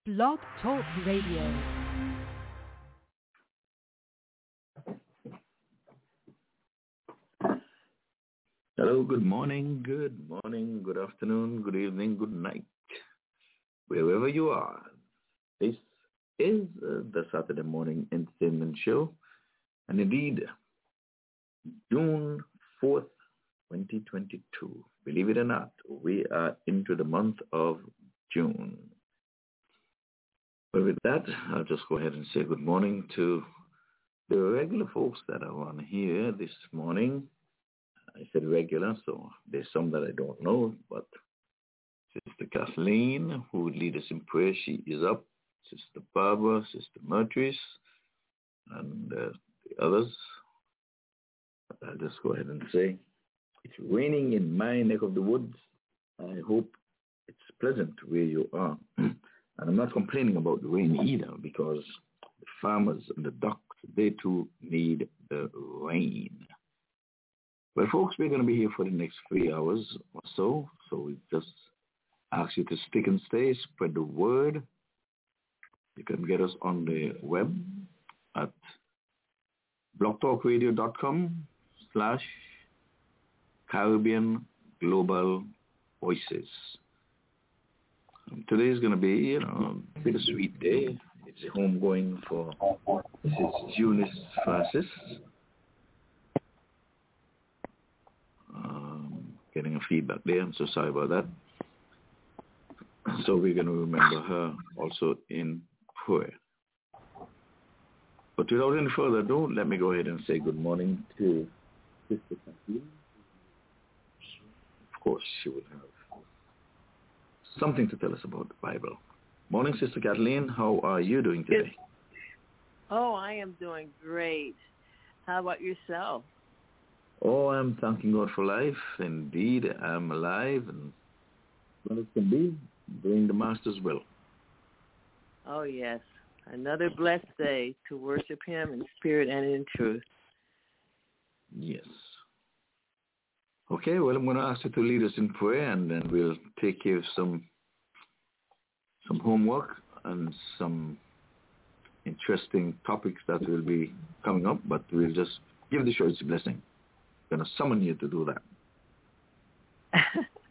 Blog Talk Radio. Hello, good morning, good afternoon, good evening, good night, wherever you are. This is the Saturday Morning Entertainment Show, and indeed, June 4th, 2022. Believe it or not, we are into the month of June. But with that, I'll just go ahead and say good morning to the regular folks that are on here this morning. I said regular, so there's some that I don't know, but Sister Kathleen, who would lead us in prayer, she is up. Sister Barbara, Sister Mertrice, and the others. I'll just go ahead and say, it's raining in my neck of the woods. I hope it's pleasant where you are. And I'm not complaining about the rain either, because the farmers and the ducks, they too need the rain. Well, folks, we're going to be here for the next 3 hours or so. So we just ask you to stick and stay, spread the word. You can get us on the web at blogtalkradio.com/Caribbean Global Voices. Today is going to be, a bittersweet day. It's a homegoing for Mrs. Eunice Francis. Getting a feedback there. I'm so sorry about that. So we're going to remember her also in prayer. But without any further ado, let me go ahead and say good morning to Sister Kathleen. Of course, she will have something to tell us about the Bible. Morning, Sister Kathleen. How are you doing today? Oh, I am doing great. How about yourself? Oh, I'm thanking God for life. Indeed, I'm alive and well as can be, doing the Master's will. Oh, yes. Another blessed day to worship Him in spirit and in truth. Yes. Okay, well, I'm going to ask you to lead us in prayer, and then we'll take care of some homework and some interesting topics that will be coming up, but we'll just give the church a blessing. I'm going to summon you to do that.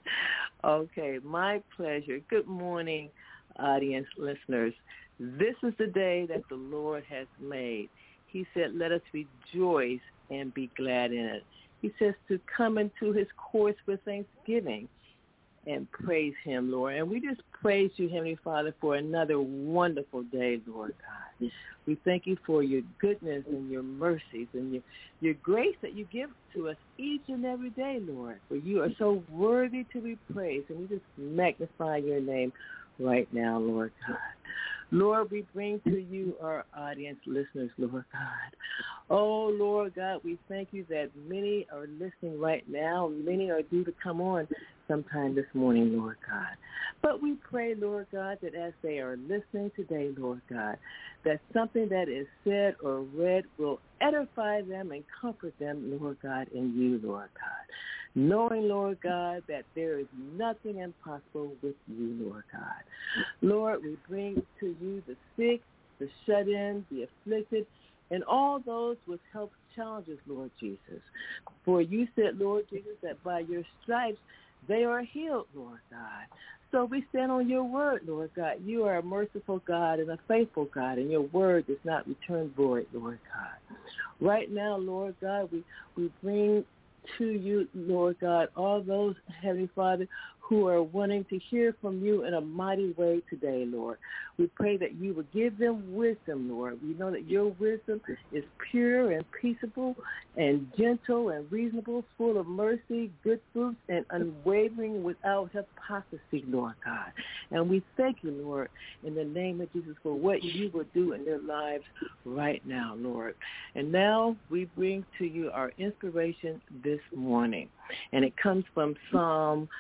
Okay, my pleasure. Good morning, audience listeners. This is the day that the Lord has made. He said, let us rejoice and be glad in it. He says to come into His courts with thanksgiving and praise Him, Lord. And we just praise you, Heavenly Father, for another wonderful day, Lord God. We thank you for your goodness and your mercies and your grace that you give to us each and every day, Lord. For you are so worthy to be praised, and we just magnify your name right now, Lord God. Lord, we bring to you our audience listeners, Lord God. Oh, Lord God, we thank you that many are listening right now. Many are due to come on sometime this morning, Lord God. But we pray, Lord God, that as they are listening today, Lord God, that something that is said or read will edify them and comfort them, Lord God, in you, Lord God. Knowing, Lord God, that there is nothing impossible with you, Lord God. Lord, we bring to you the sick, the shut-in, the afflicted, and all those with health challenges, Lord Jesus. For you said, Lord Jesus, that by your stripes they are healed, Lord God. So we stand on your word, Lord God. You are a merciful God and a faithful God, and your word does not return void, Lord God. Right now, Lord God, we bring to you, Lord God, all those, Heavenly Father, who are wanting to hear from you in a mighty way today, Lord. We pray that you would give them wisdom, Lord. We know that your wisdom is pure and peaceable and gentle and reasonable, full of mercy, good fruits, and unwavering without hypocrisy, Lord God. And we thank you, Lord, in the name of Jesus for what you will do in their lives right now, Lord. And now we bring to you our inspiration this morning, and it comes from Psalm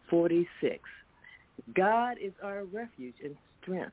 46. God is our refuge and strength,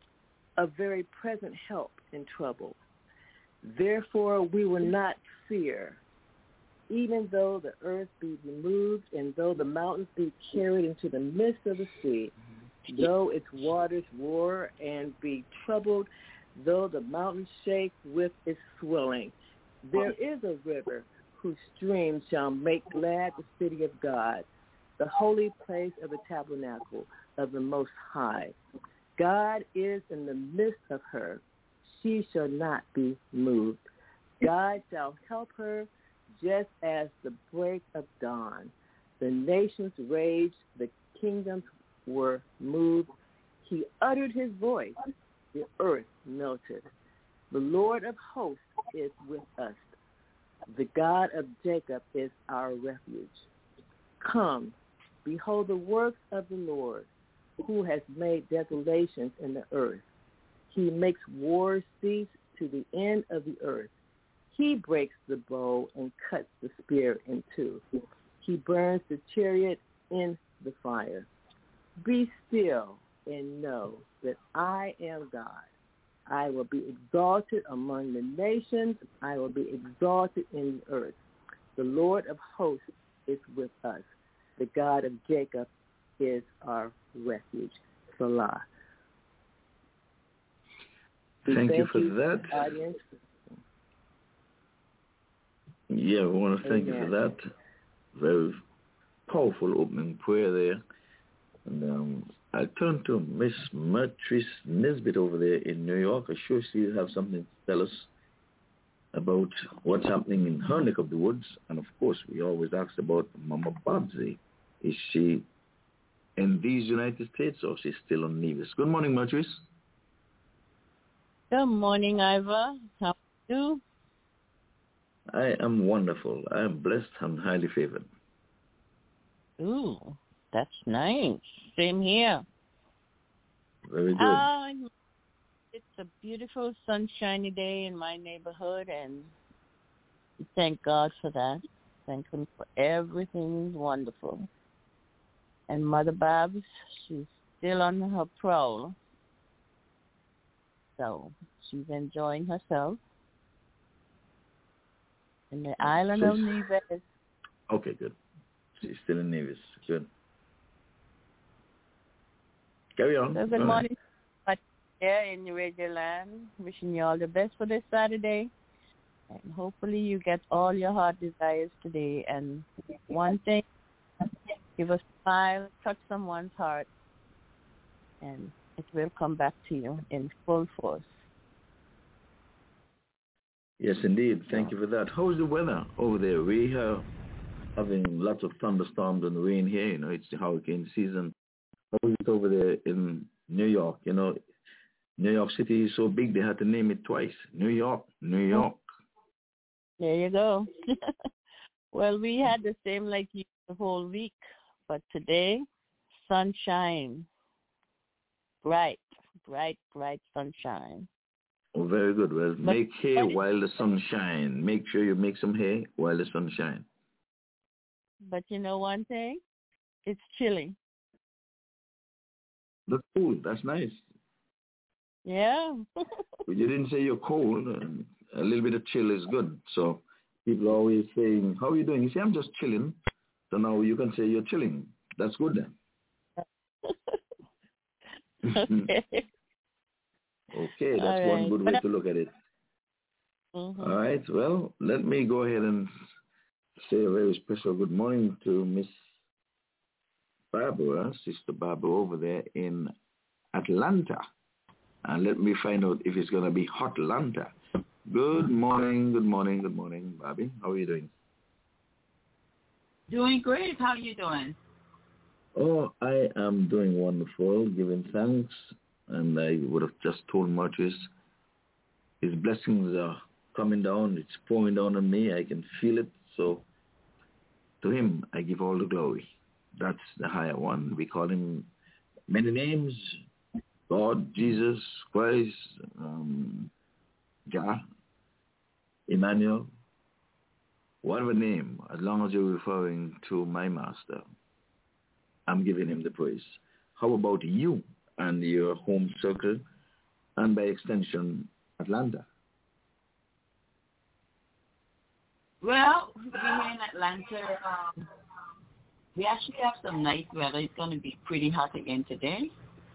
a very present help in trouble. Therefore we will not fear, even though the earth be removed and though the mountains be carried into the midst of the sea, though its waters roar and be troubled, though the mountains shake with its swelling. There is a river whose streams shall make glad the city of God, the holy place of the tabernacle of the Most High. God is in the midst of her. She shall not be moved. God shall help her just as the break of dawn. The nations raged, the kingdoms were moved. He uttered his voice, the earth melted. The Lord of hosts is with us. The God of Jacob is our refuge. Come, behold the works of the Lord, who has made desolations in the earth. He makes wars cease to the end of the earth. He breaks the bow and cuts the spear in two. He burns the chariot in the fire. Be still and know that I am God. I will be exalted among the nations. I will be exalted in the earth. The Lord of hosts is with us. The God of Jacob is our refuge. Salah. Thank you for that. Audience. Yeah, we want to thank you for that. Very powerful opening prayer there. And I turn to Miss Matrice Nesbitt over there in New York. I'm sure she'll have something to tell us about what's happening in her neck of the woods. And, of course, we always ask about Mama Babsy. Is she in these United States or is she still on Nevis? Good morning, Matrice. Good morning, Ivor. How are you? I am wonderful. I am blessed and highly favored. Ooh, that's nice. Same here. Very good. It's a beautiful sunshiny day in my neighborhood, and thank God for that. Thank Him for everything wonderful. And Mother Babs, she's still on her prowl. So she's enjoying herself. In the island of Nevis. Okay, good. She's still in Nevis. Good. Carry on. So good morning. Here in Radio Land. Wishing you all the best for this Saturday. And hopefully you get all your heart desires today. And one thing, give a smile, touch someone's heart, and it will come back to you in full force. Yes, indeed. Thank you for that. How's the weather over there? We are having lots of thunderstorms and rain here. You know, it's the hurricane season. How is it over there in New York? You know, New York City is so big they had to name it twice. New York, New York. There you go. Well, we had the same like you the whole week, but today, sunshine. Bright, bright, bright sunshine. Oh, very good. Well, make hay while the sun shines. Make sure you make some hay while the sun shines. But you know one thing? It's chilly. That's cool. That's nice. Yeah. But you didn't say you're cold. A little bit of chill is good. So people are always saying, how are you doing? You say, I'm just chilling. So now you can say you're chilling. That's good then. Okay. Okay, that's right. one good way to look at it. Mm-hmm. All right, well, let me go ahead and say a very special good morning to Miss Barbara, Sister Barbara over there in Atlanta. And let me find out if it's going to be hot Atlanta. Good morning, good morning, good morning, Bobby. How are you doing? Doing great. How are you doing? Oh, I am doing wonderful, giving thanks. And I would have just told Marcus, his blessings are coming down. It's pouring down on me. I can feel it. So to him, I give all the glory. That's the higher one. We call him many names. God, Jesus, Christ, Jah, Emmanuel, whatever name, as long as you're referring to my master, I'm giving him the praise. How about you and your home circle, and by extension, Atlanta? Well, we're here in Atlanta. We actually have some nice weather. It's going to be pretty hot again today.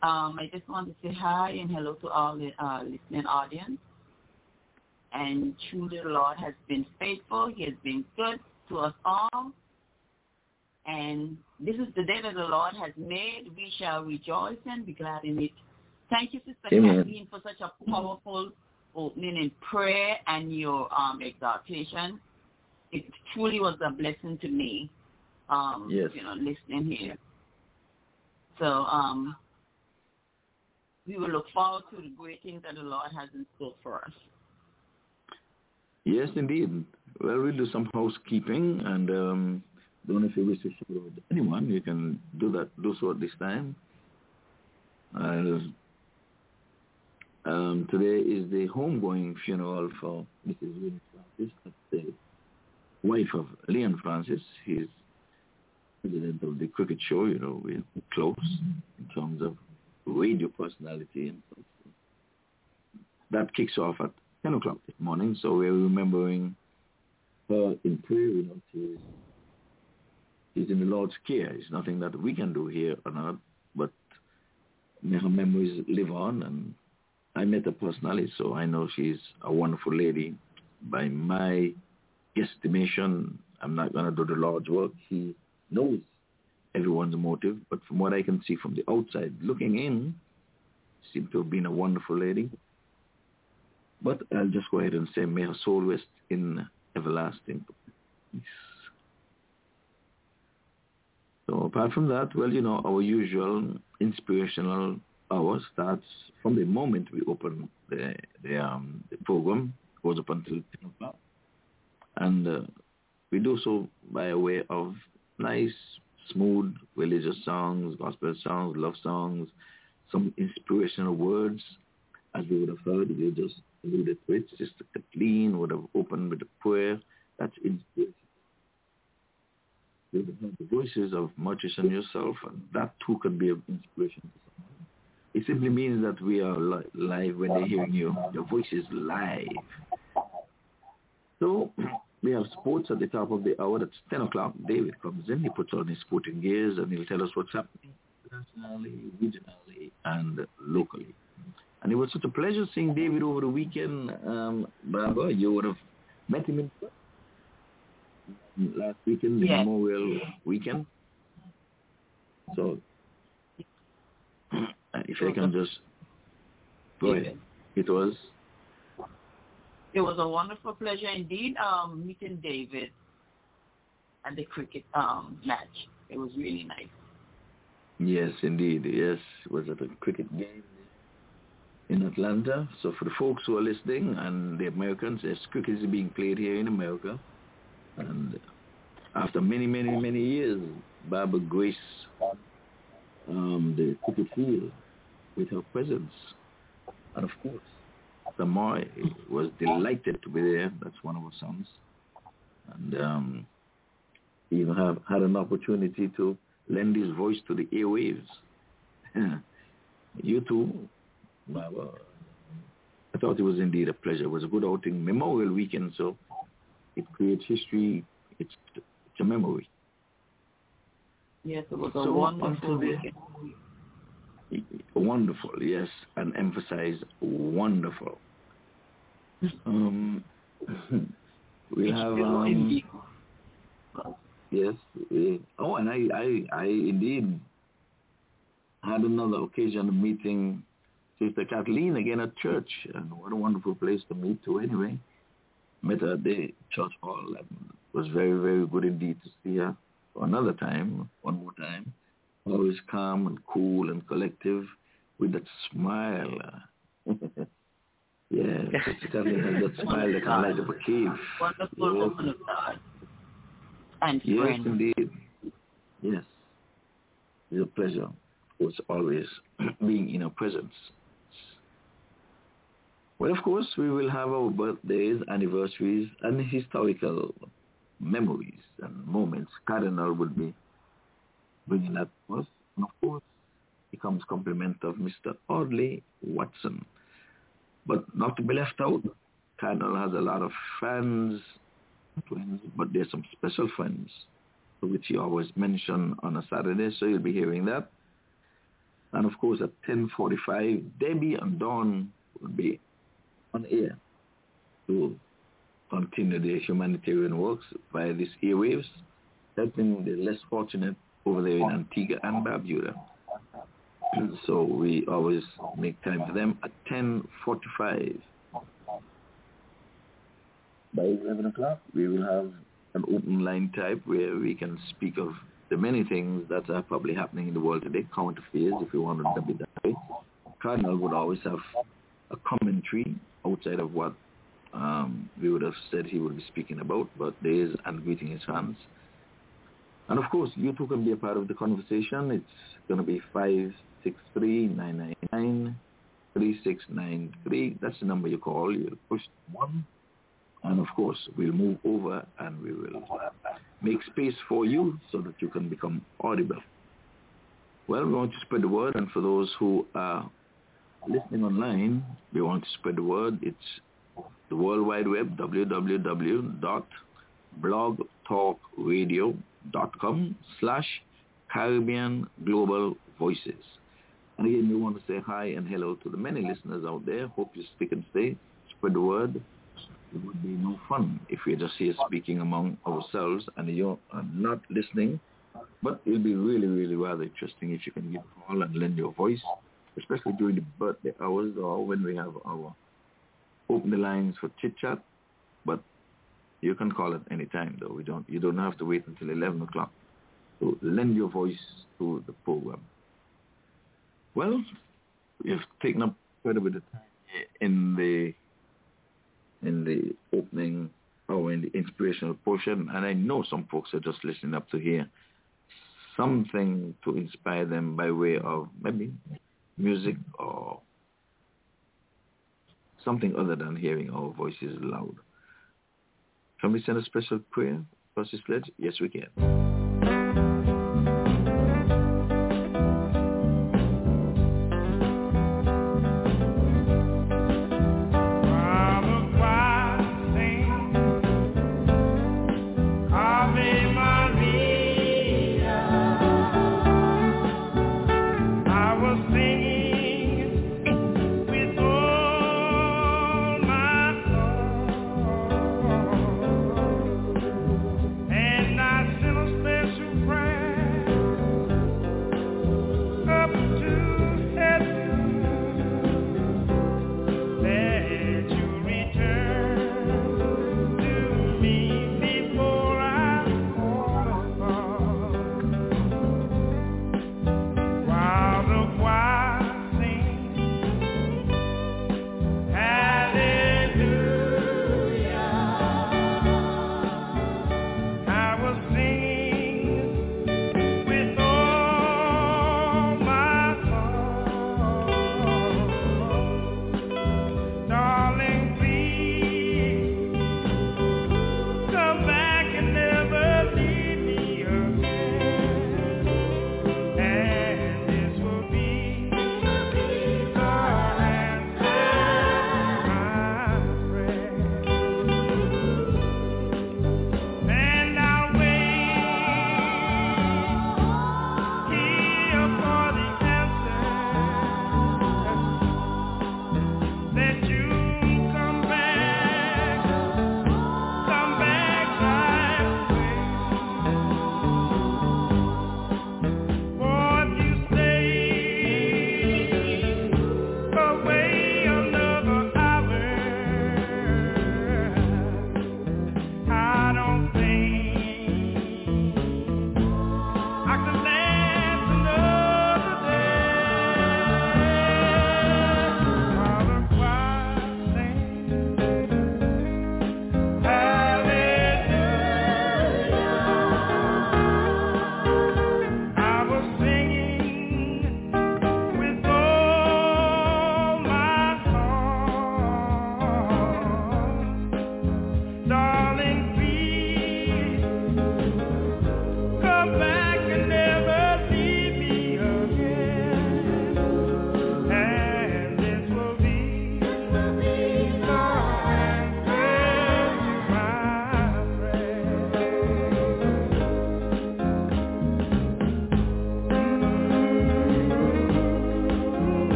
I just want to say hi and hello to all the listening audience. And truly the Lord has been faithful. He has been good to us all. And this is the day that the Lord has made. We shall rejoice and be glad in it. Thank you, Sister Amen. Kathleen, for such a powerful opening in prayer and your exhortation. It truly was a blessing to me, Yes. listening here. So we will look forward to the great things that the Lord has in store for us. Yes, indeed. Well, we'll do some housekeeping, and don't know if you wish to share with anyone. You can do so at this time. Today is the homegoing funeral for Mrs. William Francis, that's the wife of Leon Francis. He's president of the cricket show. We're close in terms of radio personality and such. That kicks off at 10 o'clock this morning, so we're remembering her in prayer. She's in the Lord's care. It's nothing that we can do here on earth, but her memories live on, and I met her personally, so I know she's a wonderful lady. By my guesstimation, I'm not going to do the Lord's work. He knows everyone's motive, but from what I can see from the outside looking in, she seems to have been a wonderful lady. But I'll just go ahead and say, may her soul rest in everlasting peace. So apart from that, well, our usual inspirational hour starts from the moment we open the program, goes up until 10 o'clock. And we do so by way of nice, smooth religious songs, gospel songs, love songs, some inspirational words. As we would have heard, we just alluded to it. Sister Kathleen would have opened with a prayer. That's inspiration. We would have heard the voices of Marcus and yourself, and that too can be of inspiration to someone. It simply means that we are live when they're hearing you. Your voice is live. So we have sports at the top of the hour. That's 10 o'clock. David comes in. He puts on his sporting gears, and he'll tell us what's happening nationally, regionally, and locally. And it was such a pleasure seeing David over the weekend. Barbara, you would have met him in last weekend, the Memorial Weekend. So if I can just go ahead. It was a wonderful pleasure indeed meeting David at the cricket match. It was really nice. Yes, indeed. Yes, it was at a cricket game in Atlanta. So for the folks who are listening and the Americans, yes, cricket is being played here in America. And after many, many, many years, Barbara graced the cricket field with her presence. And of course, Samoy was delighted to be there. That's one of her sons. And he even had an opportunity to lend his voice to the airwaves. You too, Barbara. I thought it was indeed a pleasure. It was a good outing. Memorial Weekend, so it creates history. It's a memory. Yes, it was a wonderful weekend. Wonderful, yes, and emphasize wonderful. We have yes. And I indeed had another occasion of meeting Sister Kathleen again at church, and what a wonderful place to meet too. Anyway, met her at the church hall, and it was very, very good indeed to see her one more time. Always calm and cool and collective with that smile. Yeah, Sister Kathleen has that smile that can light up a cave. Wonderful woman of God. And yes, friend. Indeed. Yes. It's a pleasure. It's always being in her presence. Well, of course, we will have our birthdays, anniversaries, and historical memories and moments. Cardinal would be bringing that to us. And of course, it comes compliment of Mr. Audley Watson. But not to be left out, Cardinal has a lot of friends, but there's some special friends, which he always mention on a Saturday, so you'll be hearing that. And of course, at 10:45, Debbie and Dawn will be on air to continue their humanitarian works via these airwaves, helping the less fortunate over there in Antigua and Barbuda. So we always make time for them at 10:45. By 11 o'clock, we will have an open line type where we can speak of the many things that are probably happening in the world today, current affairs, if you wanted to be that way. Cardinal would always have a commentary outside of what we would have said he would be speaking about, birthdays and greeting his fans. And of course, you too can be a part of the conversation. It's going to be 563-999-3693. That's the number you call. You'll push 1. And of course, we'll move over and we will make space for you so that you can become audible. Well, we want to spread the word. And for those who are listening online, we want to spread the word. It's the World Wide Web, www.blogtalkradio.com/Caribbean Global Voices. And again, we want to say hi and hello to the many listeners out there. Hope you stick and stay. Spread the word. It would be no fun if we're just here speaking among ourselves and you're not listening. But it'll be really, really rather interesting if you can give a call and lend your voice, especially during the birthday hours or when we have our open the lines for chit-chat. But you can call at any time, though. You don't have to wait until 11 o'clock to lend your voice to the program. Well, we have taken up quite a bit of time in the opening or in the inspirational portion, and I know some folks are just listening up to hear something to inspire them by way of maybe music or something other than hearing our voices loud. Can we send a special prayer, Pastor Sledge? Yes, we can. And I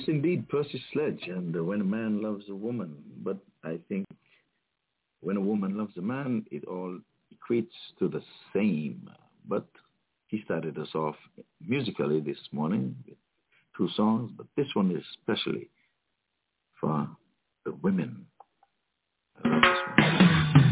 Yes, indeed, Percy Sledge, and when a man loves a woman. But I think when a woman loves a man, it all equates to the same. But he started us off musically this morning with 2 songs, but this one is especially for the women. I love this one.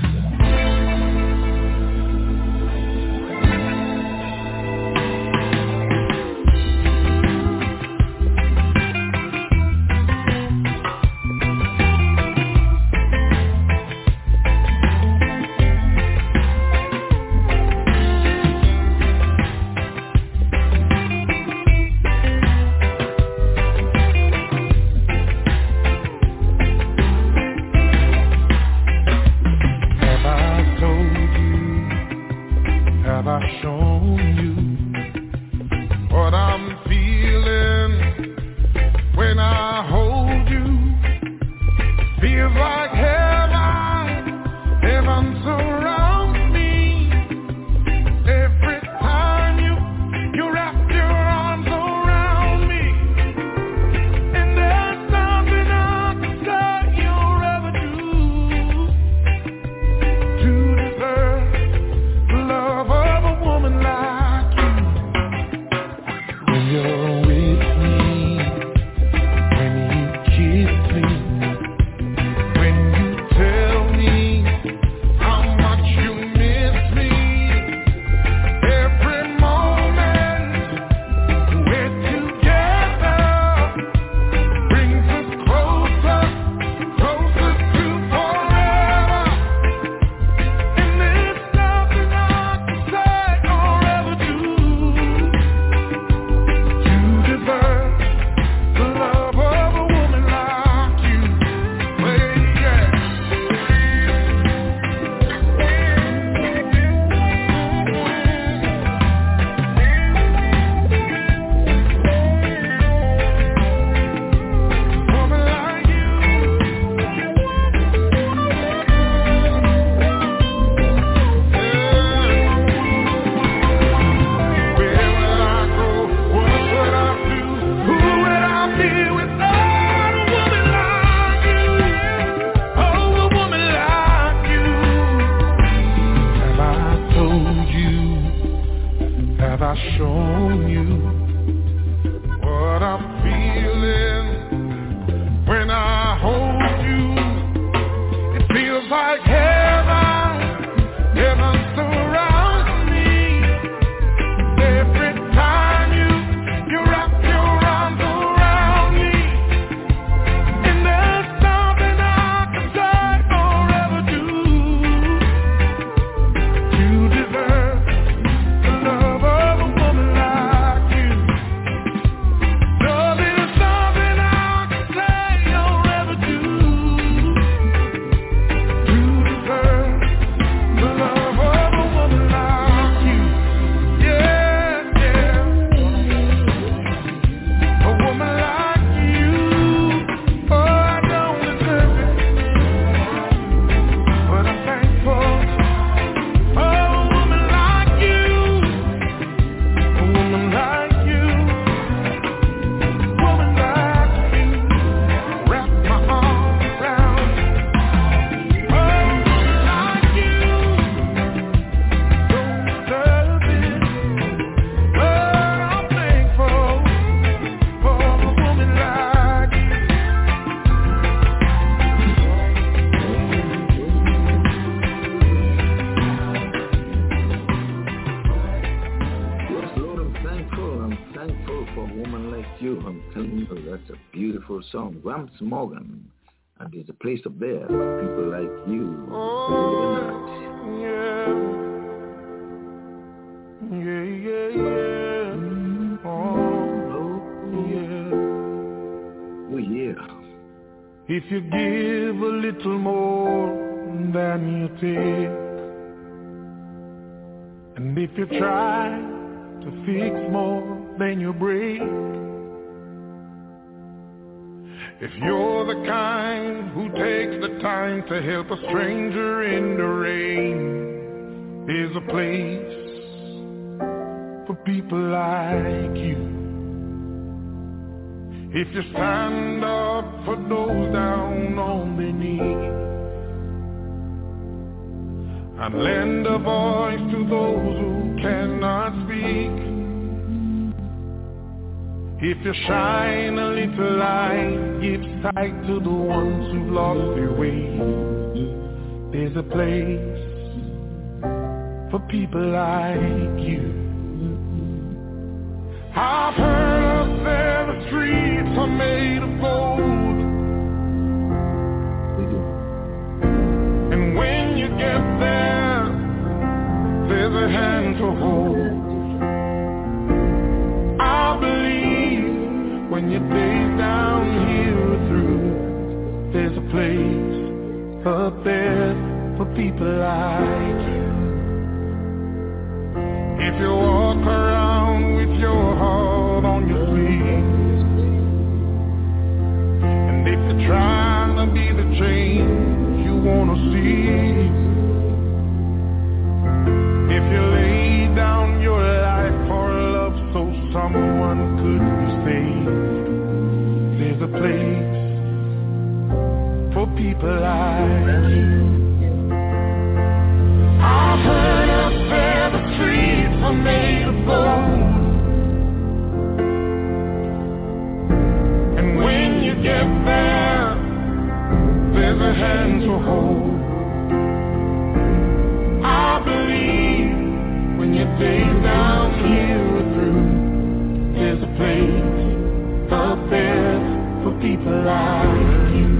Song, Gramps Morgan, and there's a place up there for people like you. Oh, yeah. Oh, yeah. If you give a little more than you take, and if you try to fix more than you break, if you're the kind who takes the time to help a stranger in the rain, there's a place for people like you. If you stand up for those down on their knees and lend a voice to those who cannot speak, if you shine a little light, give sight to the ones who've lost their way, there's a place for people like you. I've heard up there the streets are made of gold, and when you get there, there's a hand to hold. I believe when your days down here are through, there's a place up there for people like you. If you walk around with your heart on your sleeve, and if you're trying to be the change you want to see, if you lay down your life for love so someone could be saved, there's a place for people like you. I've heard up there the streets are made of gold, and when you get there, there's a hand to hold. I believe when your days down here are through, there's a place up there for people like you.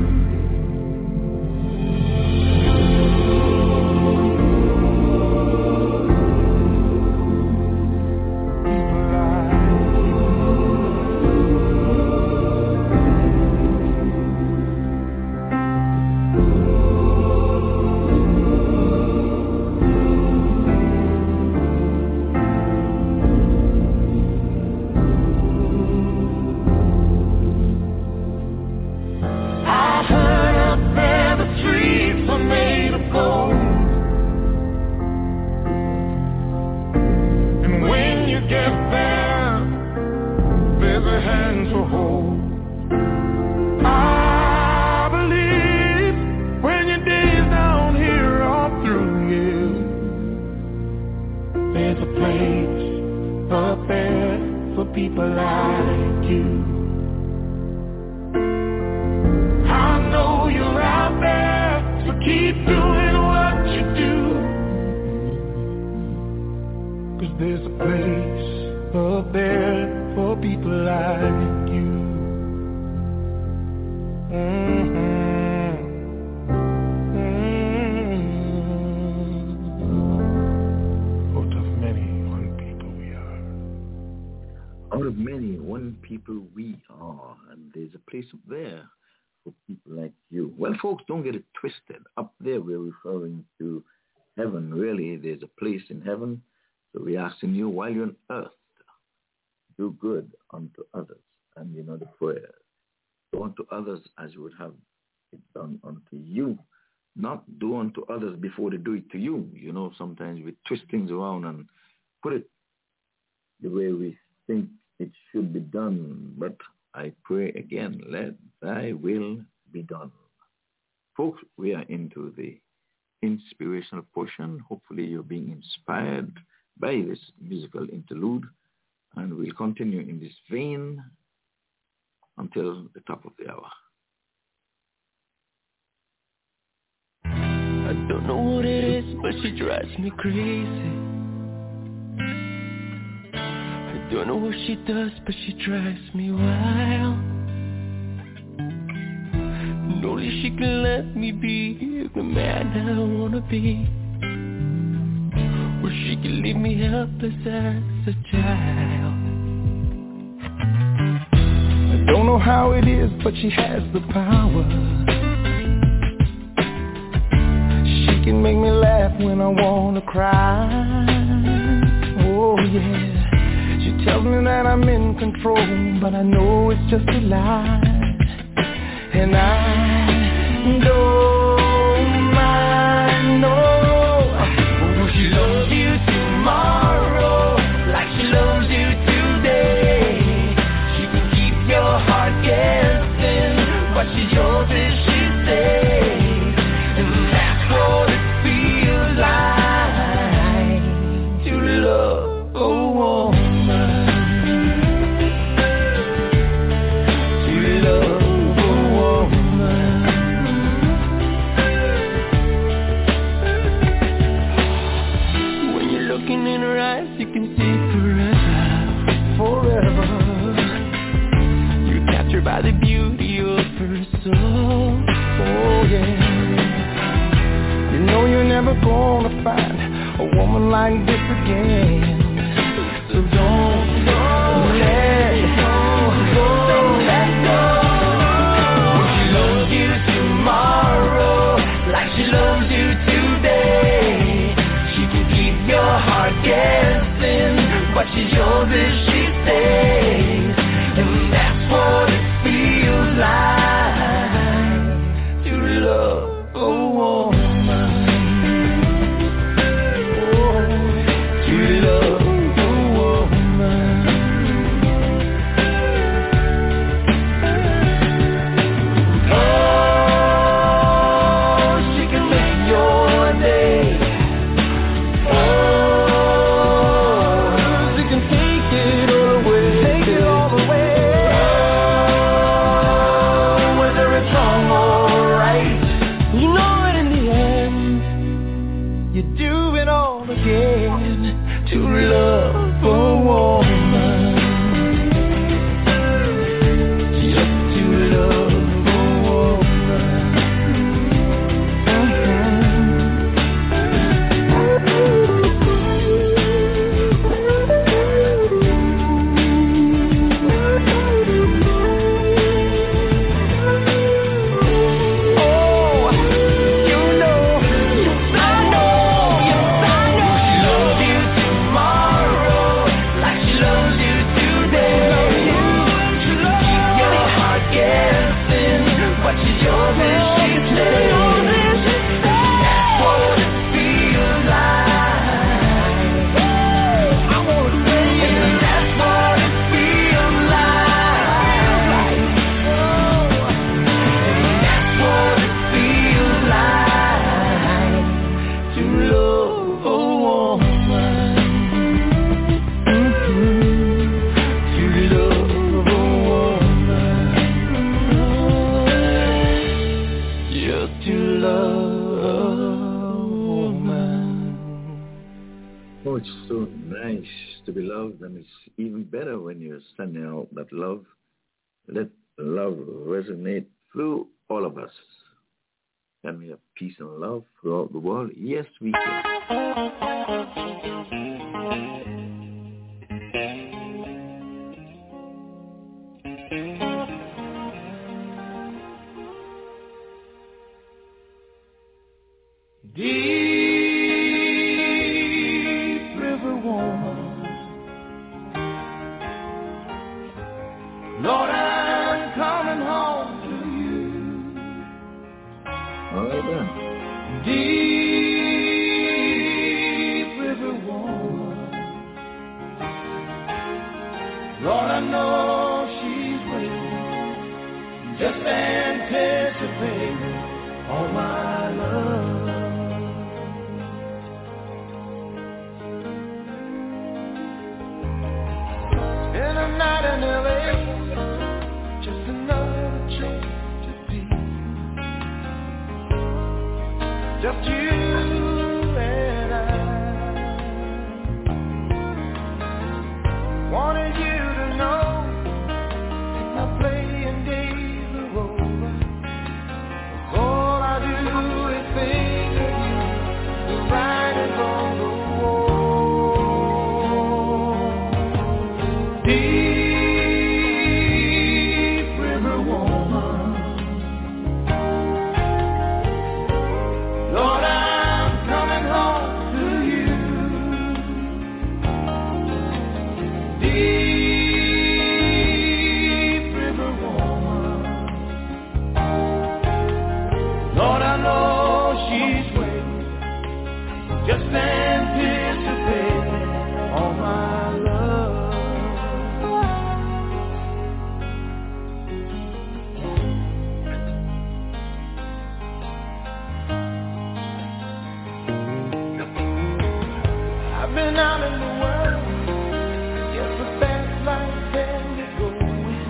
Folks, don't get it twisted. Up there, we're referring to heaven. Really, there's a place in heaven. So we're asking you, while you're on earth, do good unto others. And you know the prayer. Do unto others as you would have it done unto you. Not do unto others before they do it to you. You know, sometimes we twist things around and put it the way we think it should be done. But I pray again, let thy will be done. Folks, we are into the inspirational portion. Hopefully you're being inspired by this musical interlude, and we'll continue in this vein until the top of the hour. I don't know what it is, but she drives me crazy. I don't know what she does, but she drives me wild. Only she can let me be the man I wanna be, or she can leave me helpless as a child. I don't know how it is, but she has the power. She can make me laugh when I wanna cry. Oh yeah, she tells me that I'm in control, but I know it's just a lie. And I don't mind, no. Oh, she loves you tomorrow like she loves you today. She can keep your heart looking in her eyes, you can see forever. You're captured by the beauty of her soul. Oh yeah. You know you're never gonna find a woman like this again. So don't let go. Don't let go. She loves you tomorrow like she loves you today. She can keep your heart guessing, but she's yours if she stays. And that's what it feels like to love a woman. Oh, to love a woman. Oh, she can make your day. Oh, she can take it all away. Take it all away. Oh, whether it's wrong or right, you know it in the end. You do it all again to love a woman. Just to love a woman. Oh, you know, yes I know, yes I know. She loves you tomorrow like she loves you today. She can keep your heart guessing, but she's yours if she stays. That's what it feels like. I wanna say, and that's what it feels like. And that's what it feels like to love a woman. To love a woman. Just to love a woman. Oh, it's so nice to be loved, and it's even better when you're sending out that love. Let love resonate through all of us. Can we have peace and love throughout the world? Yes, we can. Deep river woman, Lord, I'm coming home to you. All right then. Deep river woman, Lord, I know she's waiting, just anticipating all my love. In a night in LA, just another change to see. Just you and I. Wanted you to know my playing days are over. All I do is think of you, the writing on the wall. Deep river woman, Lord, I'm coming home to you. Deep river woman, Lord, I know she's waiting, just anticipating all my love. I've been out in the world, just the fast life can get going.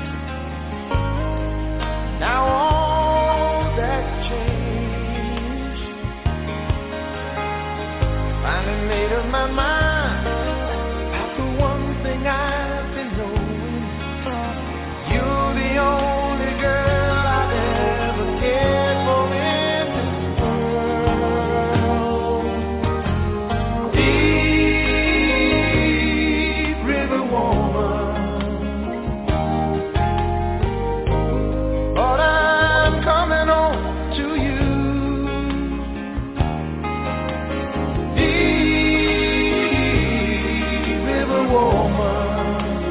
Now all that's changed. Finally made up my my mind, that's the one thing I've been knowing. You're the only girl I've ever cared for in this world. Deep River woman, Lord, I'm coming home to you. Deep River woman,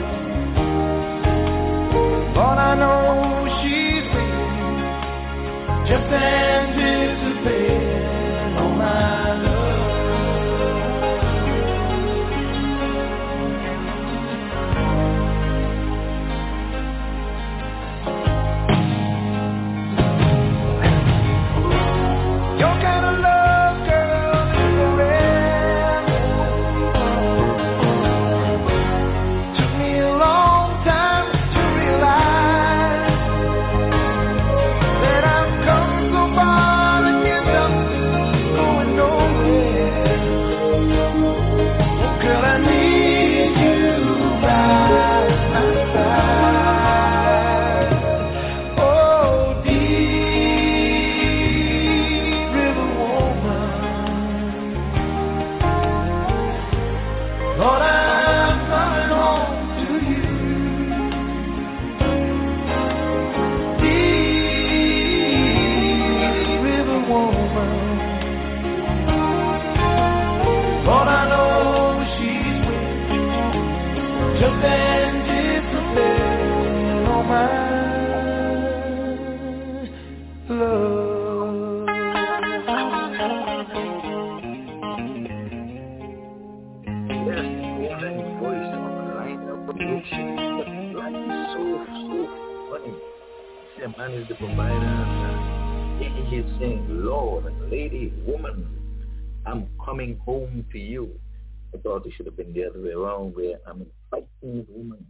Lord, I know she's waiting, just anticipating on my love. Your kind of love, girl, is rare. Took me a long time to realize that I've come so far and yet I'm going nowhere. Oh, girl, I need you by my side. Oh, Deep River woman, Lord, I'm coming home to you. Deep River woman, Lord, I know she's waiting, just anticipating on my love. Yes, woman voice on the line of creation. The line is so funny. The man is the provider. And he is saying, Lord, lady, woman, I'm coming home to you. I thought it should have been the other way around, where I'm inviting the woman.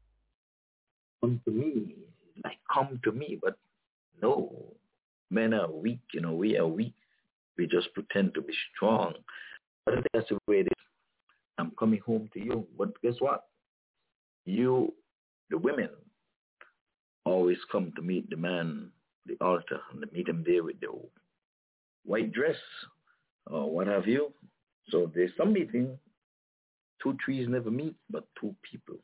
Come to me. Like, come to me. But no, men are weak. We are weak. We just pretend to be strong. But that's the way it is. I'm coming home to you. But guess what? You, the women, always come to meet the man, the altar, and they meet him there with the white dress or what have you. So there's some meeting. Two trees never meet, but two people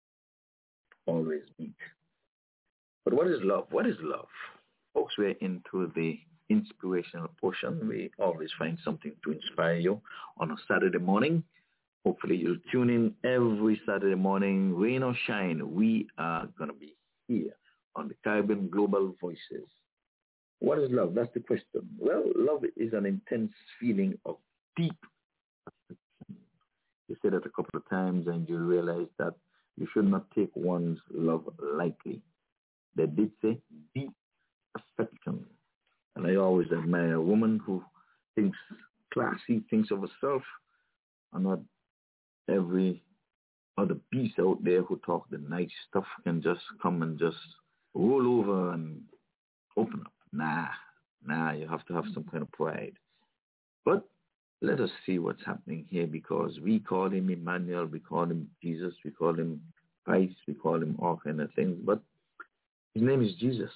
always meet. But what is love? What is love? Folks, we're into the inspirational portion. We always find something to inspire you on a Saturday morning. Hopefully you'll tune in every Saturday morning, rain or shine. We are going to be here on the Caribbean Global Voices. What is love? That's the question. Well, love is an intense feeling of deep affection. You say that a couple of times and you realize that you should not take one's love lightly. They did say deep affection. And I always admire a woman who thinks classy, thinks of herself, and not every other beast out there who talk the nice stuff can just come and just roll over and open up. Nah, you have to have some kind of pride. But let us see what's happening here, because we call him Emmanuel, we call him Jesus, we call him Christ, we call him all kind of things, but his name is Jesus.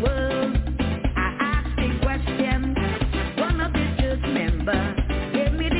Give me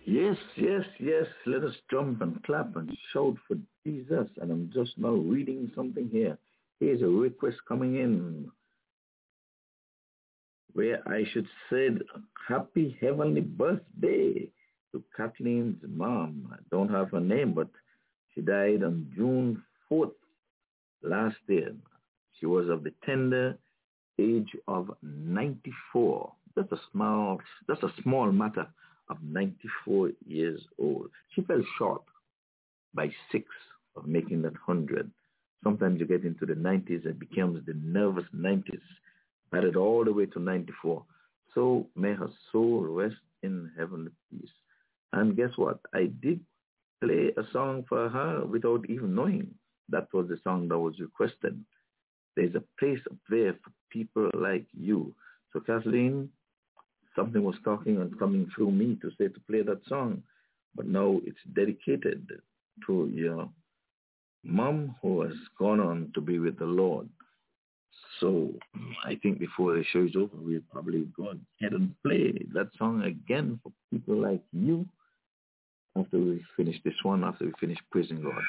Yes, yes, yes. Let us jump and clap and shout for Jesus. And I'm just now reading something here. Here's a request coming in where I should say happy heavenly birthday to Kathleen's mom. I don't have her name, but she died on June 4th last year. She was of the tender age of 94. That's a small matter of 94 years old. She fell short by 6 of making that 100. Sometimes you get into the 90s, it becomes the nervous 90s, batted all the way to 94. So may her soul rest in heavenly peace. And guess what? I did play a song for her without even knowing that was the song that was requested. There's a place up there for people like you. So Kathleen, something was talking and coming through me to say to play that song. But now it's dedicated to your mom who has gone on to be with the Lord. So I think before the show is over, we'll probably go ahead and play that song again for people like you after we finish this one, after we finish praising God.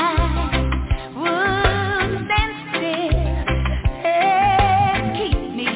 Keep me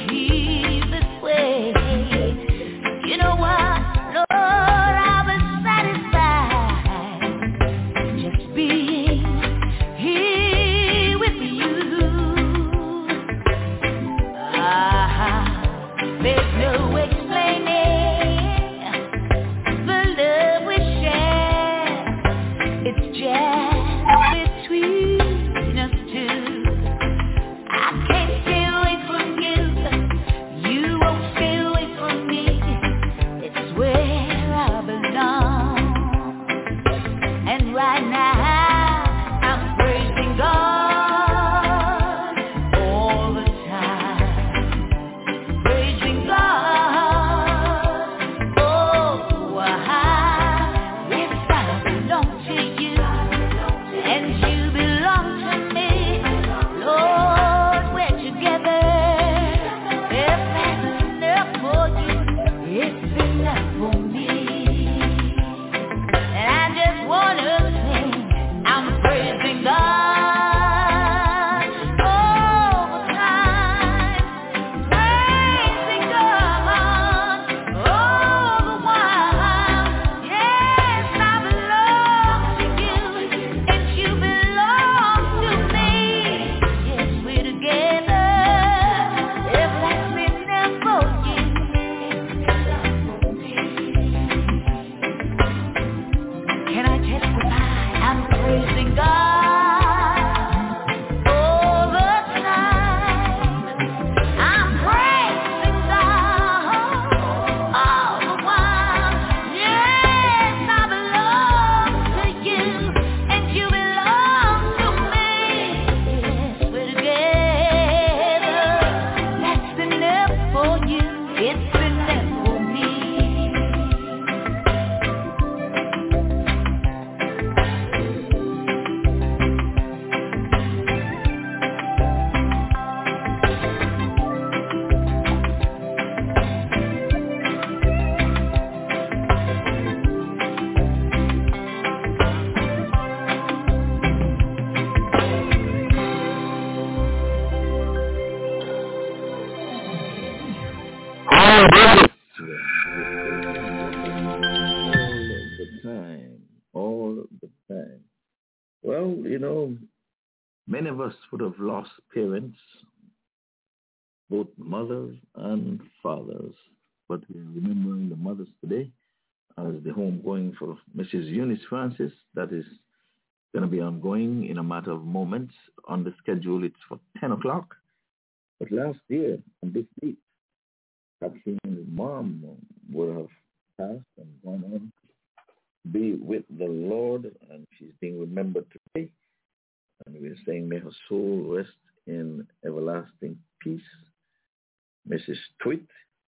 Many of us would have lost parents, both mothers and fathers, but we're remembering the mothers today as the homegoing for Mrs. Eunice Francis. That is going to be ongoing in a matter of moments. On the schedule, it's for 10 o'clock. But last year, on this date, Kathleen's mom would have passed and gone on to be with the Lord, and she's being remembered today. And we're saying, may her soul rest in everlasting peace. Mrs. Tweet,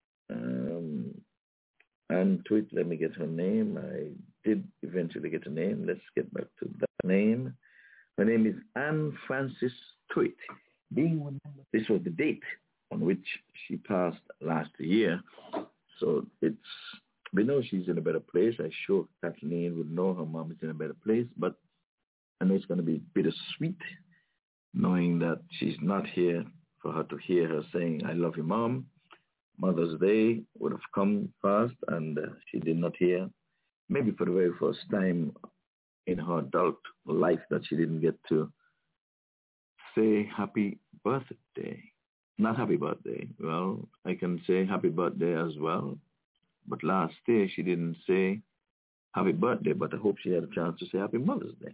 and Tweet, let me get her name. I did eventually get a name. Let's get back to that name. Her name is Anne Francis Tweet. This was the date on which she passed last year. So we know she's in a better place. I'm sure Kathleen would know her mom is in a better place, but I know it's going to be bittersweet knowing that she's not here for her to hear her saying, I love you, Mom. Mother's Day would have come fast, and she did not hear, maybe for the very first time in her adult life, that she didn't get to say happy birthday. Not happy birthday. Well, I can say happy birthday as well. But last year she didn't say happy birthday, but I hope she had a chance to say happy Mother's Day.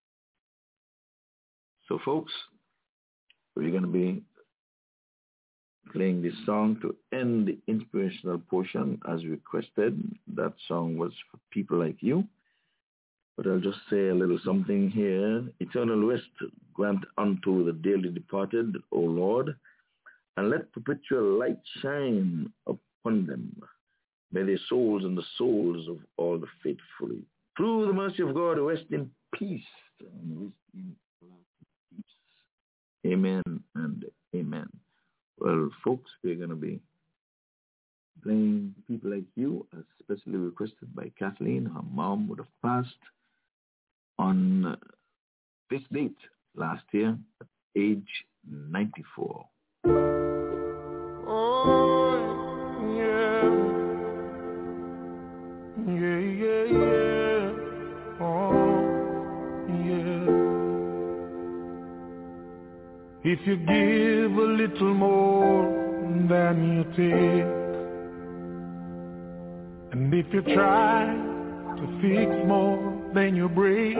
So folks, we're going to be playing this song to end the inspirational portion as requested. That song was for people like you. But I'll just say a little something here. Eternal rest grant unto the dearly departed, O Lord, and let perpetual light shine upon them. May their souls and the souls of all the faithful, through the mercy of God, rest in peace and rest in peace. Amen and amen. Well, folks, we're going to be playing People Like You, especially requested by Kathleen. Her mom would have passed on this date last year at age 94. Oh, yeah. Yeah, yeah, yeah. Oh, yeah. If you give a little more than you take, and if you try to fix more than you break,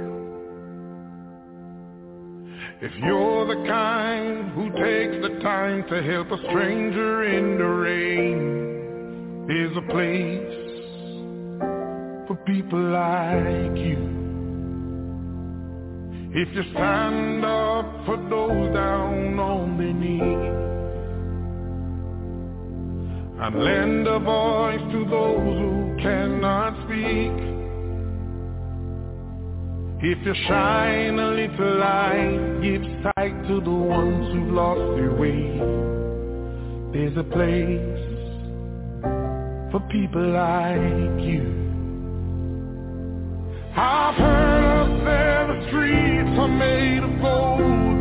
if you're the kind who takes the time to help a stranger in the rain, there's a place for people like you. If you stand up for those down on their knees and lend a voice to those who cannot speak, if you shine a little light, give sight to the ones who've lost their way, there's a place for people like you. I've heard up there the streets are made of gold,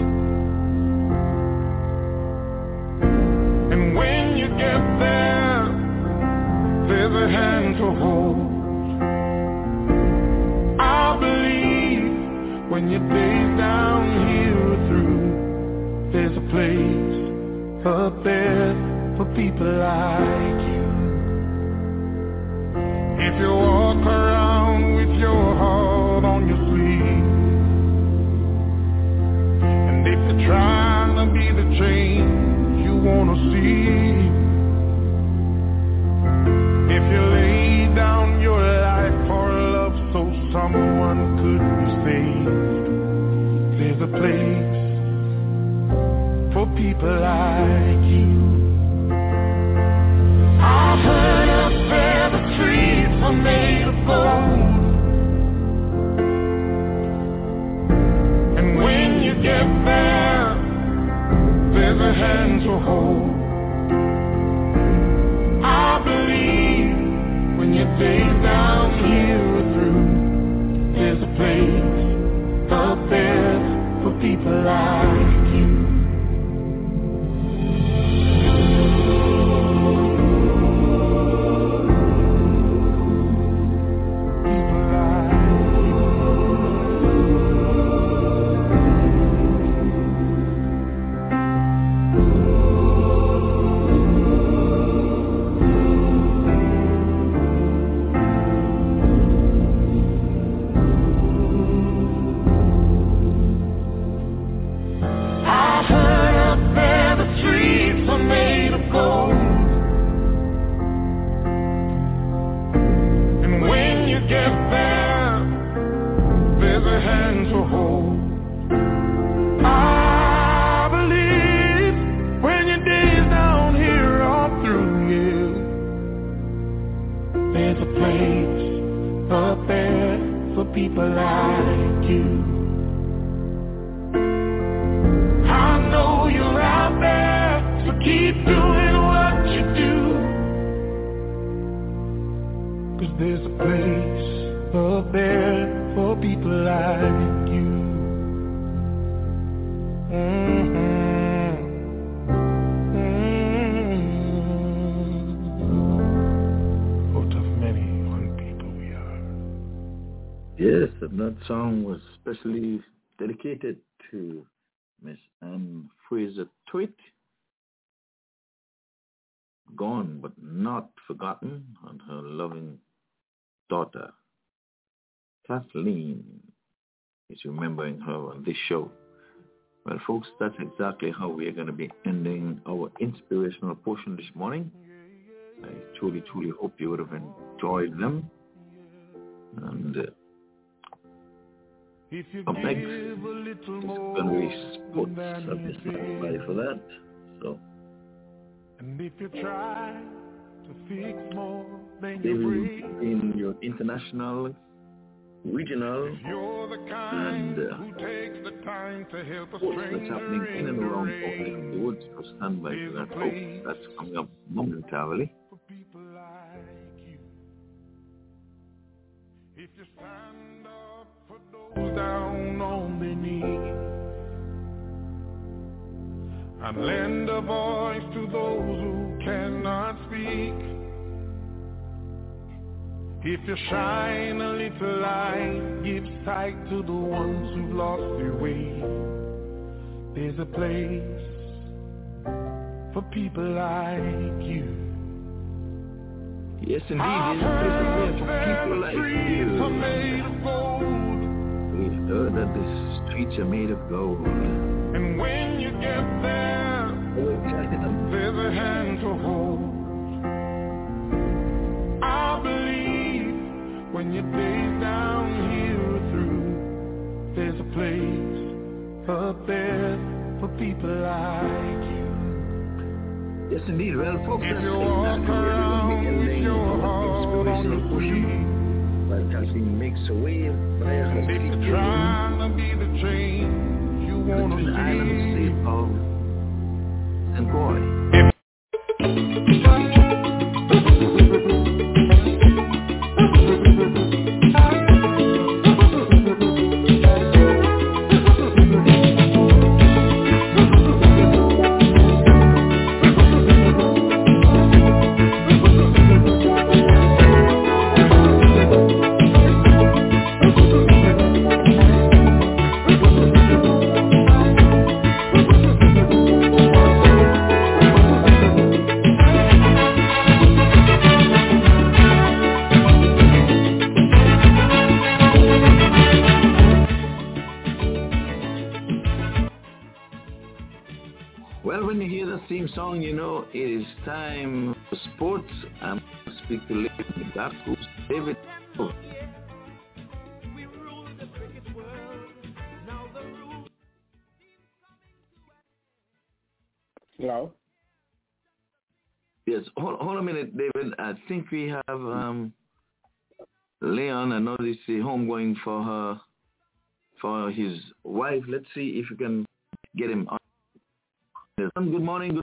and when you get there, there's a hand to hold. I believe when your days down here are through, there's a place up there for people like you. If you walk around with your heart on your sleeve, and if you're trying to be the change you want to see, if you lay down your life for love so someone could be saved, there's a place for people like you. I've heard up there the streets are made of gold, and when you get there, there's a hand to hold. I believe when your days down here are through, there's a place up there for people like you. There's a place up there for people like you. Out of many one people we are. Yes, and that song was specially dedicated to Miss Anne Fraser Tweet. Gone but not forgotten, and her loving daughter, Kathleen, is remembering her on this show. Well, folks, that's exactly how we are going to be ending our inspirational portion this morning. I truly, truly hope you would have enjoyed them. And up next, it's going to be sports. I'll just not ready for that. So, and if you try to fix more than David, in your international, regional, and sports that's happening in and around our neck of the woods, so stand by for that, folks. That's coming up momentarily. If you stand up for those down on their knees and lend a voice to those who cannot speak, if you shine a little light, give sight to the ones who've lost their way, there's a place for people like you. Yes, indeed, there's a place for people like you. We've heard that the streets are made of gold. And when you get there, there's a hand to hold. I believe when your days down here are through, there's a place up there for people like you. Yes, indeed. Well, folks, if you walk around with your heart on your sleeve, while Kathleen makes a way by a if you're trying to be the change you want to see, the island state of St. Croix. Song, you know, it is time for sports. I'm going to speak to David. Hello? Yes, hold a minute, David. I think we have Leon. I know this is home going for his wife. Let's see if you can get him on. Good morning.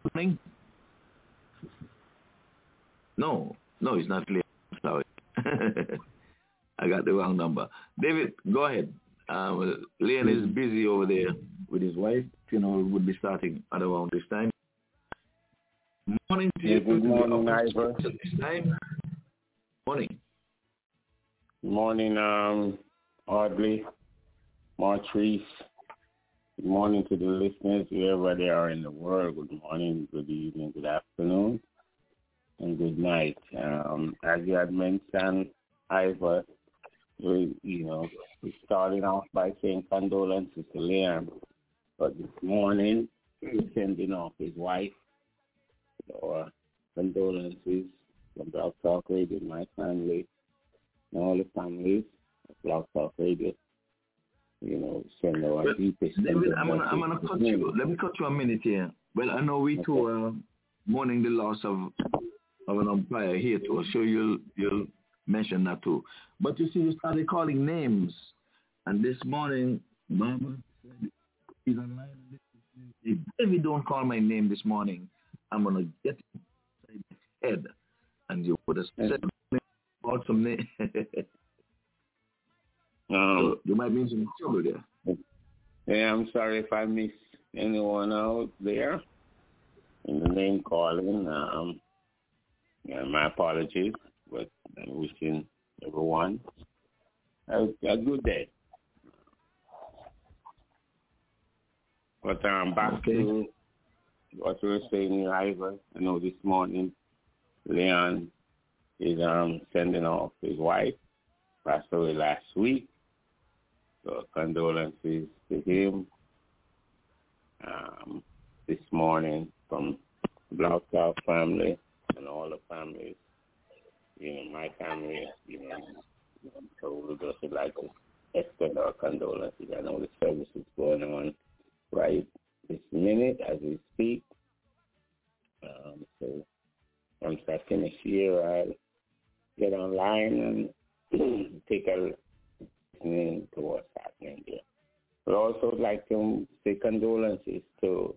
No, he's not Leon. Sorry. I got the wrong number. David, go ahead. Leon is busy over there with his wife. Funeral would be starting at around this time. Morning to you. Good morning, Ivor. This time. Morning. Morning, Audley, Martrice. Good morning to the listeners, wherever they are in the world. Good morning, good evening, good afternoon, and good night. As you had mentioned, Ivor, we're starting off by saying condolences to Liam. But this morning, we're sending off his wife. So, condolences from Blog Talk Radio, my family, and all the families of Blog Talk Radio. Send our deepest. David, I'm gonna cut you. Let me cut you a minute here. Well, I know we too are mourning the loss of an umpire here too. So you'll mention that too. But you see, you started calling names, and this morning, Mama said he's online. If David don't call my name this morning, I'm gonna get inside my head, and you would have said caught some name. So you might be in some trouble there. Yeah, I'm sorry if I missed anyone out there in the name calling. Yeah, my apologies, but I'm wishing everyone a good day. But back to what we were saying, Ivor. I know this morning Leon is sending off his wife, passed away last week. So condolences to him. This morning from Blackstock family and all the families, my family, so we just would like to extend our condolences. I know the service is going on right this minute as we speak. So once I finish here, I'll get online and take a listening to what's happening there. But also would like to say condolences to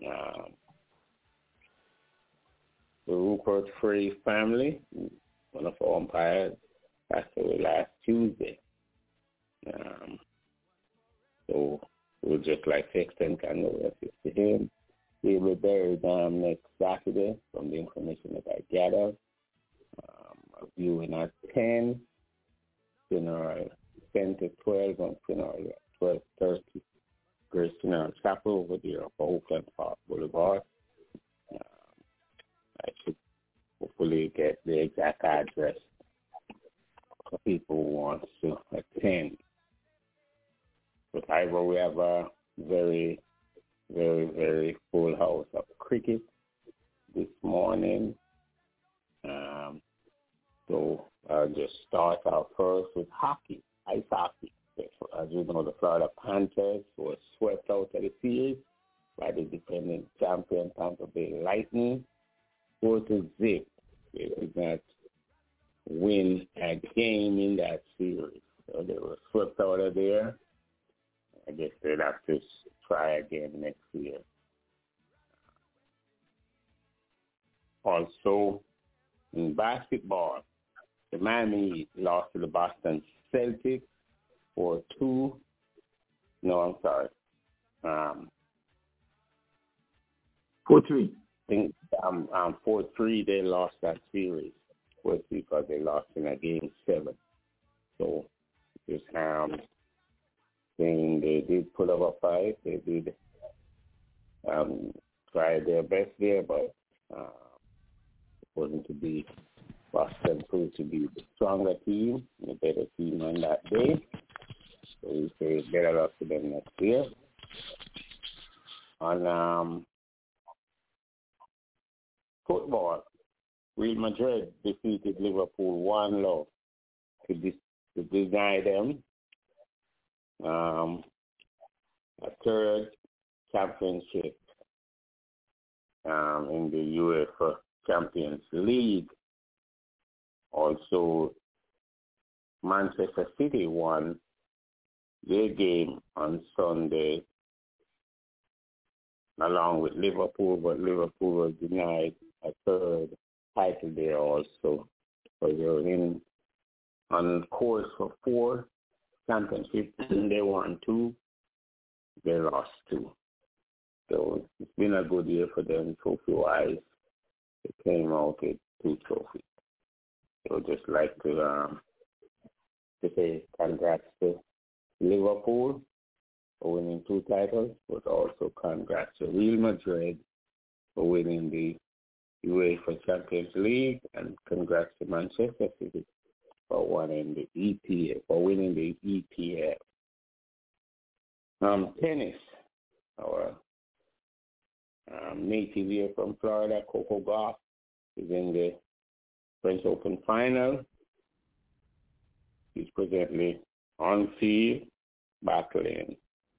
the Rupert Frey family, one of our umpires, passed away last Tuesday. So we'd just like to extend condolences to him. He will be buried next Saturday, from the information that I gathered. A viewing at 10, funeral 10 to 12, and funeral at 12:30. Grace Funeral Chapel over there off Oakland Park Boulevard. I should hopefully get the exact address for people who want to attend. But however, we have a very, very, very full house of cricket this morning. So I'll just start out first with hockey, ice hockey. As you know, the Florida Panthers were swept out of the series by the defending champion Tampa Bay Lightning 4-0. They did not win a game in that series. So they were swept out of there. I guess they'd have to try again next year. Also, in basketball, the Miami lost to the Boston Celtics 4-2. No, I'm sorry. 4-3. I think 4-3 they lost that series. 4-3 because they lost in a game 7. So just saying they did put up a fight. They did try their best there, but wasn't to be. Boston proved to be the stronger team, the better team on that day. So we say better luck to them next year. On football, Real Madrid defeated Liverpool 1-0 to deny them a third championship in the UEFA Champions League. Also, Manchester City won their game on Sunday along with Liverpool, but Liverpool was denied a third title there also. So they were on course for 4 championships. They won 2. They lost 2. So it's been a good year for them trophy-wise. They came out with 2 trophies. So just like to say congrats to Liverpool for winning 2 titles, but also congrats to Real Madrid for winning the UEFA Champions League, and congrats to Manchester City for winning the EPL. Tennis, our native here from Florida, Coco Gauff, is in the French Open final. He's presently on field, battling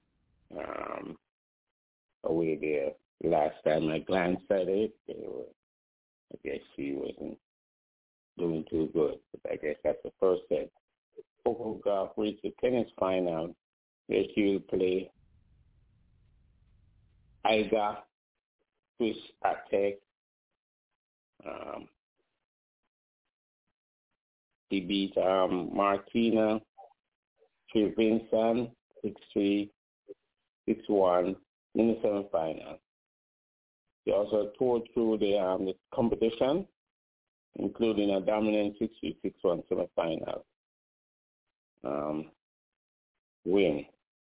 away there. Last time I glanced at it, I guess he wasn't doing too good. But I guess that's the first set. Coco Gauff reached the tennis final, where she will play Iga Swiatek. He beat Martina Trevisan 6-3, 6-1 in the semifinal. He also toured through the competition, including a dominant 6-3, 6-1 semifinal win.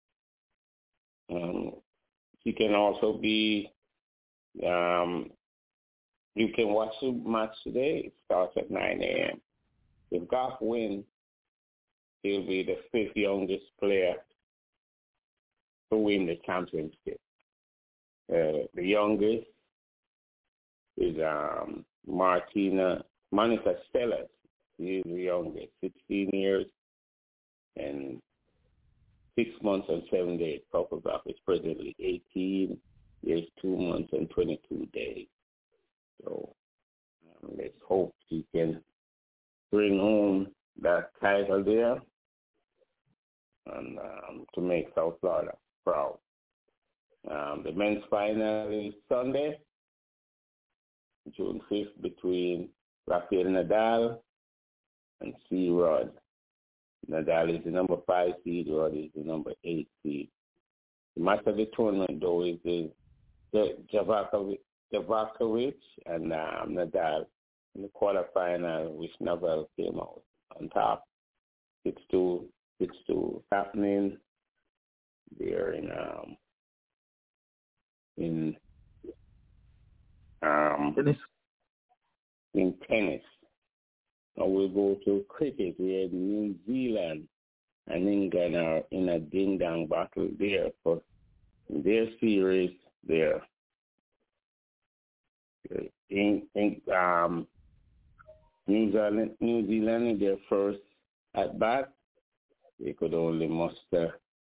He can also be, you can watch the match today. It starts at 9 a.m. If Goff wins, he'll be the 5th youngest player to win the championship. The youngest is Monica Seles. She is the youngest, 16 years and 6 months and 7 days. Papa Goff is presently 18 years, 2 months and 22 days. So let's hope he can bring home that title there and to make South Florida proud. The men's final is Sunday, June 5th, between Rafael Nadal and C. Rod. Nadal is the number 5 seed, Rod is the number 8 seed. The match of the tournament, though, is the Djokovic and Nadal in the quarterfinal, which Nadal came out on top. 6-2 happening there in tennis. Now we'll go to cricket, where New Zealand and England are in a ding-dong battle there for their series there. New Zealand in their first at-bat, they could only muster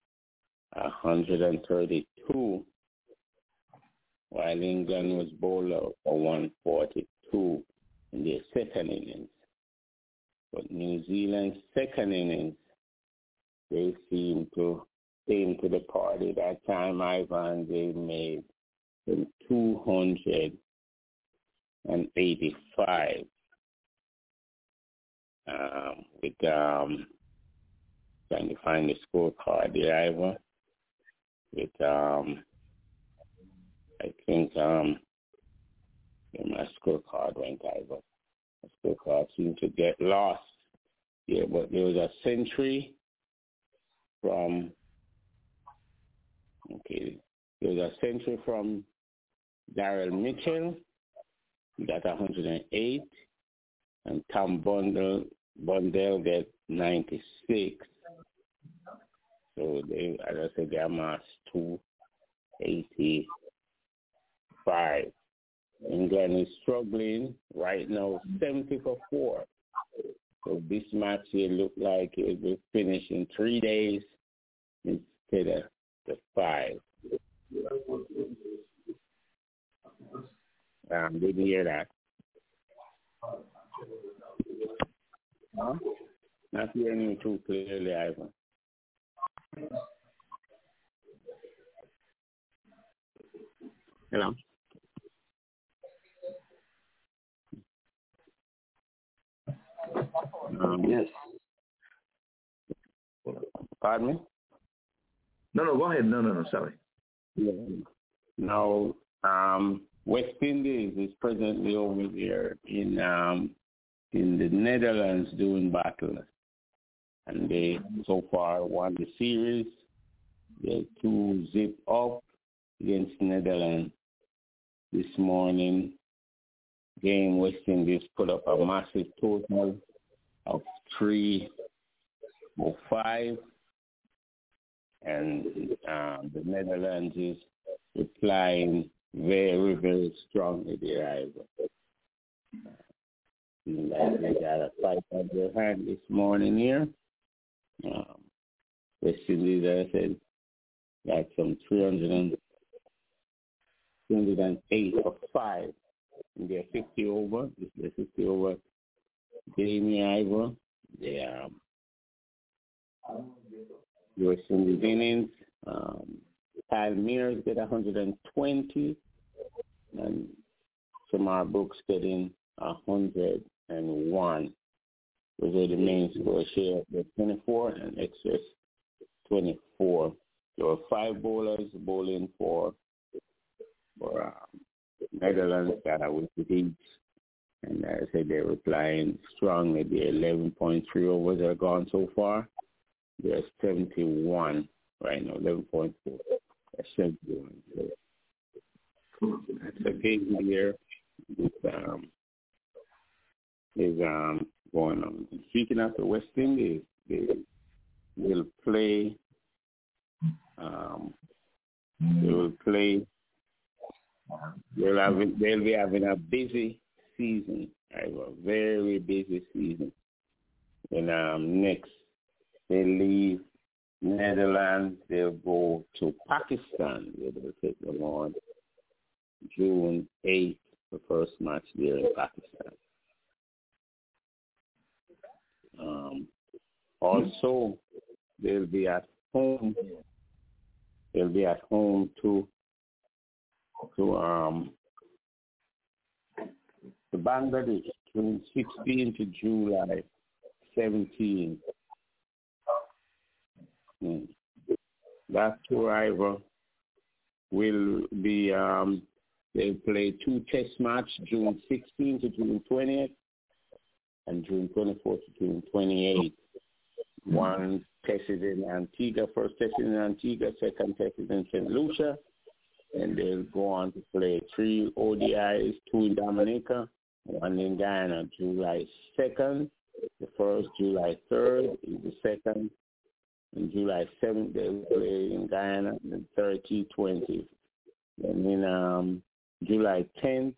132, while England was bowled out for 142 in their second innings. But New Zealand's second innings, they seem to came to the party that time, Ivan. They made them 285 with trying to find the scorecard there, Ivan. With I think my scorecard went, Ivan. My scorecard seemed to get lost. Yeah, but there was a century from Darrell Mitchell, he got 108, and Tom Bundell got 96. So they, as I said, they amassed 285. England is struggling right now, 70 for 4. So this match here looked like it will finish in 3 days instead of the 5. Didn't hear that. Huh? Not hearing you too clearly, Ivan. Hello? Yes. Pardon me? No, go ahead. No, sorry. Yeah. Now, West Indies is presently over there in the Netherlands doing battle, and they so far won the series. They're 2-0 up against Netherlands this morning. Game West Indies put up a massive total of 305, and the Netherlands is replying very, very strongly there. They got a fight on their hand this morning here. West Indies, as I said, got some 308 for 5 in their 50 over. This is the 50 over game, Ivor. The West Indies innings. Kyle Mears get 120, and Shamar Brooks getting 101. Those are the main score share. The 24 and excess 24. There were 5 bowlers bowling for Netherlands, Ghana with the Heat. And I said they were playing strongly. The 11.3 overs are gone so far. There's 71 right now, 11.4. That's 71. So that's a game here. Is going on. Speaking of the West Indies, they will play. They'll be having a busy season, a very busy season. And next, they leave Netherlands. They'll go to Pakistan. They'll take them on June 8th, the first match there in Pakistan. Also, they'll be at home. They'll be at home to Bangladesh, June 16 to July 17. That tour will be, they'll play 2 test matches, June 16 to June 20th, and June 24th to June 28th. One test is in Antigua, first test is in Antigua, second test is in St. Lucia, and they'll go on to play 3 ODIs, 2 in Dominica, 1 in Guyana, July 2nd. The first, July 3rd is the second, and July 7th they'll play in Guyana, and the third T20. And then July 10th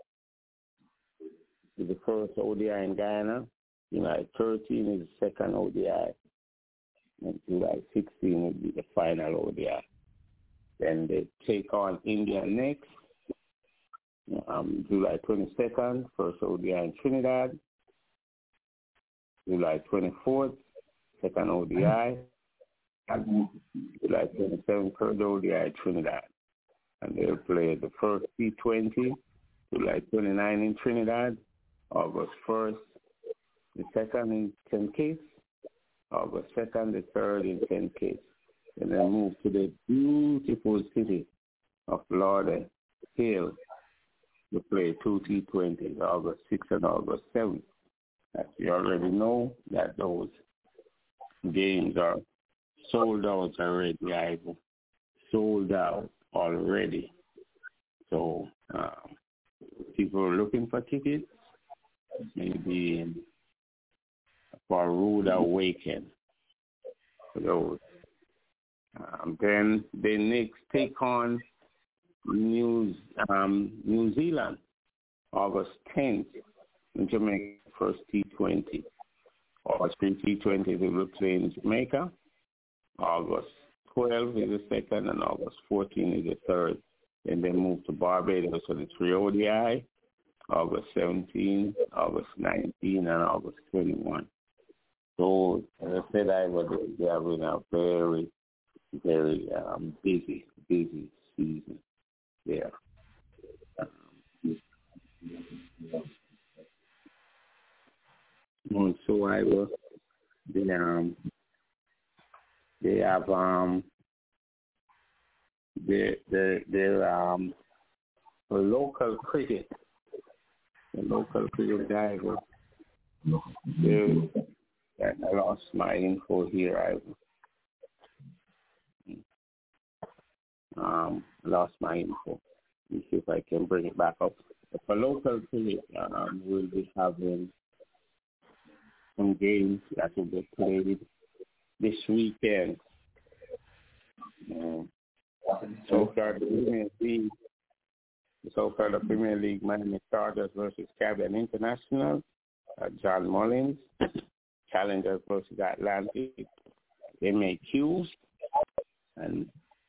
is the first ODI in Guyana. July 13 is the second ODI, and July 16 will be the final ODI. Then they take on India next, July 22nd, first ODI in Trinidad. July 24th, second ODI. July 27th, third ODI in Trinidad. And they'll play the first T20, July 29 in Trinidad, August 1st, the second in 10 case, August 2nd, the third in 10 case. And then move to the beautiful city of Lauderdale to play 2 T20s, August 6th and August 7th. As you already know, that those games are sold out already, Ivan. Sold out already. So people are looking for tickets, maybe for a rude awakening for those. Then they next take on New Zealand, August 10th in Jamaica, first T20. August 3 T20 they will play in Jamaica. August 12th is the second, and August 14th is the third. Then they move to Barbados for the 3 ODI, August 17, August 19, and August 21. So, as I said, they are in a very, very busy season there. So I will. They have a local cricket. The local cricket guy I lost my info here. I lost my info. Let me see if I can bring it back up. But for local cricket, we'll be having some games that will be played this weekend. So far, the Premier League, Miami Chargers versus Caribbean International, John Mullins, Challengers versus Atlantic, MAQ, and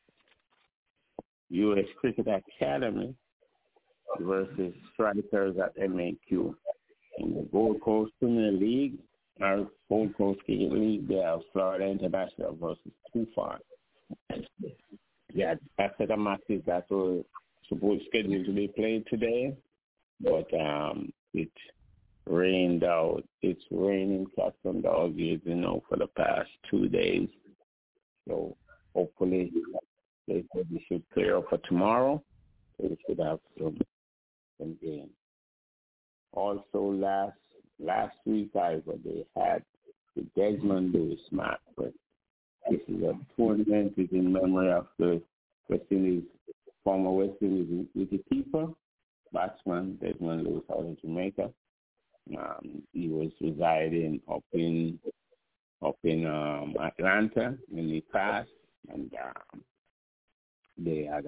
U.S. Cricket Academy versus Strikers at MAQ. In the Gold Coast Premier League, our Gold Coast Cricket League, they have Florida International versus Too Far. Yeah, that's the matches that were scheduled to be played today, but it rained out. It's raining cats and doggies, for the past 2 days. So hopefully they said we should clear up for tomorrow. So we should have some gain. Also, last week, they had the Desmond Lewis match. This is a tournament in memory of the former West Indies wicketkeeper, batsman Desmond Lewis out of Jamaica. He was residing up in Atlanta in the past, and they had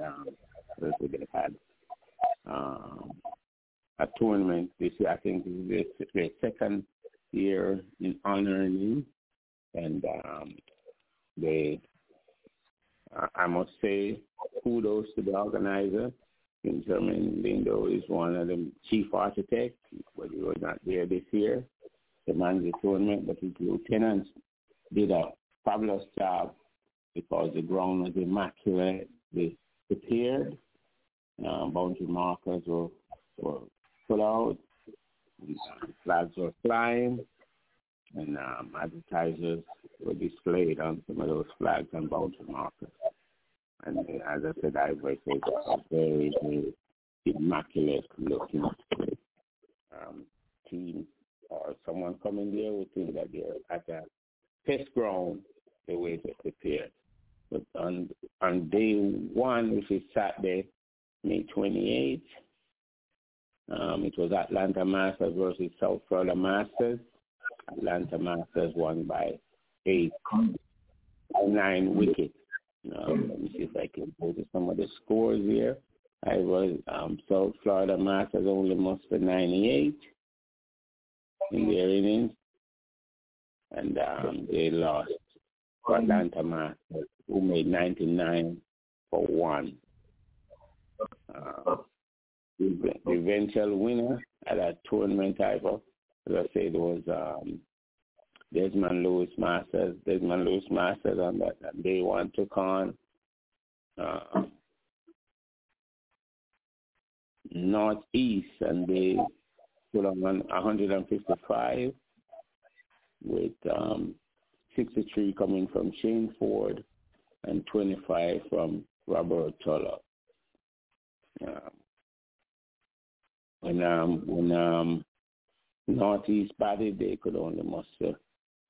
a tournament this year. I think this is their second year in honoring him, and I must say kudos to the organizer. Benjamin Lindo is one of the chief architects, but he was not there this year to manage the tournament, but his lieutenants did a fabulous job because the ground was immaculate. They prepared, boundary markers were put out, flags were flying, and advertisers were displayed on some of those flags and boundary markers. And as I said, Ivory is a very, very immaculate looking team. Or someone coming there would think that they're at a test ground the way they prepared. But on day one, which is Saturday, May 28th, it was Atlanta Masters versus South Florida Masters. Atlanta Masters won by 9 wickets. Let me see if I can go to some of the scores here. I was South Florida Masters only mustered 98 in their innings, and they lost to Atlanta Masters, who made 99 for 1. The eventual winner at that tournament, as I said, was Desmond Lewis Masters. Desmond Lewis Masters on that day one took on Northeast, and they put on 155 with 63 coming from Shane Ford and 25 from Robert Tulloch. When Northeast batted, they could only muster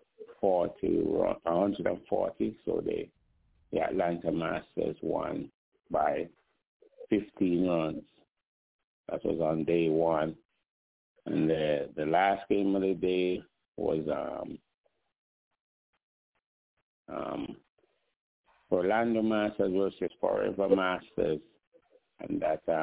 140, so the Atlanta Masters won by 15 runs. That was on day one. And the last game of the day was Orlando Masters versus Forever Masters, and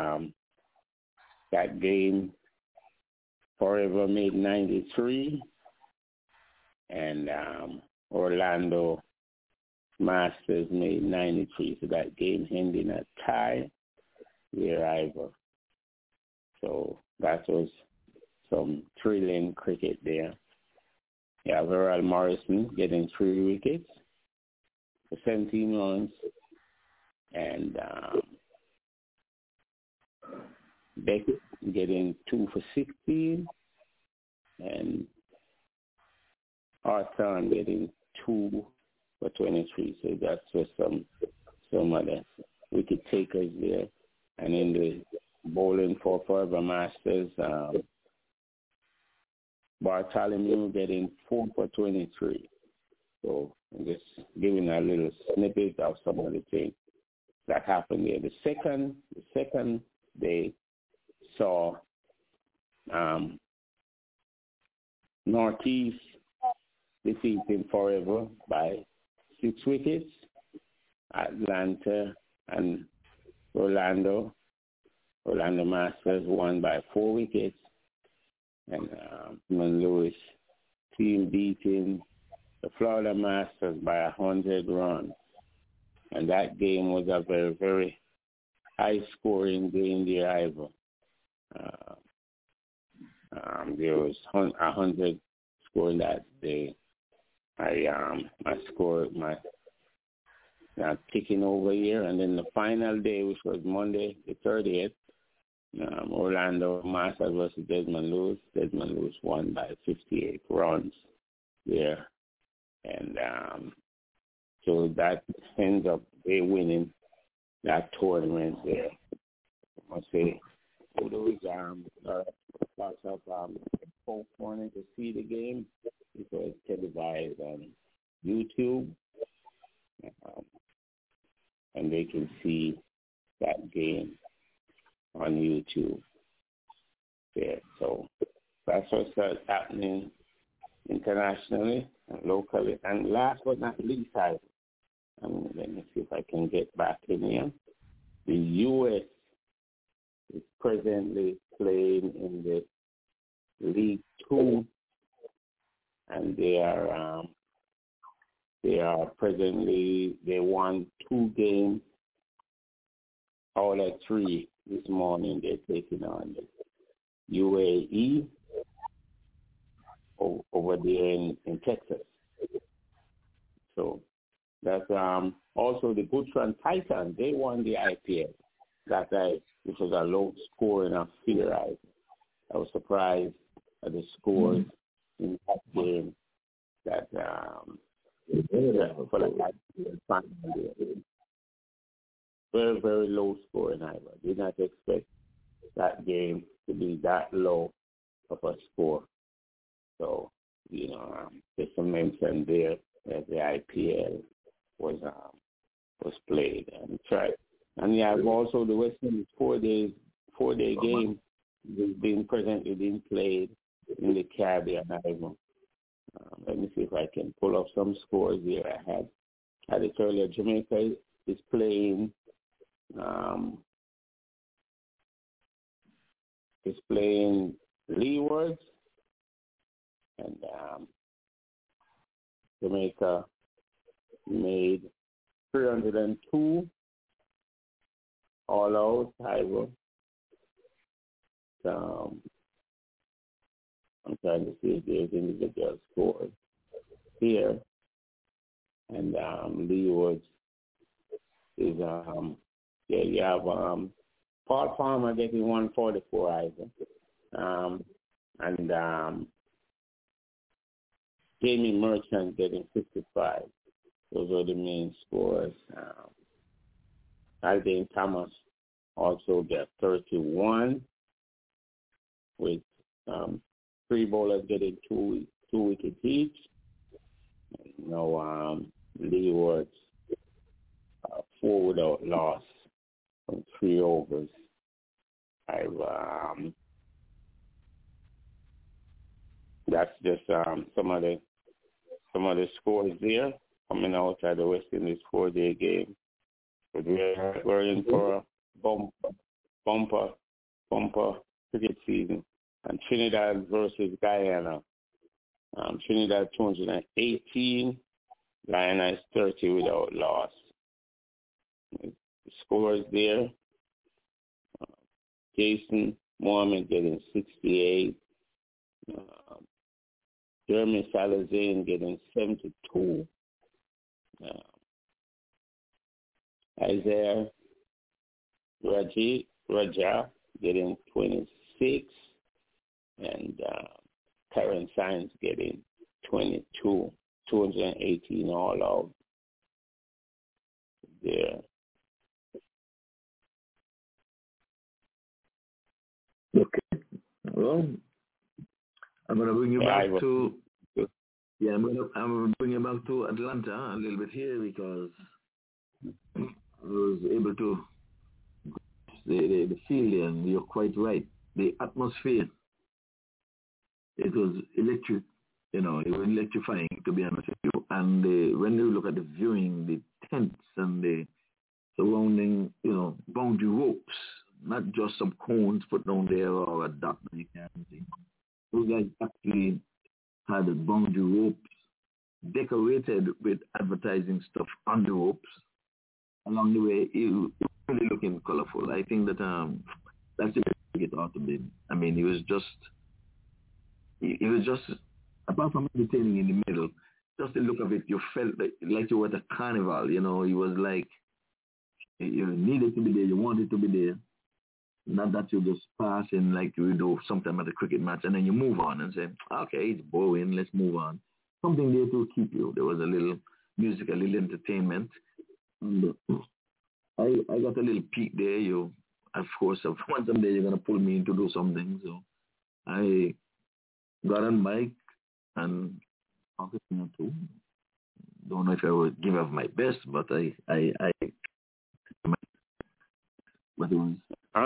that game, Forever made 93, and Orlando Masters made 93. So that game ended in a tie wherever. So that was some thrilling cricket there. Yeah, Verrell Morrison getting 3 wickets for 17 runs, and Beckett getting 2 for 16, and Arthur getting 2 for 23. So that's just some other wicket takers there. And in the bowling for Forever Masters, Bartholomew getting 4 for 23. So I'm just giving a little snippet of some of the things that happened there. The second day saw Northeast defeating Forever by 6 wickets. Atlanta and Orlando Masters won by 4 wickets. And Lewis team beating the Florida Masters by 100 runs. And that game was a very, very high-scoring game there, Ivor. There was 100 scoring that day. I scored taking over here, and then the final day, which was Monday the 30th, Orlando Masters versus Desmond Lewis. Desmond Lewis won by 58 runs there. And so that ends up they winning that tournament there. I must say, for those lots of folks wanting to see the game, because it's televised on YouTube, and they can see that game on YouTube there. So that's what's happening internationally and locally. And last but not least, let me see if I can get back in here. The U.S. is presently playing in the League Two, and they won 2 games out of 3 this morning. They're taking on the UAE over there in Texas. So that's also the Buttran Titans. They won the IPL. Which was a low score in a fear. I was surprised at the scores in that game. That for the very, very low score in Iowa. Did not expect that game to be that low of a score. So, just to mention there that the IPL was played and tried. And you have also the West Indies 4-day game is being presently being played in the Caribbean Island. Let me see if I can pull up some scores here. I had it earlier. Jamaica is playing Leeward, and Jamaica made 302 all out. I'm trying to see if there's individual scores here. And Leeward is you have Paul Farmer getting 144 Isaac. And Jamie Merchant getting 55. Those are the main scores. Aldane Thomas also get 31, with 3 bowlers getting 2 wickets each. Leeward 4 without loss from 3 overs. That's just some of the scores there coming out of the West Indies 4-day game. But we're in for a bumper cricket season. And Trinidad versus Guyana. Trinidad 218, Guyana is 30 without loss. The scores there. Jason Mohammed getting 68. Jeremy Salazane getting 72. Isaiah Raja getting 26. And Karen Sines getting 22, 218 all out there. Okay. Well, I'm going to bring you back to I'm going to bring you back to Atlanta a little bit here, because I was able to the field, and you're quite right. The atmosphere, it was electric, it was electrifying, to be honest with you. And when you look at the viewing, the tents and the surrounding, boundary ropes, not just some cones put down there or a dot that you can't see. Those guys actually had the boundary ropes decorated with advertising stuff on the ropes. Along the way, it was really looking colorful. I think that that's the way it ought to be. I mean, it was just, apart from entertaining in the middle, just the look of it, you felt like you were at a carnival. It was like you needed to be there, you wanted to be there. Not that you just pass in like you do sometime at a cricket match and then you move on and say, okay, it's boring, let's move on. Something there to keep you. There was a little music, a little entertainment. And I got a little peek there. You, of course, once someday you're going to pull me in to do something. So I got on mic and talked to you too. Don't know if I would give up my best, but but it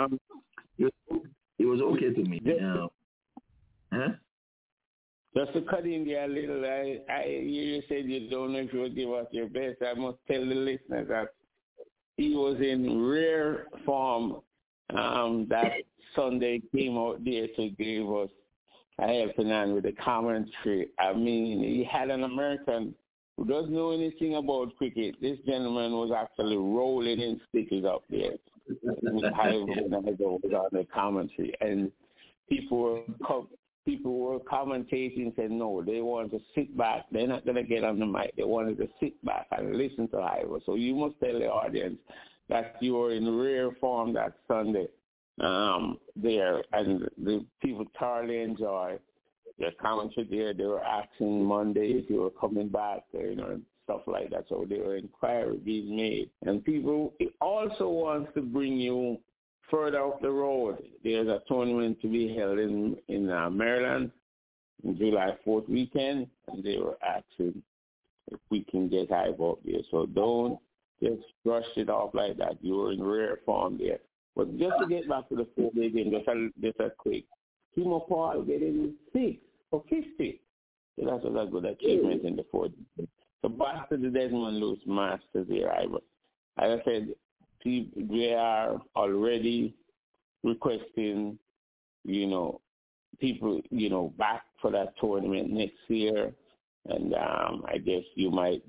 was okay to me. Huh? Just to cut in there a little, you said you don't know if you would give us your best. I must tell the listeners that he was in rare form that Sunday came out there to give us a helping hand with the commentary. I mean, he had an American who doesn't know anything about cricket. This gentleman was actually rolling in stickers up there with was on the commentary. And people were commentating, said no, they want to sit back. They're not going to get on the mic. They wanted to sit back and listen to Ivor. So you must tell the audience that you were in rare form that Sunday there. And the people thoroughly enjoyed the commentary there. They were asking Monday if you were coming back, stuff like that. So there were inquiries being made. And people also wants to bring you further up the road. There's a tournament to be held in Maryland in July 4th weekend, and they were asking if we can get Ivor up there. So don't just brush it off like that. You were in rare form there. But just to get back to the 4-day game, just a quick. Timo Paul getting 6 for 50. So that was a good achievement in the 4th. So back to the Desmond Lewis Masters here, Ivor. As I said, they are already requesting, people, back for that tournament next year. And I guess you might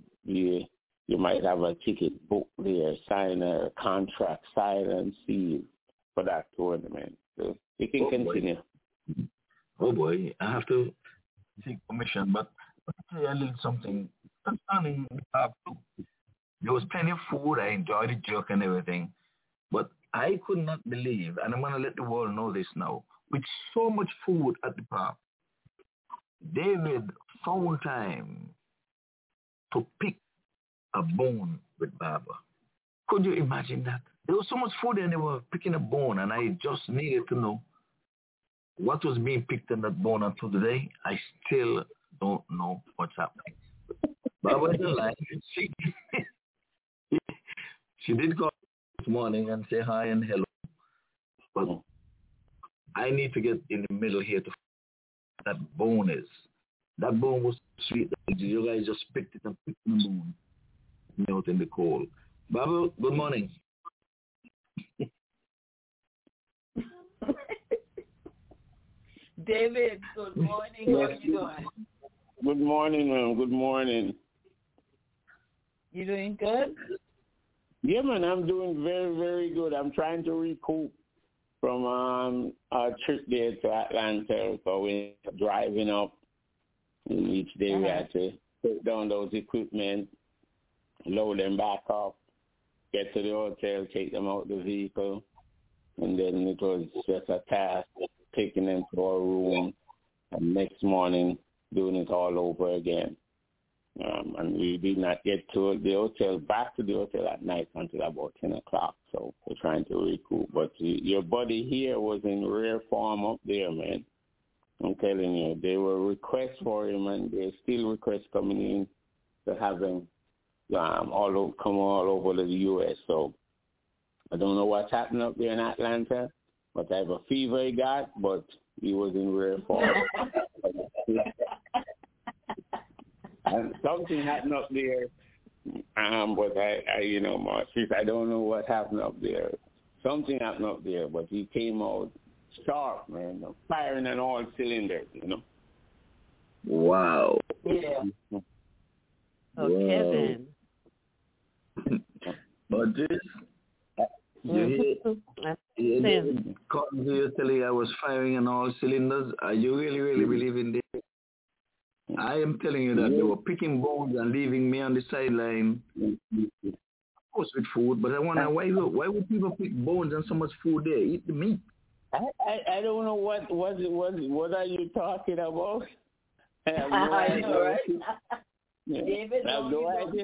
have a ticket booked there, sign a contract, sign and seal for that tournament. So you can continue. Oh boy, I have to seek permission, but let me tell you a little something concerning there was plenty of food. I enjoyed the jerk and everything. But I could not believe, and I'm going to let the world know this now, with so much food at the park, David found time to pick a bone with Baba. Could you imagine that? There was so much food and they were picking a bone, and I just needed to know what was being picked in that bone until today. I still don't know what's happening. Baba is alive. She did call this morning and say hi and hello, but I need to get in the middle here to that bone is. That bone was sweet. You guys just picked it and picked the bone out in the cold. Baba, good morning. David, good morning. How are you doing? Good morning, ma'am. Good morning. You doing good? Yeah, man, I'm doing very, very good. I'm trying to recoup from our trip there to Atlanta. So we're driving up, and each day we had to put down those equipment, load them back up, get to the hotel, take them out the vehicle, and then it was just a task, taking them to our room, and next morning doing it all over again. And we did not get to the hotel, back to the hotel at night until about 10 o'clock. So we're trying to recoup. But your buddy here was in rare form up there, man. I'm telling you, there were requests for him, and there's still requests coming in to have him come all over the U.S. So I don't know what's happening up there in Atlanta, but I have a fever he got, but he was in rare form. And something happened up there, but Marcius, I don't know what happened up there. Something happened up there, but he came out sharp, man, firing on all cylinders, Wow. Yeah. Oh, wow. Kevin. But this, you hear, calling you telling I was firing on all cylinders. Are you really, really believing this? I am telling you that they were picking bones and leaving me on the sideline course with food, but I wonder why would people pick bones and so much food there? Eat the meat. I don't know what are you talking about? I have no idea. Right? David, I have no idea.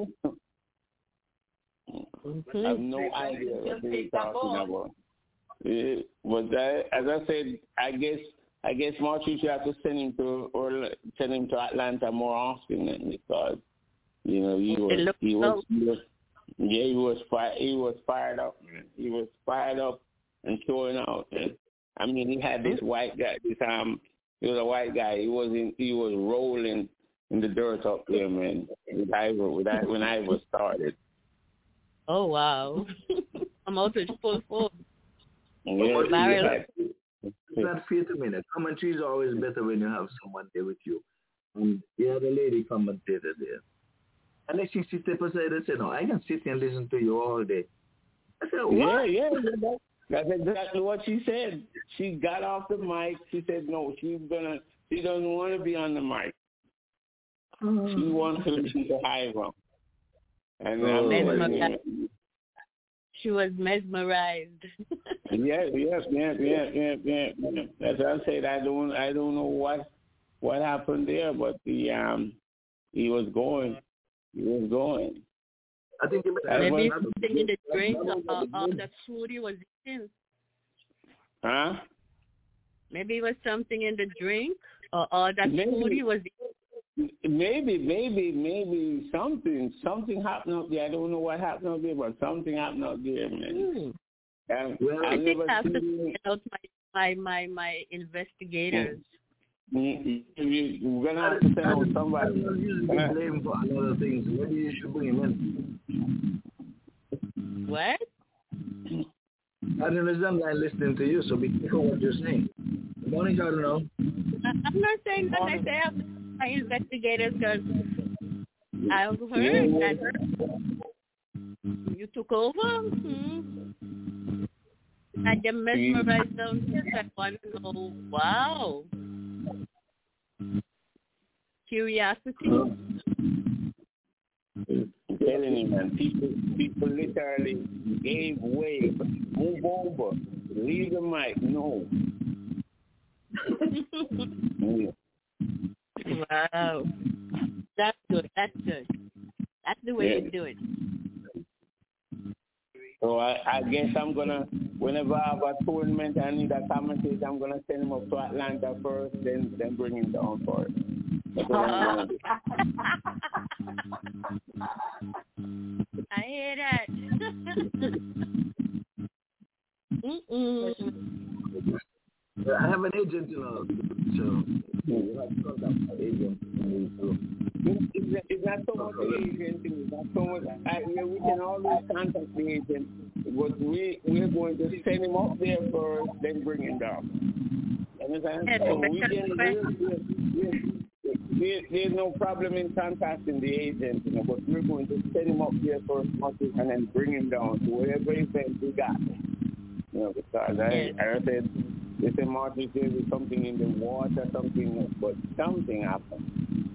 I have no idea what you're talking about. But as I said, I guess Marty should have to send him to Atlanta more often, because he was fired up. He was fired up and showing out. I mean, he had this white guy. He was a white guy. He was rolling in the dirt up there, man. When Ivor started. Oh wow! I'm out with full force. Yeah, it's not fair to me. The commentary is always better when you have someone there with you. And you had a lady commentator there. And then she step aside and said, "No, I can sit here and listen to you all day." I said, "What?" Yeah. That's exactly what she said. She got off the mic. She said, "No, she doesn't want to be on the mic. She wants to listen to Ivor." And she was mesmerized. Yes. That's what I said. I don't know what happened there, but he was going. He was going. I think maybe something in the drink or the food he was eating. Huh? Maybe it was something in the drink or that food he was eating. Maybe something happened up there. I don't know what happened up there, but something happened up there, man. I think I have to get out my investigators. We're gonna have to send out somebody. You can blame for a lot of things. Maybe you should bring him in. What? I don't understand. I'm listening to you, so be careful what you're saying. Good morning, Cardinal. I'm not saying that. I say I have my investigators because I've heard that you took over. Had them mesmerized down here. I want to know. Wow. Curiosity. I'm telling you, man, people literally gave way. Move over. Leave the mic. No. Wow. That's good. That's the way you do it. So I guess I'm going to, whenever I have a tournament I need a commentator, I'm going to send him up to Atlanta first, then bring him down for it. That's what I'm going to do. I hear that. I have an agent, so you have to contact my agent. It's not so much the agent, it's not so much. We can always contact the agent, but we're going to send him up there first, then bring him down. Understand? So there's no problem in contacting the agent, but we're going to send him up there first, and then bring him down to whatever event we got. Because I said, they say Martin says there's something in the water, something, but something happened.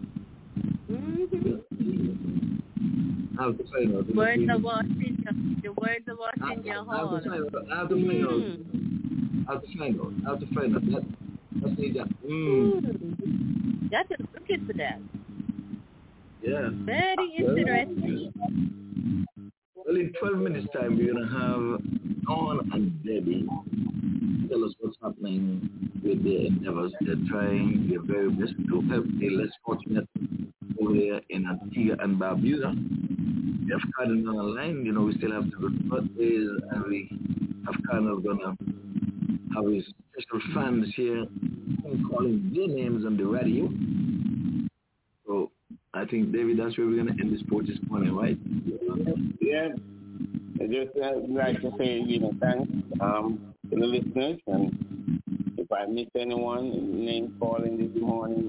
I have to find out. The words of what's in your heart. I have to find out. That's the agent. You have to look into that. Yeah. Very interesting. Well, in 12 minutes' time, we're going to have Dawn and Debbie tell us what's happening with their endeavors. They're trying their very best to help the less fortunate over there in Antigua and Barbuda. We have Cardinal on the line. We still have to go to birthdays, and we have kind of going to have his special fans here calling their names on the radio. So I think, David, that's where we're going to end this report this morning, right? Yeah. I just like to say, thanks to the listeners, and if I missed anyone, name calling this morning,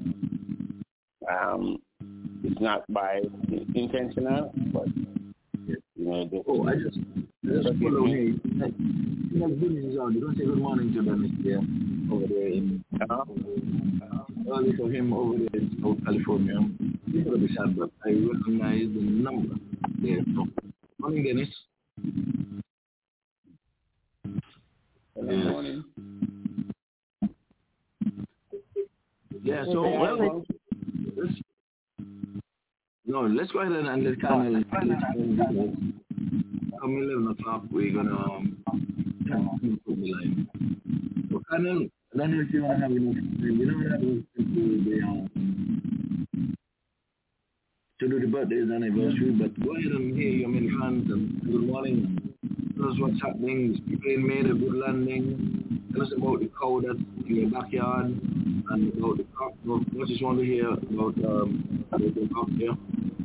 it's not by intentional, but I just follow me. You don't say good morning to them over there in early for him over there in South California. He's going to be sad, but I recognize the number there. So Morning, Dennis. Good morning. Yeah, so, well, let's go ahead and let Colonel come 11 o'clock. We're going to put the line. So, Colonel, I don't know if you want to have enough time. You know what happens to do the birthdays and anniversary, but go ahead and hear your many fans and good morning. Tell us what's happening. The plane made a good landing. Tell us about the cow that's in your backyard and about the cock. I just want to hear about the cock here.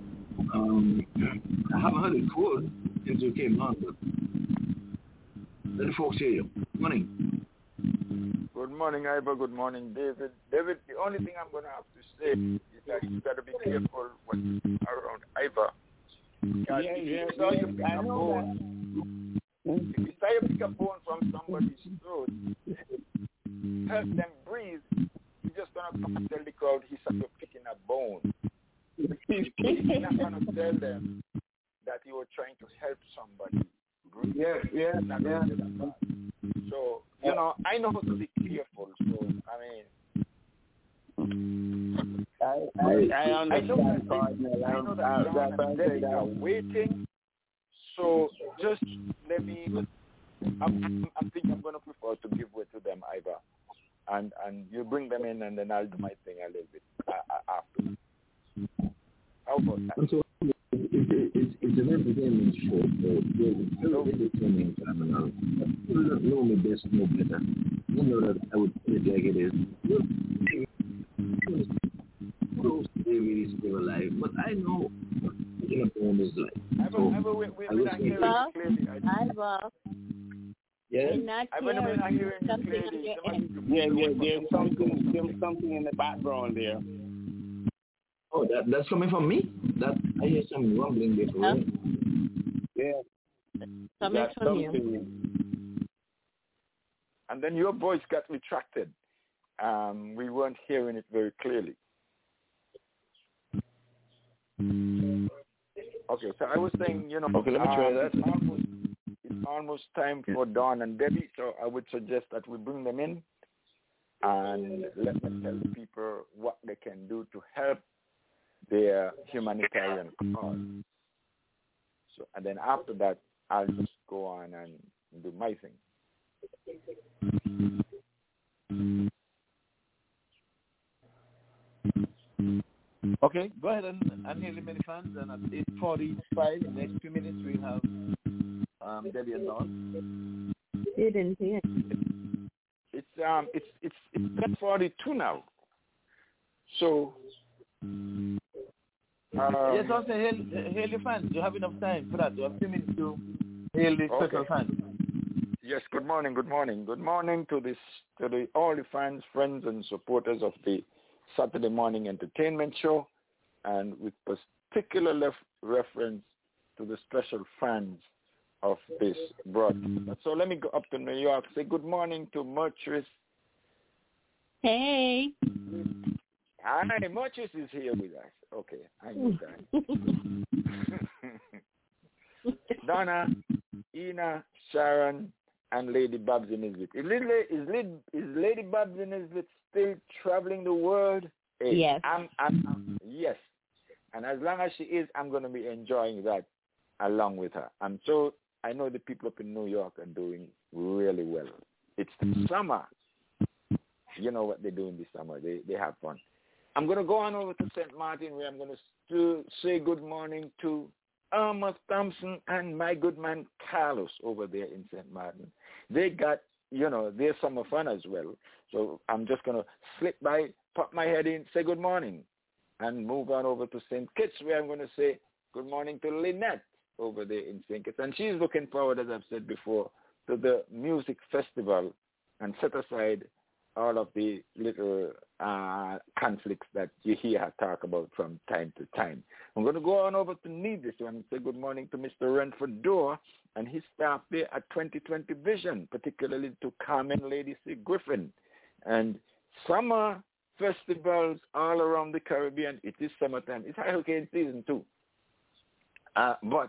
I haven't heard it called since you came on, but let the folks hear you. Good morning. Good morning, Iva. Good morning, David. David, the only thing I'm going to have to say is that you got to be careful what's around Iva. If you saw you pick a bone, if you saw you pick a bone from somebody's throat, help them breathe. You're just going to come and tell the crowd he saw you picking a bone. You're not going to tell them that you were trying to help somebody breathe. Yes. So, I know how to be careful. So, I understand. I know that John and Debbie are waiting. So, just let me. I'm thinking I'm going to prefer to give way to them, Iva, and you bring them in, and then I'll do my thing a little bit after. How about that? So it's an entertainment show, so it's still entertaining phenomenal. You don't know me best, no better. You know that I would put it like it is. Those David is still alive, but I know what picking up on is like. Yes. There's something in the background there. Oh, that's coming from me? That I hear some rumbling before. Yeah. Coming from you. And then your voice got retracted. We weren't hearing it very clearly. Okay, so I was saying, okay, let me try that. It's almost time for Dawn and Debbie, so I would suggest that we bring them in and let them tell the people what they can do to help their humanitarian cause. So, and then after that, I'll just go on and do my thing. Okay, go ahead and hear the many fans. And at 8:45, in the next few minutes, we have Debbie and Dawn. You didn't hear. It's 10:42 now. So. Yes, also hail your fans. You have enough time for that. You have 2 minutes to hail the special fans. Yes, good morning. Good morning to all the fans, friends, and supporters of the Saturday Morning Entertainment Show, and with particular reference to the special fans of this broadcast. So let me go up to New York. Say good morning to Mertris. Hey. Hi, Mertris is here with us. Okay, I knew that. Donna, Ina, Sharon, and Lady Babs Elizabeth. Is Lady Babs Elizabeth still traveling the world? Hey, yes. Yes. And as long as she is, I'm going to be enjoying that along with her. I know the people up in New York are doing really well. It's the summer. You know what they do in the summer. They have fun. I'm going to go on over to St. Martin, where I'm going to say good morning to Amos Thompson and my good man Carlos over there in St. Martin. They got, their summer fun as well. So I'm just going to slip by, pop my head in, say good morning, and move on over to St. Kitts, where I'm going to say good morning to Lynette over there in St. Kitts. And she's looking forward, as I've said before, to the music festival and set aside all of the little conflicts that you hear her talk about from time to time. I'm going to go on over to Nevis and say good morning to Mr. Renford Dorr and his staff there at 2020 Vision, particularly to Carmen Lady C. Griffin. And summer festivals all around the Caribbean. It is summertime. It's hurricane season too. But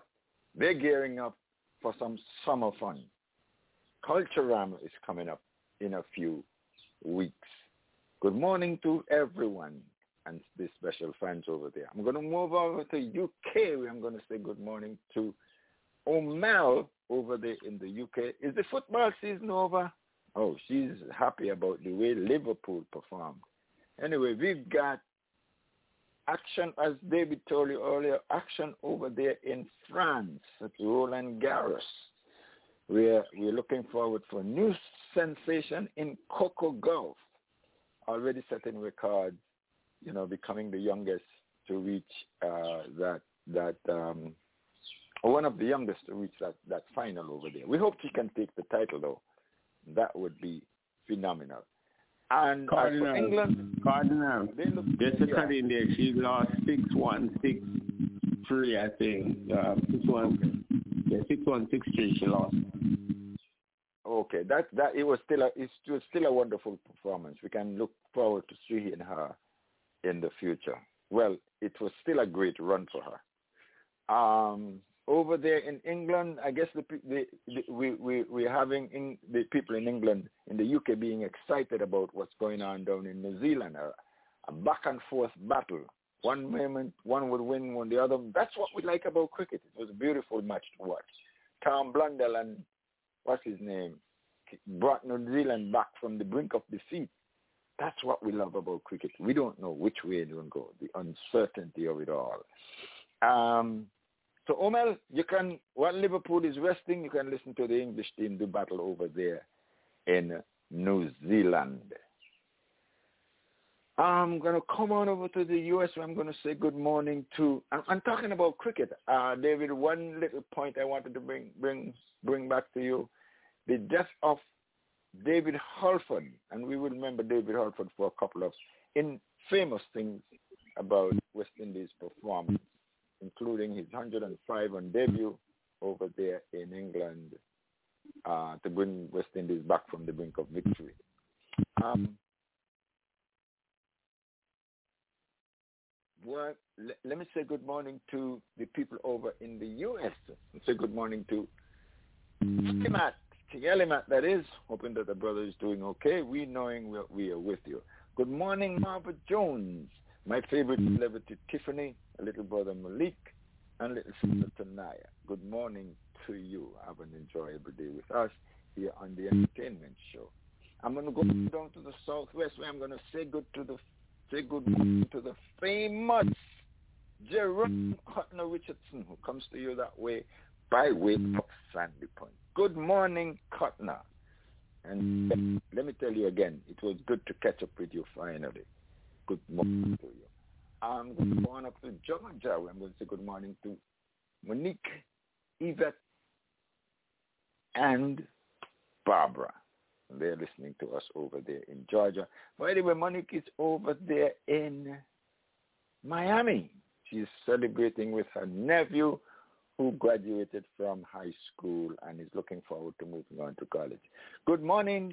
They're gearing up for some summer fun. Culturama is coming up in a few weeks. Good morning to everyone and the special fans over there. I'm going to move over to UK where I'm going to say good morning to Omel over there in the UK. Is the football season over? Oh, she's happy about the way Liverpool performed. Anyway, we've got action, as David told you earlier, action over there in France at Roland Garros, where we're looking forward for a new sensation in Coco Gauff, already setting records, becoming the youngest to reach one of the youngest to reach that final over there. We hope she can take the title, though. That would be phenomenal. And Cardinal, as for England, there's a cut in there. She lost 6-1, 6-3, I think. 6-1, 6-3. She lost. Okay, it was still a wonderful performance. We can look forward to seeing her in the future. Well, it was still a great run for her. Over there in England, I guess we're having the people in England, in the UK, being excited about what's going on down in New Zealand, a back and forth battle. One moment, one would win, one the other. That's what we like about cricket. It was a beautiful match to watch. Tom Blundell and what's his name brought New Zealand back from the brink of defeat. That's what we love about cricket. We don't know which way it will go, the uncertainty of it all. So, Omel, while Liverpool is resting, you can listen to the English team do battle over there in New Zealand. I'm going to come on over to the U.S. where I'm going to say good morning to, I'm talking about cricket. David, one little point I wanted to bring back to you. The death of David Halford, and we will remember David Halford for a couple of famous things about West Indies' performance, including his 105 on debut over there in England to bring West Indies back from the brink of victory. Well, let me say good morning to the people over in the U.S. Say good morning to Matt, King Matt, that is. Hoping that the brother is doing okay. We knowing we are with you. Good morning, Marva Jones. My favorite celebrity, Tiffany, a little brother Malik, and little sister Tanaya. Good morning to you. Have an enjoyable day with us here on the Entertainment Show. I'm going to go down to the Southwest where I'm going to say good morning to the famous Jerome Cutner Richardson, who comes to you that way by way of Sandy Point. Good morning, Cutner. And let me tell you again, it was good to catch up with you finally. Good morning to you. I'm going to go on up to Georgia, where I'm going to say good morning to Monique, Yvette, and Barbara. They're listening to us over there in Georgia. By the way, Monique is over there in Miami. She's celebrating with her nephew who graduated from high school and is looking forward to moving on to college. Good morning,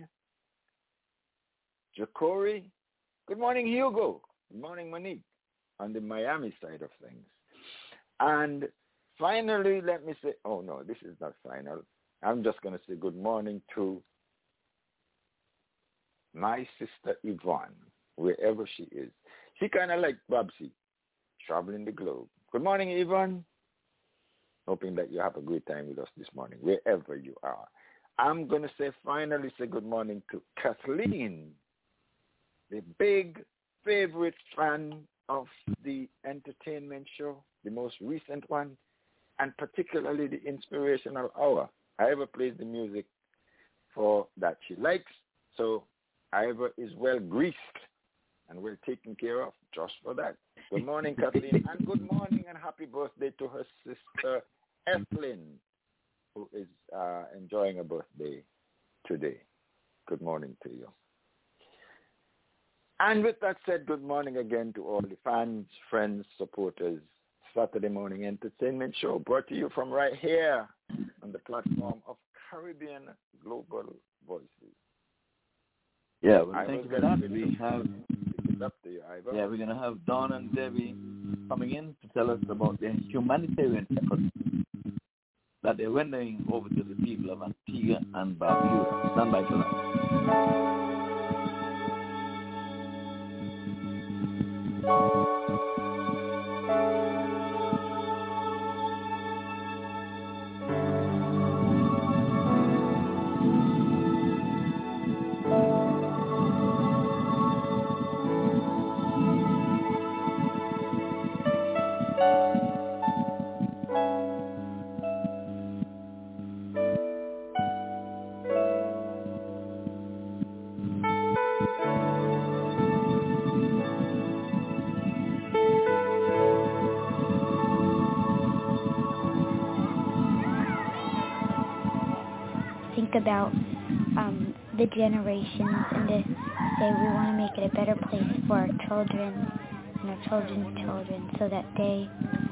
Jacori. Good morning, Hugo. Good morning, Monique, on the Miami side of things. And finally, let me say, oh no, this is not final. I'm just going to say good morning to my sister Yvonne, wherever she is. She kind of like Babsy, traveling the globe. Good morning, Yvonne. Hoping that you have a great time with us this morning, wherever you are. I'm going to finally say good morning to Kathleen, the big favorite fan of the Entertainment Show, the most recent one, and particularly the Inspirational Hour. Ivor plays the music for that she likes, so Ivor is well greased and well taken care of just for that. Good morning, Kathleen, and good morning and happy birthday to her sister, Ethelyn, who is enjoying a birthday today. Good morning to you. And with that said, good morning again to all the fans, friends, supporters. Saturday Morning Entertainment Show brought to you from right here on the platform of Caribbean Global Voices. Yeah, well, thank you for that. We're going to have Don and Debbie coming in to tell us about their humanitarian efforts that they're rendering over to the people of Antigua and Barbuda. Stand by for that. About the generations and to say we want to make it a better place for our children and our children's children so that they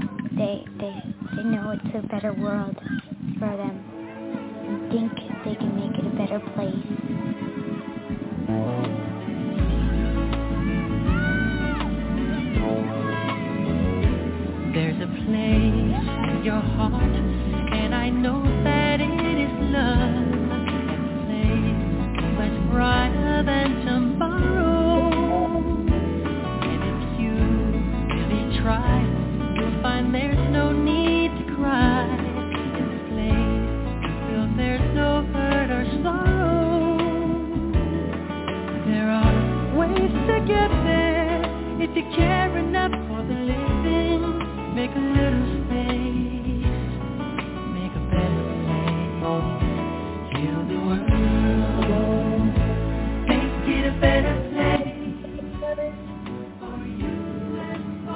know it's a better world for them and think they can make it a better place. There's a place in your heart and I know that it is love. Brighter than tomorrow. And if you really try, you'll find there's no need to cry. In this place, you feel there's no hurt or sorrow. There are ways to get there. If you care enough for the living, make a little space, make a better place. Heal the world. Better place for you and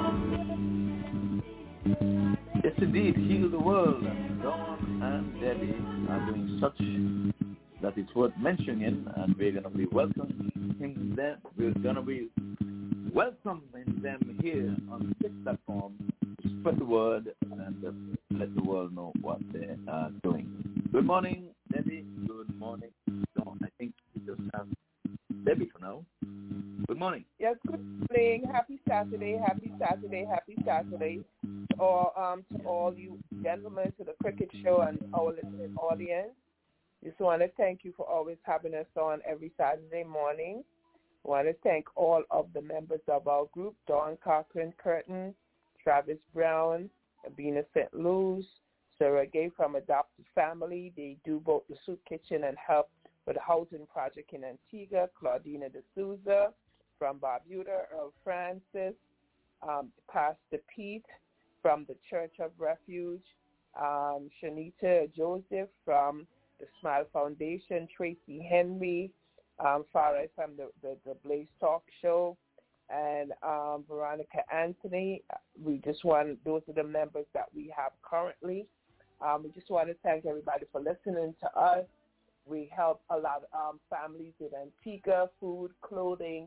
for me. Yes, indeed, heal the world. Dawn and Debbie are doing such that it's worth mentioning, and we're going to be welcoming them. We're going to be welcoming them here on this platform to spread the word and just let the world know what they are doing. Good morning, Debbie. Good morning, Dawn. I think we just have Debbie for now. Good morning. Yes, good morning. Happy Saturday, happy Saturday, happy Saturday. Or to all you gentlemen, to the Cricket Show and our listening audience. Just want to thank you for always having us on every Saturday morning. I want to thank all of the members of our group, Dawn Cochran Curtin, Travis Brown, Abina St. Louis, Sarah Gay from Adopted Family. They do both the soup kitchen and help with the housing project in Antigua, Claudina D'Souza from Barbuda, Earl Francis, Pastor Pete from the Church of Refuge, Shanita Joseph from the Smile Foundation, Tracy Henry, Farah from the Blaze Talk Show, and Veronica Anthony. Those are the members that we have currently. We just want to thank everybody for listening to us. We help a lot of families in Antigua, food, clothing.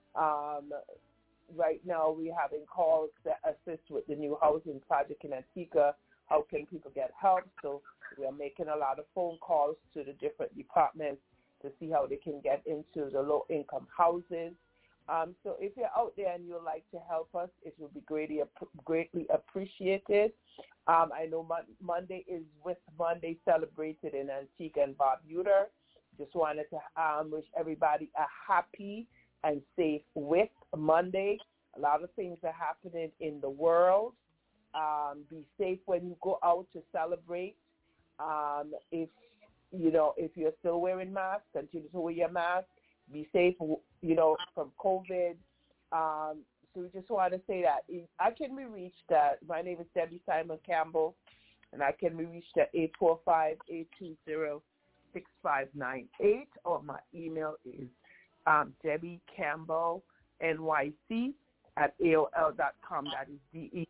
Right now we're having calls that assist with the new housing project in Antigua. How can people get help? So we are making a lot of phone calls to the different departments to see how they can get into the low-income houses. So if you're out there and you'd like to help us, it will be greatly appreciated. I know Monday is With Monday celebrated in Antigua and Barbuda. Just wanted to wish everybody a happy and safe With Monday. A lot of things are happening in the world. Be safe when you go out to celebrate. If you're still wearing masks, continue to wear your mask. Be safe, from COVID. So we just want to say that I can be reached at, my name is Debbie Simon Campbell, and I can be reached at 845-820-6598, or my email is Debbie Campbell NYC at AOL.com. That is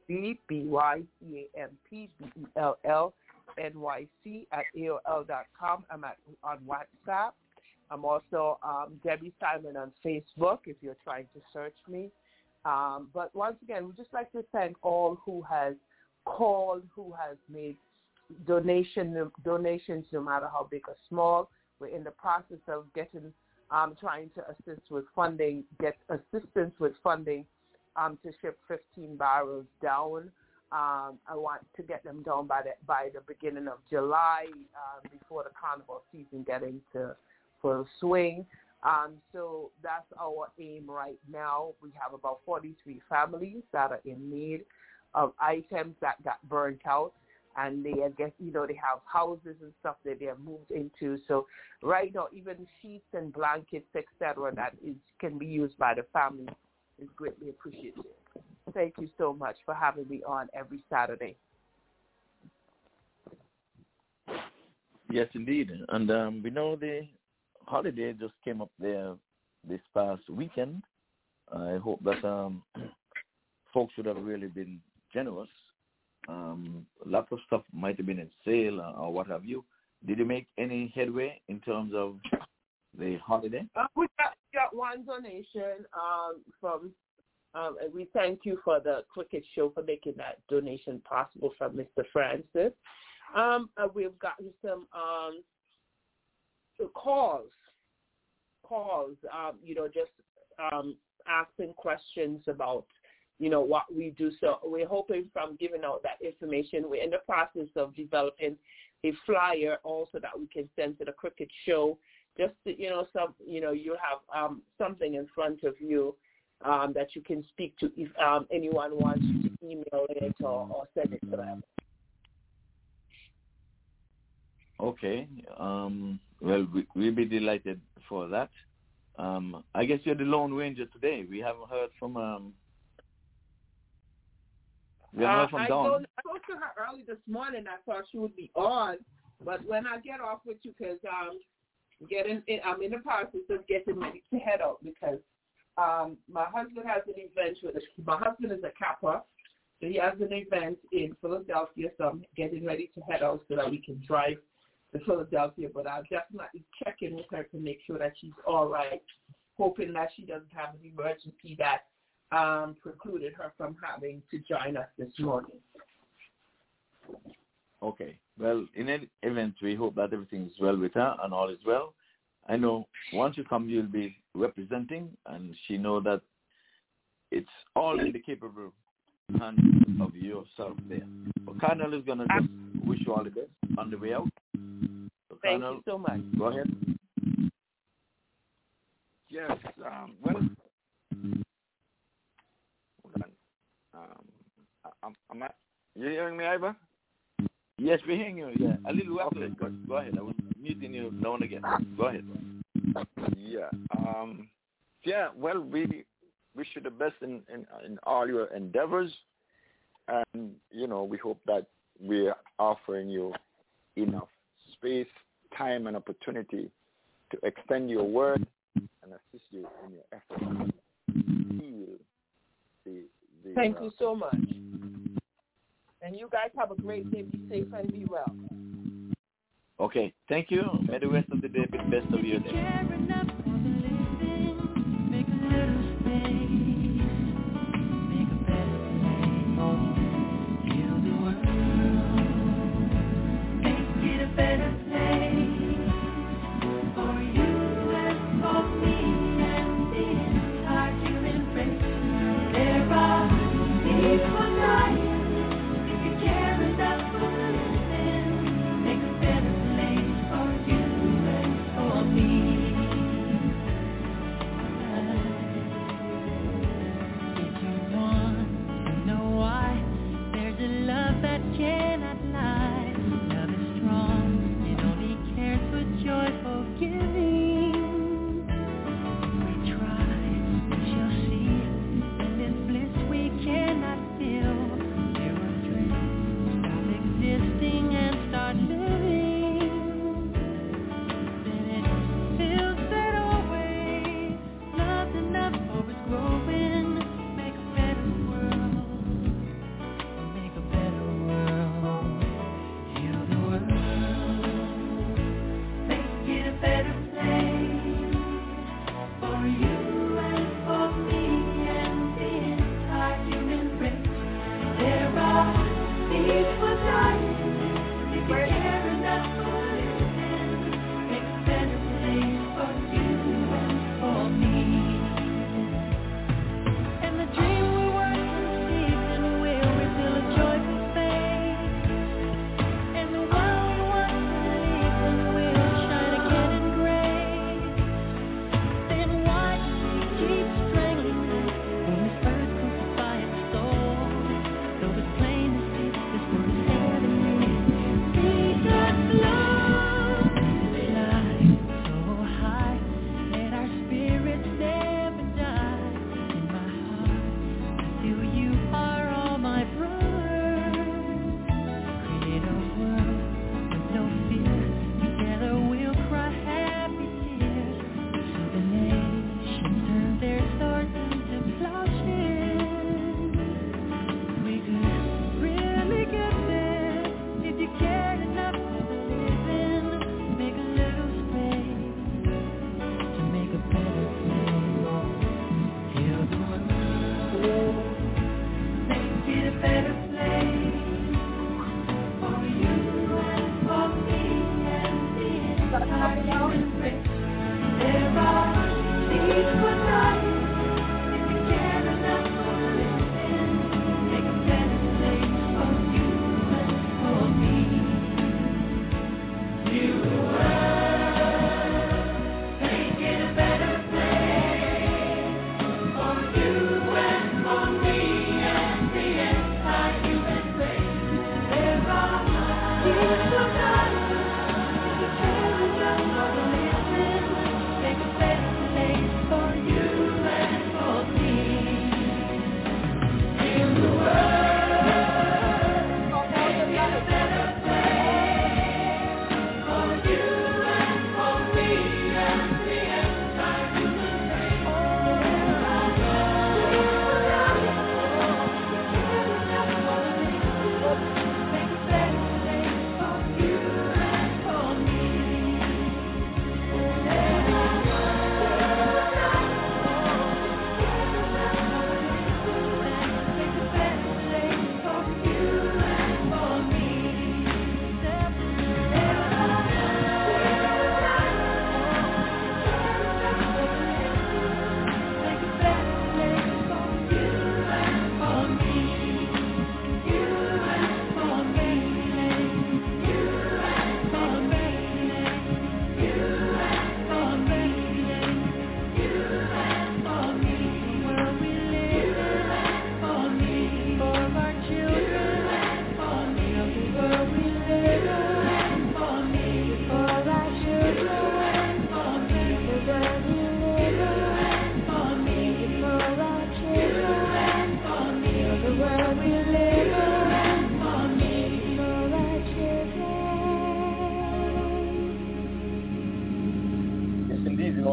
DEBBYCAMPBELL NYC at AOL.com. I'm on WhatsApp. I'm also Debbie Simon on Facebook if you're trying to search me. But once again, we'd just like to thank all who has called, who has made donations, no matter how big or small. We're in the process of trying to assist with funding, get assistance with funding to ship 15 barrels down I want to get them done by the beginning of July, before the carnival season get into full swing. So that's our aim right now. We have about 43 families that are in need of items that got burnt out, and they have houses and stuff that they have moved into. So right now, even sheets and blankets, etc., can be used by the family is greatly appreciated. Thank you so much for having me on every Saturday. Yes, indeed. And we know the holiday just came up there this past weekend. I hope that folks would have really been generous. Lots of stuff might have been in sale or what have you. Did you make any headway in terms of the holiday? We got one donation from, and we thank you for the Cricket Show for making that donation possible from Mr. Francis. We've gotten some calls, just asking questions about, what we do. So we're hoping from giving out that information. We're in the process of developing a flyer also that we can send to the Cricket Show. Just to, you have something in front of you that you can speak to if anyone wants to email it or send it to them. Okay. Well, we'll be delighted for that. I guess you're the Lone Ranger today. We haven't heard from I spoke to her early this morning. I thought she would be on, but when I get off with you, because I'm in the process of getting ready to head out, because my husband has an event my husband is a Kappa, so he has an event in Philadelphia, so I'm getting ready to head out so that we can drive to Philadelphia, but I'll definitely check in with her to make sure that she's all right, hoping that she doesn't have an emergency that precluded her from having to join us this morning. Okay. Well, in any event, we hope that everything is well with her and all is well. I know once you come, you'll be representing, and she know that it's all in the capable hands of yourself there. But Colonel is going to just wish you all the best on the way out. So Thank Colonel, you so much. Go ahead. Yes. Well, hold on. You hearing me, Iva? Yes, we're hearing you. Yeah, a little waffling, but go ahead. I was muting you now and again. Go ahead. Yeah. Well, we wish you the best in all your endeavors, and we hope that we're offering you enough space, time, and opportunity to extend your word and assist you in your efforts. Thank you so much. And you guys have a great day. Be safe and be well. Okay. Thank you. May the rest of the day be the best of your day.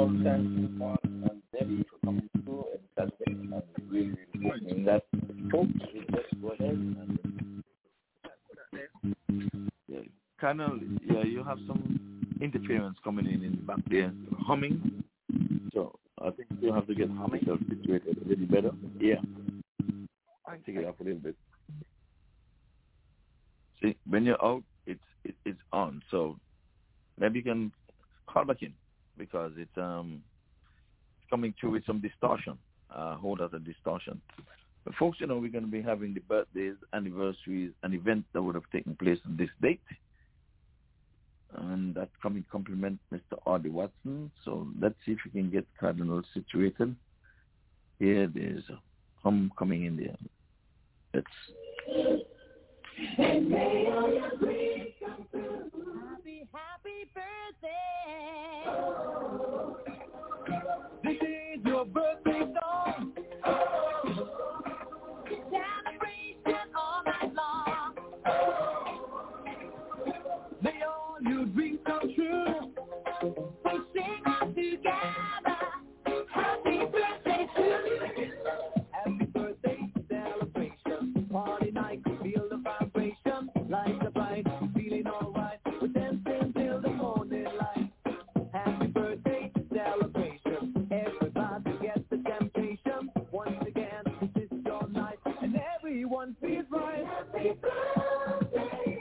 all thanks to Mark and Debbie for coming through and Saturday. And really appreciate that. Folks, we just go ahead and Colonel, you have some interference coming in the back there, humming. So I think you have to get yourself situated a little better. Yeah. I take it up a little bit. See, when you're out, it's on. So maybe you can call back in because it's coming through with some distortion. Hold out a distortion. But folks, we're going to be having the birthdays, anniversaries, and events that would have taken place on this date. And that coming compliment Mr. Audie Watson. So let's see if we can get Cardinal situated. Here there's a hum coming in there. Let's... And may all your dreams come true. Happy birthday. This is your birthday song. Celebration all night long. May all your dreams come true. We sing all together. Happy birthday to you. Happy birthday celebration. Party night, feel the vibration. Lights are bright, feeling alright. We're dancing till the morning light. Happy birthday celebration. Everybody gets the temptation. Once again, this is your night, and everyone feels right. Happy birthday.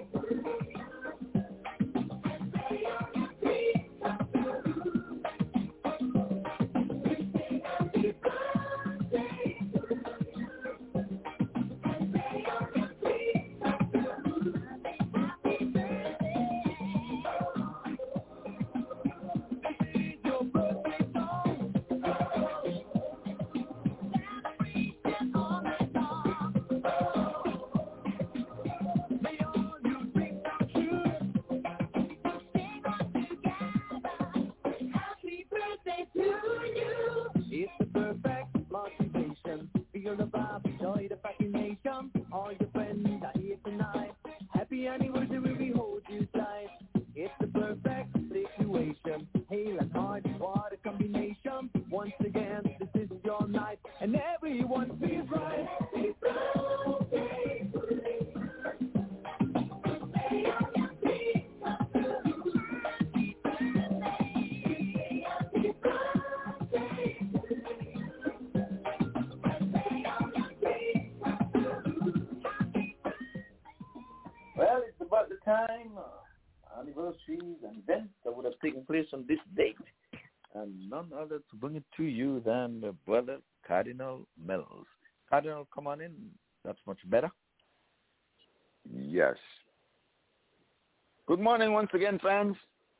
It's the perfect motivation. Feel the vibe, enjoy the fascination. All your friends are here tonight. Happy anniversary, we hold you tight. It's the perfect situation. Hail and heart, what a combination. Once again, this is your night, and everyone feels right. It's Well, it's about the time, anniversaries and events that would have taken place on this date. And none other to bring it to you than the brother Cardinal Mills. Cardinal, come on in. That's much better. Yes. Good morning once again, friends.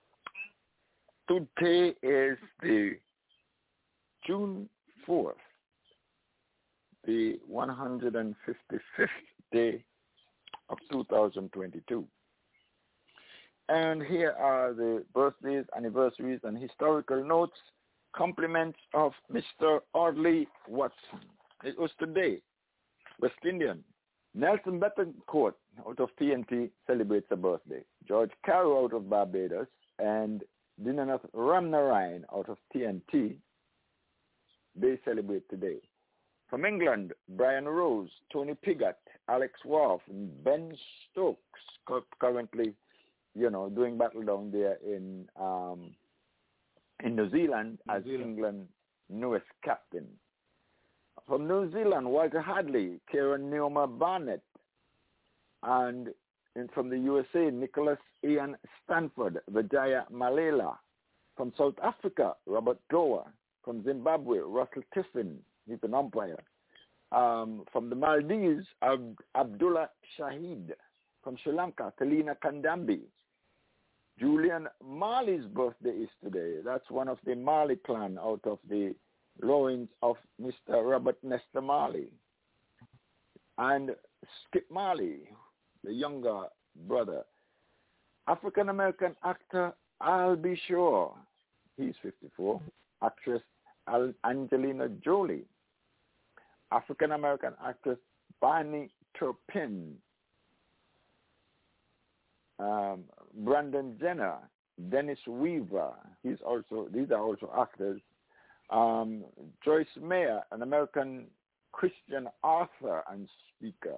Today is the June 4th, the 155th day of 2022. And here are the birthdays, anniversaries, and historical notes, compliments of Mr. Audley Watson. It was today. West Indian. Nelson Betancourt out of TNT celebrates a birthday. George Carroll out of Barbados and Dinanath Ramnarayan out of TNT, they celebrate today. From England, Brian Rose, Tony Piggott, Alex Worf, and Ben Stokes, currently, doing battle down there in New Zealand as England's newest captain. From New Zealand, Walter Hadley, Karen Neoma Barnett, and from the USA, Nicholas Ian Stanford, Vijaya Malela. From South Africa, Robert Dower. From Zimbabwe, Russell Tiffin, he's an umpire. From the Maldives, Abdullah Shahid. From Sri Lanka, Kalina Kandambi. Julian Marley's birthday is today. That's one of the Marley clan out of the loins of Mr. Robert Nesta Marley. And Skip Marley, the younger brother. African-American actor Al B. Shore, he's 54. Actress Angelina Jolie. African-American actress Barney Turpin. Brandon Jenner, Dennis Weaver. These are also actors. Joyce Meyer, an American Christian author and speaker.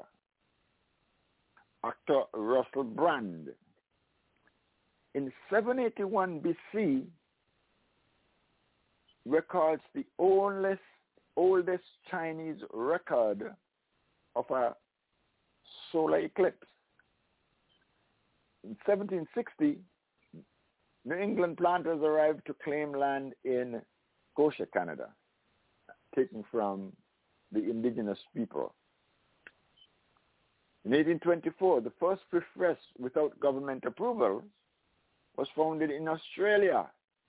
Actor Russell Brand. In 781 BC, records the oldest Chinese record of a solar eclipse. In 1760, New England planters arrived to claim land in Scotia, Canada, taken from the indigenous people. In 1824, the first free press without government approval was founded in Australia.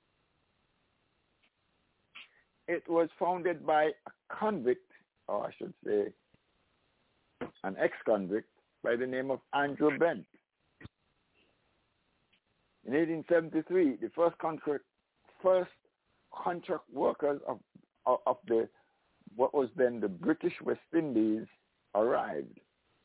It was founded by a convict, or I should say an ex-convict, by the name of Andrew Bent. In 1873, the first contract workers of the what was then the British West Indies arrived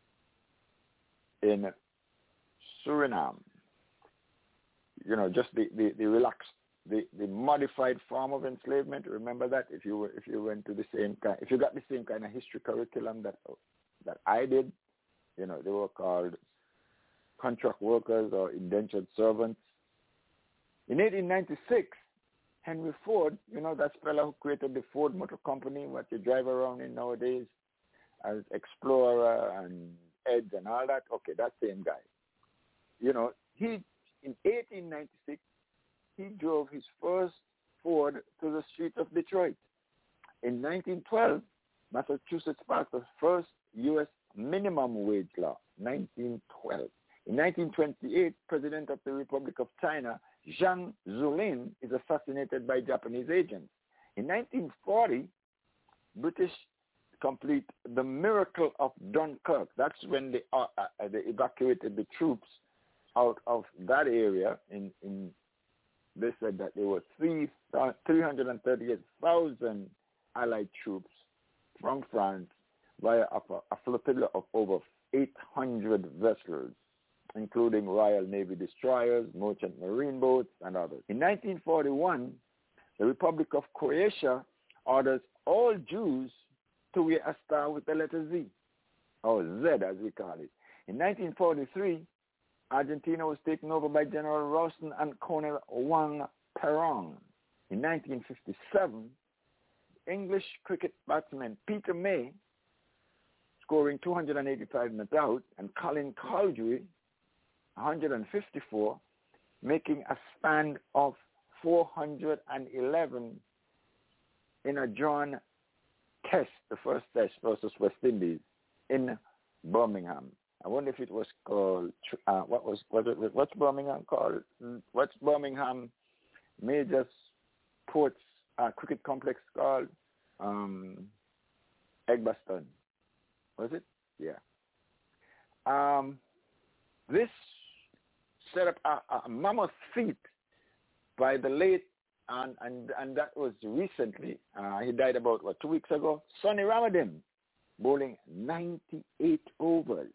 in Suriname. You know, just the relaxed, the modified form of enslavement. Remember that if you went to the same kind, if you got the same kind of history curriculum that I did, you know, they were called contract workers or indentured servants. In 1896, Henry Ford, you know, that fella who created the Ford Motor Company, what you drive around in nowadays, as Explorer and Edge and all that. Okay, that same guy. You know, in 1896, he drove his first Ford to the streets of Detroit. In 1912, Massachusetts passed the first U.S. minimum wage law, 1912. In 1928, President of the Republic of China, Jiang Zemin, is assassinated by Japanese agents. In 1940, British complete the miracle of Dunkirk. That's when they evacuated the troops out of that area. They said that there were 338,000 Allied troops from France via a flotilla of over 800 vessels, including Royal Navy destroyers, merchant marine boats, and others. In 1941, the Republic of Croatia orders all Jews to wear a star with the letter Z, or Z as we call it. In 1943, Argentina was taken over by General Roston and Colonel Juan Perón. In 1957, English cricket batsman Peter May, scoring 285 not out, and Colin Cowdrey, 154, making a span of 411 in a drawn test, the first test versus West Indies in Birmingham. I wonder if it was called, what's Birmingham called? What's Birmingham Major Sports Cricket Complex called? Edgbaston. Was it? Yeah. This set up a mammoth feat by the late, and that was recently, he died about, 2 weeks ago, Sonny Ramadan, bowling 98 overs.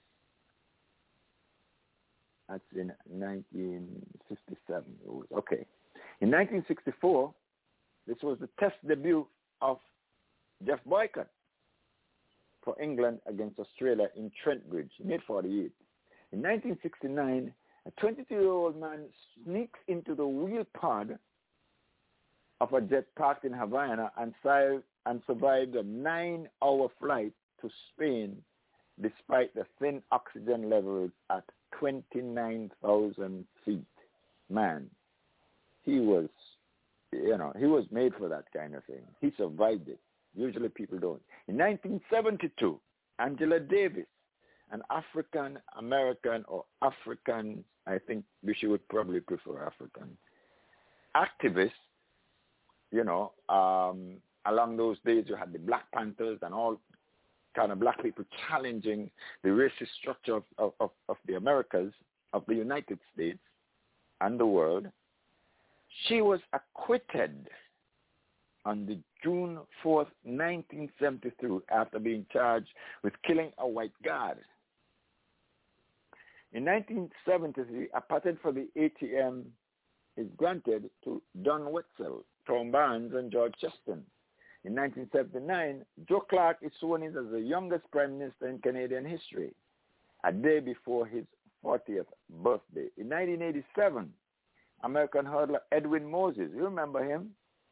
That's in 1957. Okay. In 1964, this was the test debut of Jeff Boycott for England against Australia in Trentbridge. He made 48. In 1969, a 22-year-old man sneaks into the wheel pod of a jet parked in Havana and survived a 9-hour flight to Spain despite the thin oxygen levels at 29,000 feet. Man, he was made for that kind of thing. He survived it. Usually people don't. In 1972, Angela Davis, an African American or African, I think she would probably prefer African, activist, along those days you had the Black Panthers and all kind of black people challenging the racist structure of the Americas, of the United States and the world. She was acquitted on the June 4th, 1973, after being charged with killing a white guard. In 1973, a patent for the ATM is granted to Don Wetzel, Tom Barnes, and George Cheston. In 1979, Joe Clark is sworn in as the youngest Prime Minister in Canadian history, a day before his 40th birthday. In 1987, American hurdler Edwin Moses, you remember him?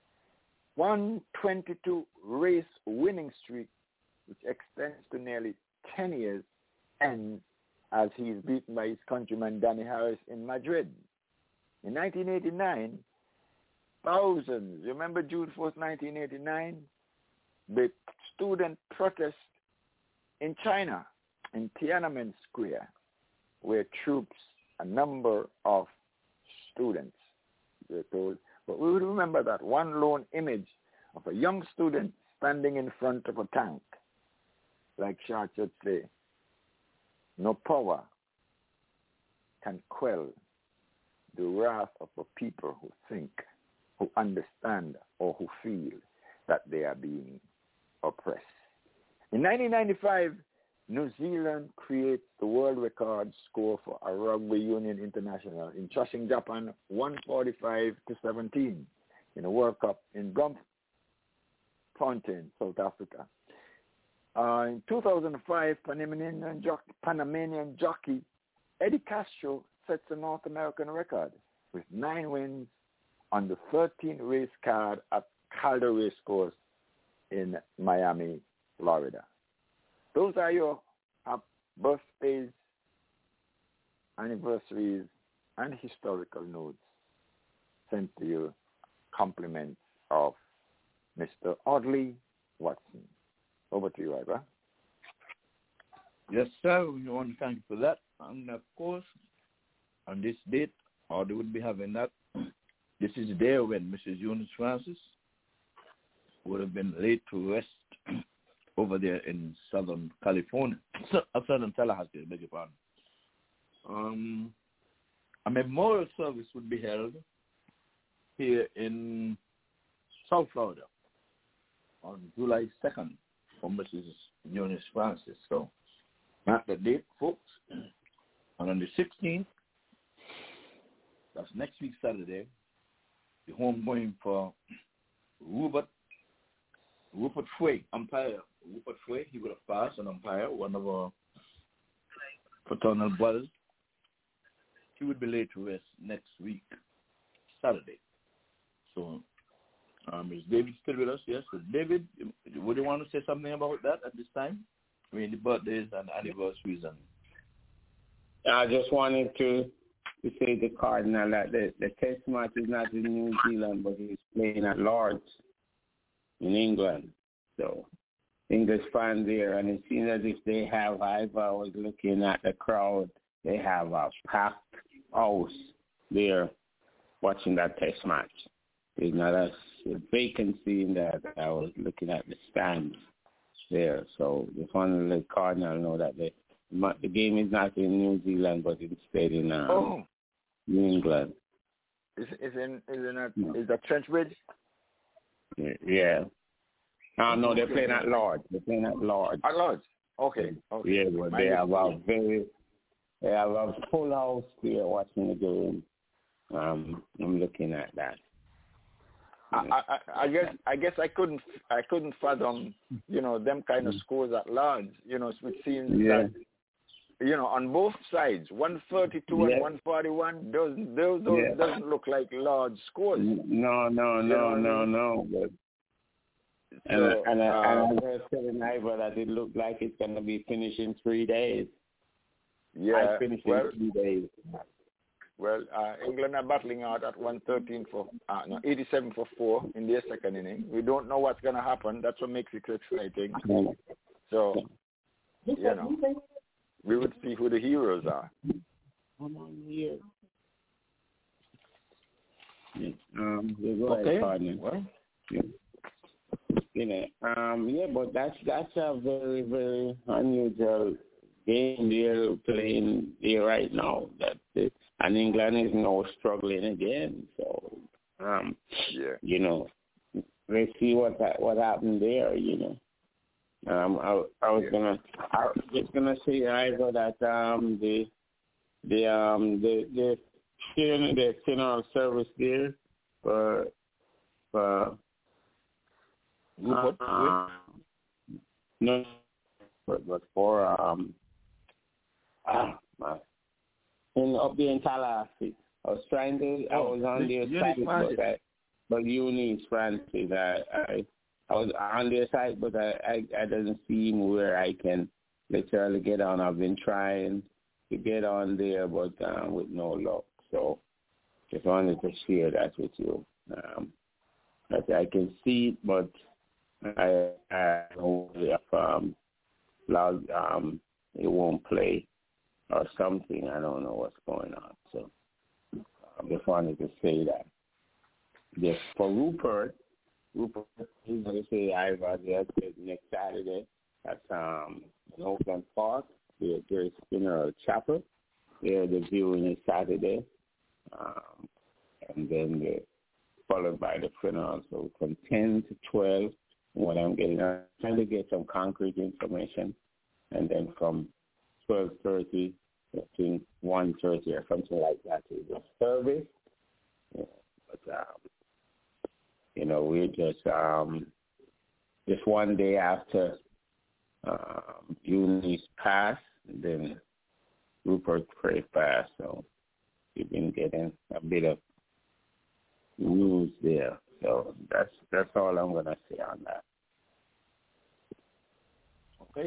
122 race winning streak, which extends to nearly 10 years, ends as he is beaten by his countryman Danny Harris in Madrid. In 1989, thousands, you remember June 4th, 1989? The student protest in China, in Tiananmen Square, where troops, a number of students, we're told. But we would remember that one lone image of a young student standing in front of a tank. Like Shah should say, no power can quell the wrath of a people who think, who understand, or who feel that they are being oppressed. In 1995, New Zealand creates the world record score for a rugby union international in thrashing Japan 145-17 in a World Cup in Bloemfontein, South Africa. In 2005, Panamanian jockey Eddie Castro sets a North American record with 9 wins on the 13th race card at Calder Race Course in Miami, Florida. Those are your birthdays, anniversaries, and historical notes sent to you, compliments of Mr. Audley Watson. Over to you, Ivor. Yes, sir. We want to thank you for that. And, of course, on this date, Audley would be having that. This is the day when Mrs. Eunice Francis would have been laid to rest over there in Southern California, Southern Tallahassee, beg your pardon. A memorial service would be held here in South Florida on July 2nd for Mrs. Eunice Francis. So, mark the date, folks. And on the 16th, that's next week Saturday, the homegoing for Rupert Fue, umpire. Rupert Fue, he would have passed, an umpire, one of our fraternal brothers. He would be laid to rest next week, Saturday. So, is David still with us? Yes. So David, would you want to say something about that at this time? I mean, the birthdays and anniversaries. And I just wanted to say to Cardinal that the test match is not in New Zealand, but he's playing at Lord's in England. So English fans there, and it seems as if they have, I was looking at the crowd, they have a packed house there watching that test match. There's not a vacancy in there. I was looking at the stands there. So just want to let Cardinal know that the game is not in New Zealand, but instead in New England. Is that Trenchbridge? Yeah. No, they're playing at Lord's. They're playing at Lord's. At Lord's? Okay. Yeah, but they have a full house there watching the game. I'm looking at that. I guess I couldn't fathom, them kind of scores at Lord's, which seems that, on both sides, 132 and 141, doesn't look like large scores. No. But And I was telling Ivor that it looked like it's going to be finished in 3 days. Yeah. I finished in 3 days. Well, England are battling out at 87 for 4 in their second inning. We don't know what's going to happen. That's what makes it exciting. So, we would see who the heroes are. Okay. Well, but that's a very, very unusual game they're playing here right now. And England is now struggling again. So, let's see what happened there. I was gonna say either that the the funeral service there for no, but for up there in Tallahassee. I was on their site, but Eunice Francis, I was on their site, but I doesn't seem where I can literally get on. I've been trying to get on there, but with no luck. So just wanted to share that with you. That I can see it, but I know if it won't play or something. I don't know what's going on. So I just wanted to say that. Yes, for Rupert, he's going to say Ivar there next Saturday at in Oakland Park. There's Funeral Chapel. There the viewing is Saturday, and then followed by the funeral. So from 10 to 12, what I'm trying to get some concrete information, and then from 12:30 to 1:30 or something like that is the service. Yeah, but we're just one day after Eunice passed, then Rupert Cray passed, so we've been getting a bit of news there. So that's all I'm gonna say on that. Okay.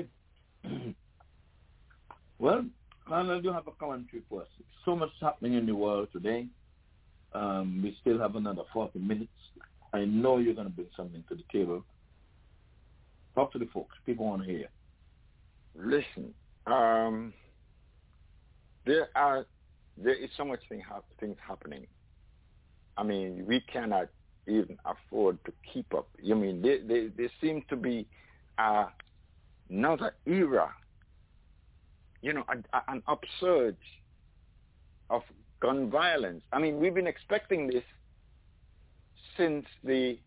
Well, I do have a commentary for us. So much happening in the world today. We still have another 40 minutes. I know you're going to bring something to the table. Talk to the folks. People want to hear. Listen, there is so much things happening. I mean, we cannot even afford to keep up. I mean, there seems to be another era, an upsurge of gun violence. I mean, we've been expecting this since the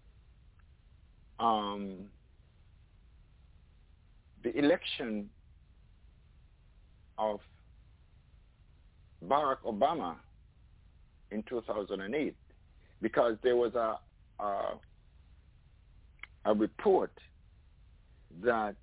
election of Barack Obama in 2008, because there was a report that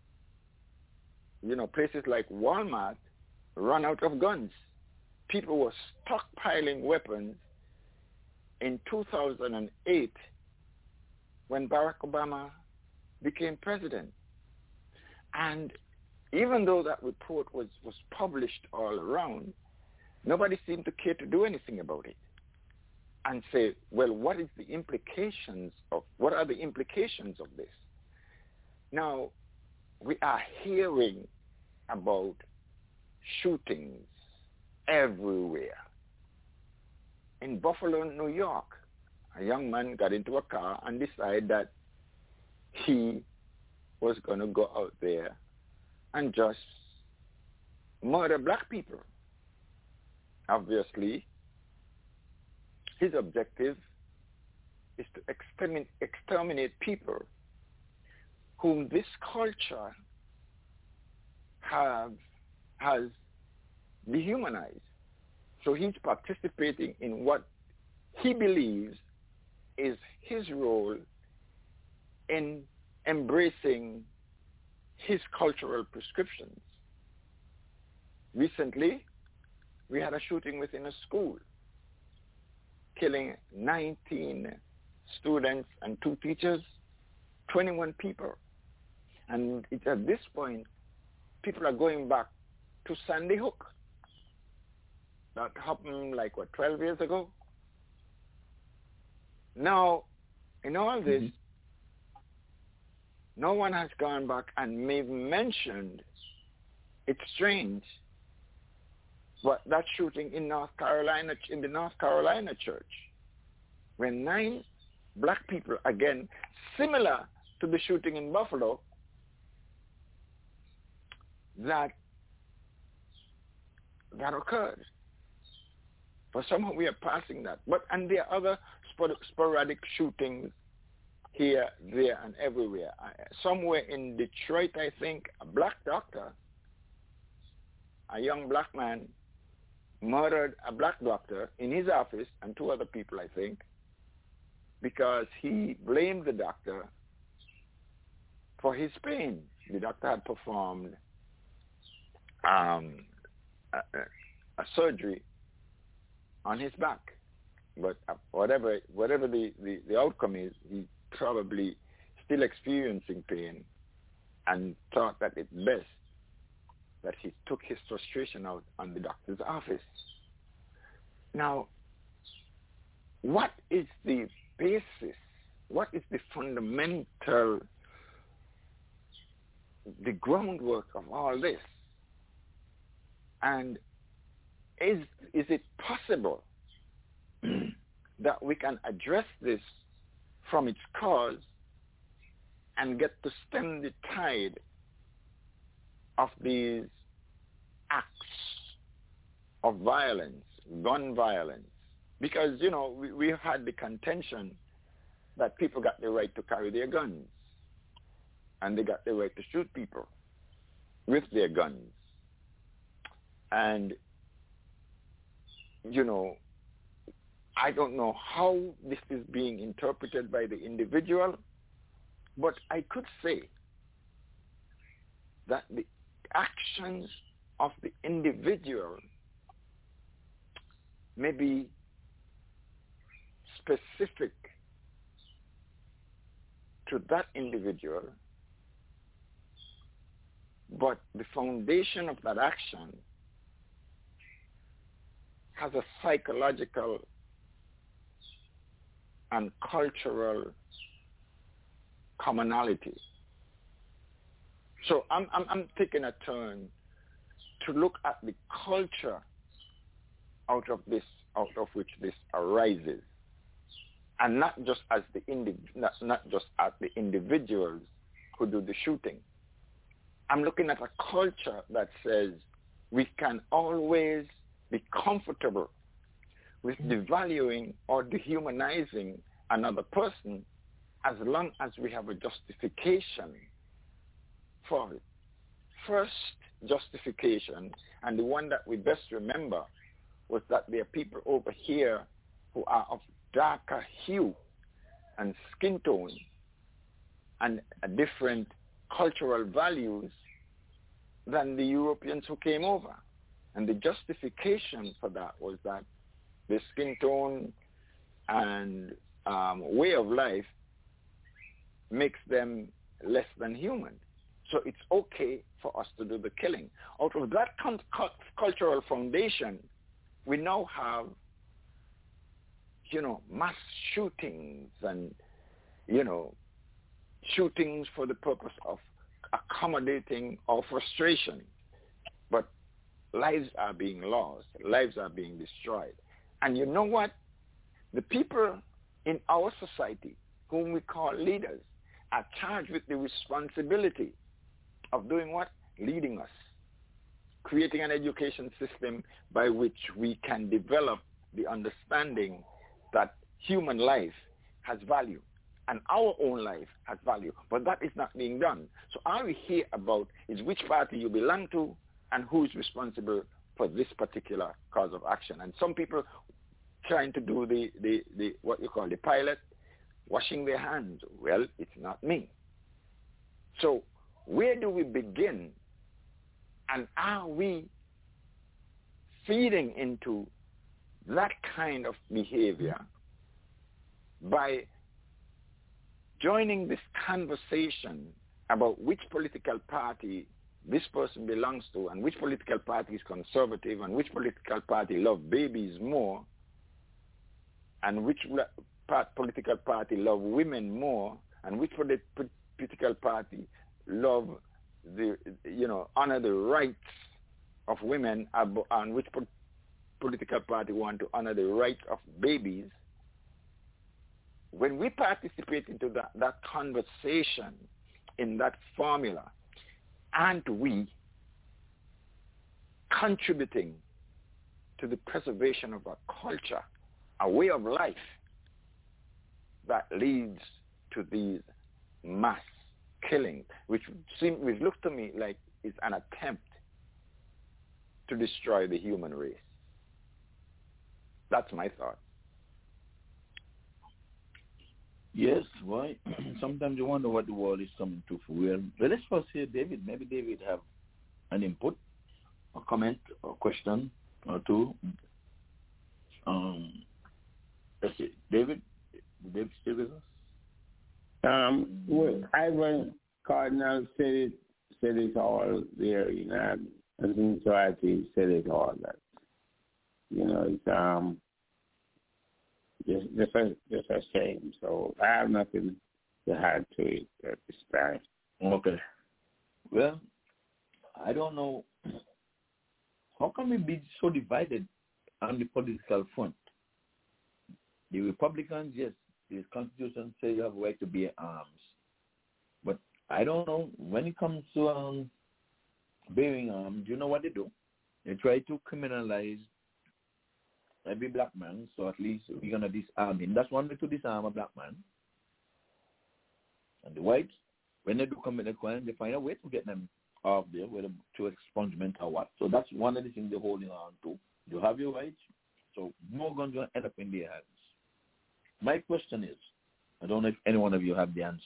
places like Walmart run out of guns. People were stockpiling weapons in 2008 when Barack Obama became president. And even though that report was published all around, nobody seemed to care to do anything about it and say, well, what are the implications of this? Now, we are hearing about shootings everywhere. In Buffalo, New York, a young man got into a car and decided that he was going to go out there and just murder black people. Obviously, his objective is to exterminate people whom this culture has dehumanized. So he's participating in what he believes is his role in embracing his cultural prescriptions. Recently, we had a shooting within a school, killing 19 students and 2 teachers, 21 people. And at this point, people are going back to Sandy Hook. That happened 12 years ago? Now, in all this, no one has gone back and mentioned, it's strange, but that shooting in North Carolina, in the North Carolina church, when 9 black people, again, similar to the shooting in Buffalo, that occurred. But somehow we are passing that. And there are other sporadic shootings here, there, and everywhere. Somewhere in Detroit, I think, a black doctor, a young black man, murdered a black doctor in his office and 2 other people, I think, because he blamed the doctor for his pain. The doctor had performed a surgery on his back, but whatever the outcome is, he probably still experiencing pain and thought that it's best that he took his frustration out on the doctor's office. Now, what is the basis? What is the fundamental, the groundwork of all this? And is it possible that we can address this from its cause and get to stem the tide of these acts of violence, gun violence? Because, you know, we had the contention that people got the right to carry their guns and they got the right to shoot people with their guns. And, you know, I don't know how this is being interpreted by the individual, but I could say that the actions of the individual may be specific to that individual, but the foundation of that action has a psychological and cultural commonality. So I'm taking a turn to look at the culture out of which this arises, and not just as the individuals who do the shooting. I'm looking at a culture that says we can always be comfortable with devaluing or dehumanizing another person as long as we have a justification for it. First justification, and the one that we best remember, was that there are people over here who are of darker hue and skin tone and different cultural values than the Europeans who came over. And the justification for that was that the skin tone and way of life makes them less than human. So it's okay for us to do the killing. Out of that cultural foundation, we now have, mass shootings and, shootings for the purpose of accommodating our frustration. But lives are being lost. Lives are being destroyed. And you know what? The people in our society, whom we call leaders, are charged with the responsibility of doing what? Leading us. Creating an education system by which we can develop the understanding that human life has value and our own life has value. But that is not being done. So all we hear about is which party you belong to and who is responsible for this particular cause of action. And some people trying to do the what you call the pilot, washing their hands. Well, it's not me. So where do we begin? And are we feeding into that kind of behavior by joining this conversation about which political party this person belongs to and which political party is conservative and which political party love babies more and which political party love women more and which political party love honor the rights of women and which political party want to honor the rights of babies. When we participate into that conversation in that formula, aren't we contributing to the preservation of a culture, a way of life that leads to these mass killing, which looks to me like it's an attempt to destroy the human race? That's my thought. Yes, why? Sometimes you wonder what the world is coming to for real. But let's first hear David. Maybe David have an input, a comment, or question, or two. That's it. David still with us? Well, Ivan Cardinal said it all there, you know. I think so. I think said it all. That, you know, it's just a shame. So I have nothing to add to it at this time. Okay. Well, I don't know. How can we be so divided on the political front? The Republicans, yes, the Constitution says you have a right to bear arms. But I don't know, when it comes to bearing arms, you know what they do? They try to criminalize every black man, so at least we're going to disarm him. That's one way to disarm a black man. And the whites, when they do commit a crime, they find a way to get them off there, whether to expungement or what. So that's one of the things they're holding on to. You have your rights, so more guns will end up in their hands. My question is, I don't know if any one of you have the answer.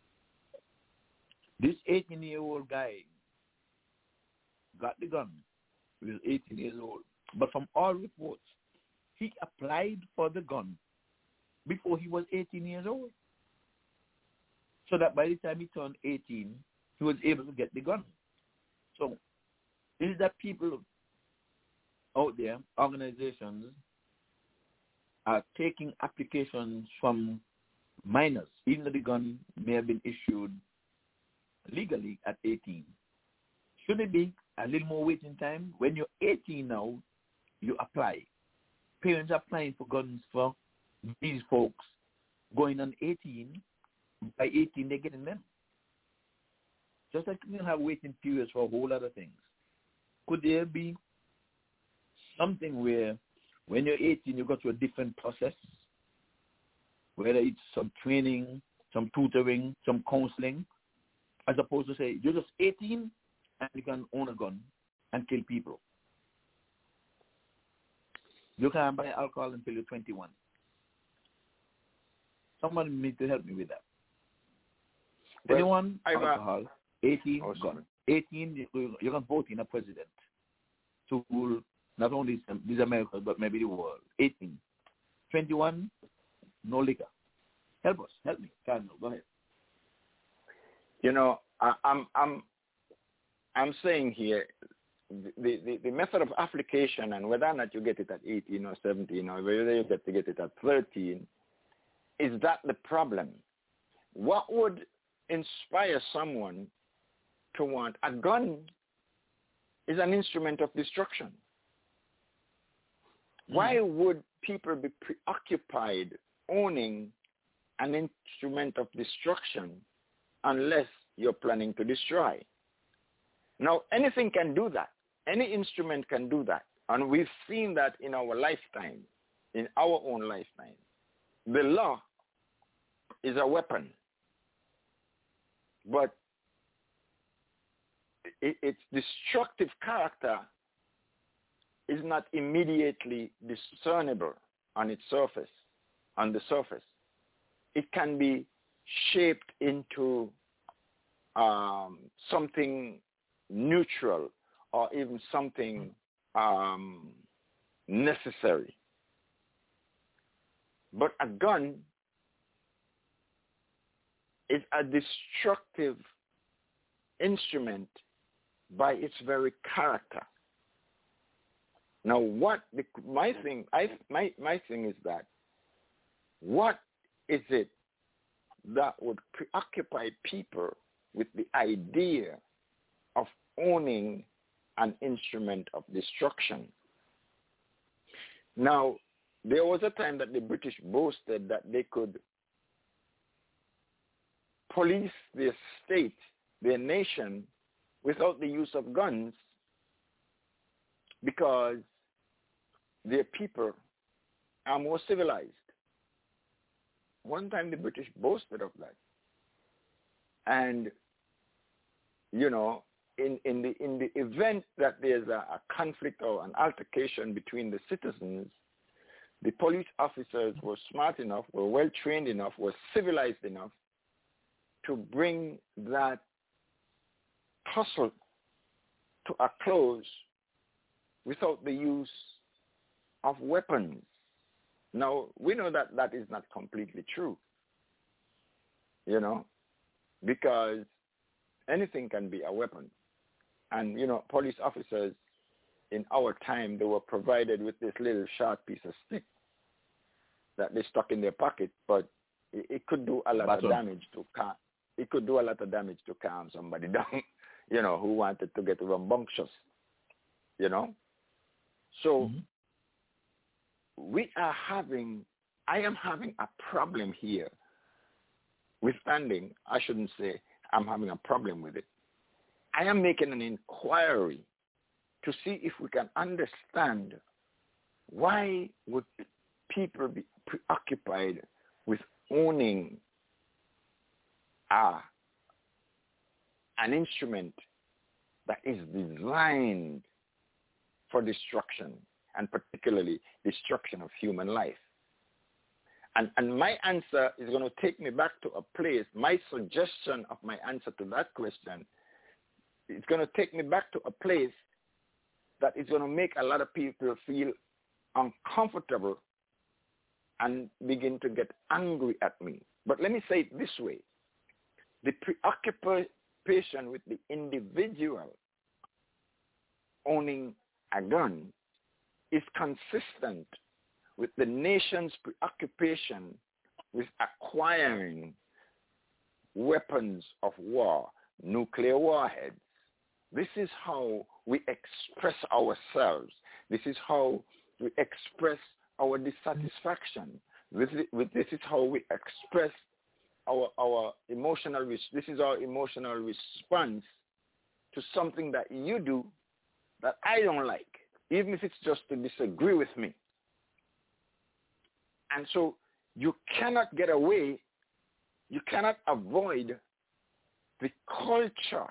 This 18-year-old guy got the gun. He was 18 years old. But from all reports, he applied for the gun before he was 18 years old. So that by the time he turned 18, he was able to get the gun. So is that people out there, organizations, are taking applications from minors, even though the gun may have been issued legally at 18. Should it be a little more waiting time? When you're 18 now, you apply. Parents are applying for guns for these folks going on 18. By 18, they're getting them. Just like you have waiting periods for a whole lot of things. Could there be something where when you're 18, you go through a different process, whether it's some training, some tutoring, some counseling, as opposed to say, you're just 18 and you can own a gun and kill people. You can't buy alcohol until you're 21. Someone needs to help me with that. 21, alcohol, 18, gun. 18, you can vote in a president to rule not only these Americas, but maybe the world. 18. 21, no liquor. Help us. Help me. Cardinal, go ahead. You know, I'm saying here, the method of application and whether or not you get it at 18 or 17 or whether you get to get it at 13, is that the problem? What would inspire someone to want a gun? Is an instrument of destruction. Why would people be preoccupied owning an instrument of destruction unless you're planning to destroy? Now, anything can do that. Any instrument can do that. And we've seen that in our lifetime, in our own lifetime. The law is a weapon. But its destructive character is not immediately discernible on its surface, on the surface. It can be shaped into something neutral or even something necessary. But a gun is a destructive instrument by its very character. Now, my thing is that what is it that would preoccupy people with the idea of owning an instrument of destruction? Now, there was a time that the British boasted that they could police their state, their nation, without the use of guns because their people are more civilized. One time the British boasted of that. And, you know, in the event that there's a conflict or an altercation between the citizens, the police officers were smart enough, were well trained enough, were civilized enough to bring that tussle to a close without the use of weapons. Now, we know that that is not completely true, you know, because anything can be a weapon. And, you know, police officers in our time, they were provided with this little short piece of stick that they stuck in their pocket, but it could do a lot of damage to calm. It could do a lot of damage to calm somebody down, you know, who wanted to get rambunctious, you know. So I am having a problem here with standing. I shouldn't say I'm having a problem with it. I am making an inquiry to see if we can understand why would people be preoccupied with owning an instrument that is designed for destruction, and particularly destruction of human life. And my answer is going to take me back to a place, my suggestion of my answer to that question, it's going to take me back to a place that is going to make a lot of people feel uncomfortable and begin to get angry at me. But let me say it this way. The preoccupation with the individual owning a gun is consistent with the nation's preoccupation with acquiring weapons of war, nuclear warheads. This is how we express ourselves. This is how we express our dissatisfaction. This is how we express our emotional. This is our emotional response to something that you do that I don't like, even if it's just to disagree with me. And so you cannot get away, you cannot avoid the culture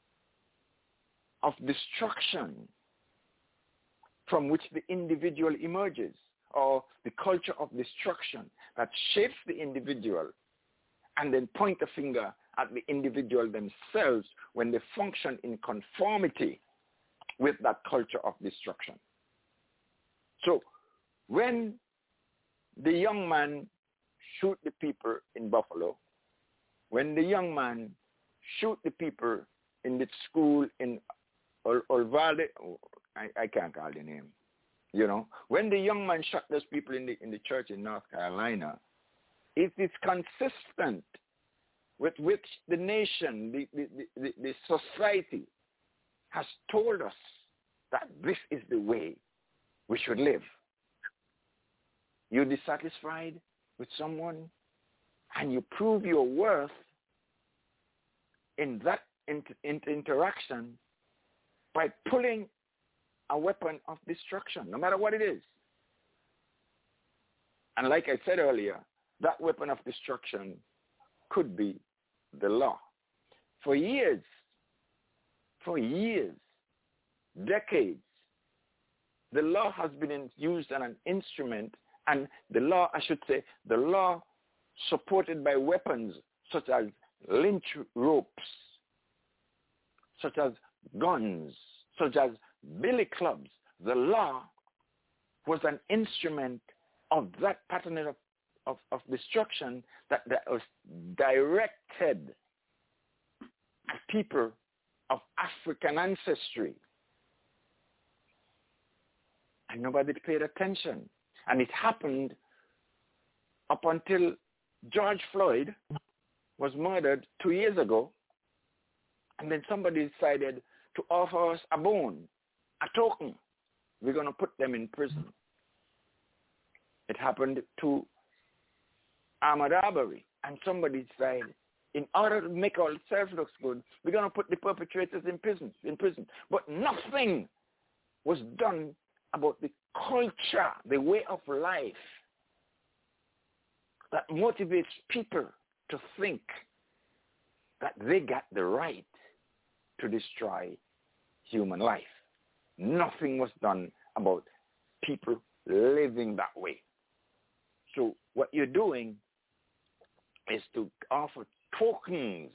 of destruction from which the individual emerges, or the culture of destruction that shapes the individual and then point a finger at the individual themselves when they function in conformity with that culture of destruction. So when the young man shoot the people in Buffalo, when the young man shoot the people in the school in Uvalde, I can't call the name, you know, when the young man shot those people in the church in North Carolina, it is consistent with which the nation, the society has told us that this is the way we should live. You're dissatisfied with someone and you prove your worth in that interaction by pulling a weapon of destruction, no matter what it is. And like I said earlier, that weapon of destruction could be the law. For years, decades, the law has been used as an instrument, and the law, I should say, the law supported by weapons such as lynch ropes, such as guns, such as billy clubs. The law was an instrument of that pattern of destruction that was directed at people of African ancestry. And nobody paid attention. And it happened up until George Floyd was murdered 2 years ago. And then somebody decided to offer us a bone, a token. We're going to put them in prison. It happened to Ahmaud Arbery. And somebody decided, in order to make ourselves look good, we're going to put the perpetrators in prison. But nothing was done about the culture, the way of life that motivates people to think that they got the right to destroy human life. Nothing was done about people living that way. So what you're doing is to offer tokens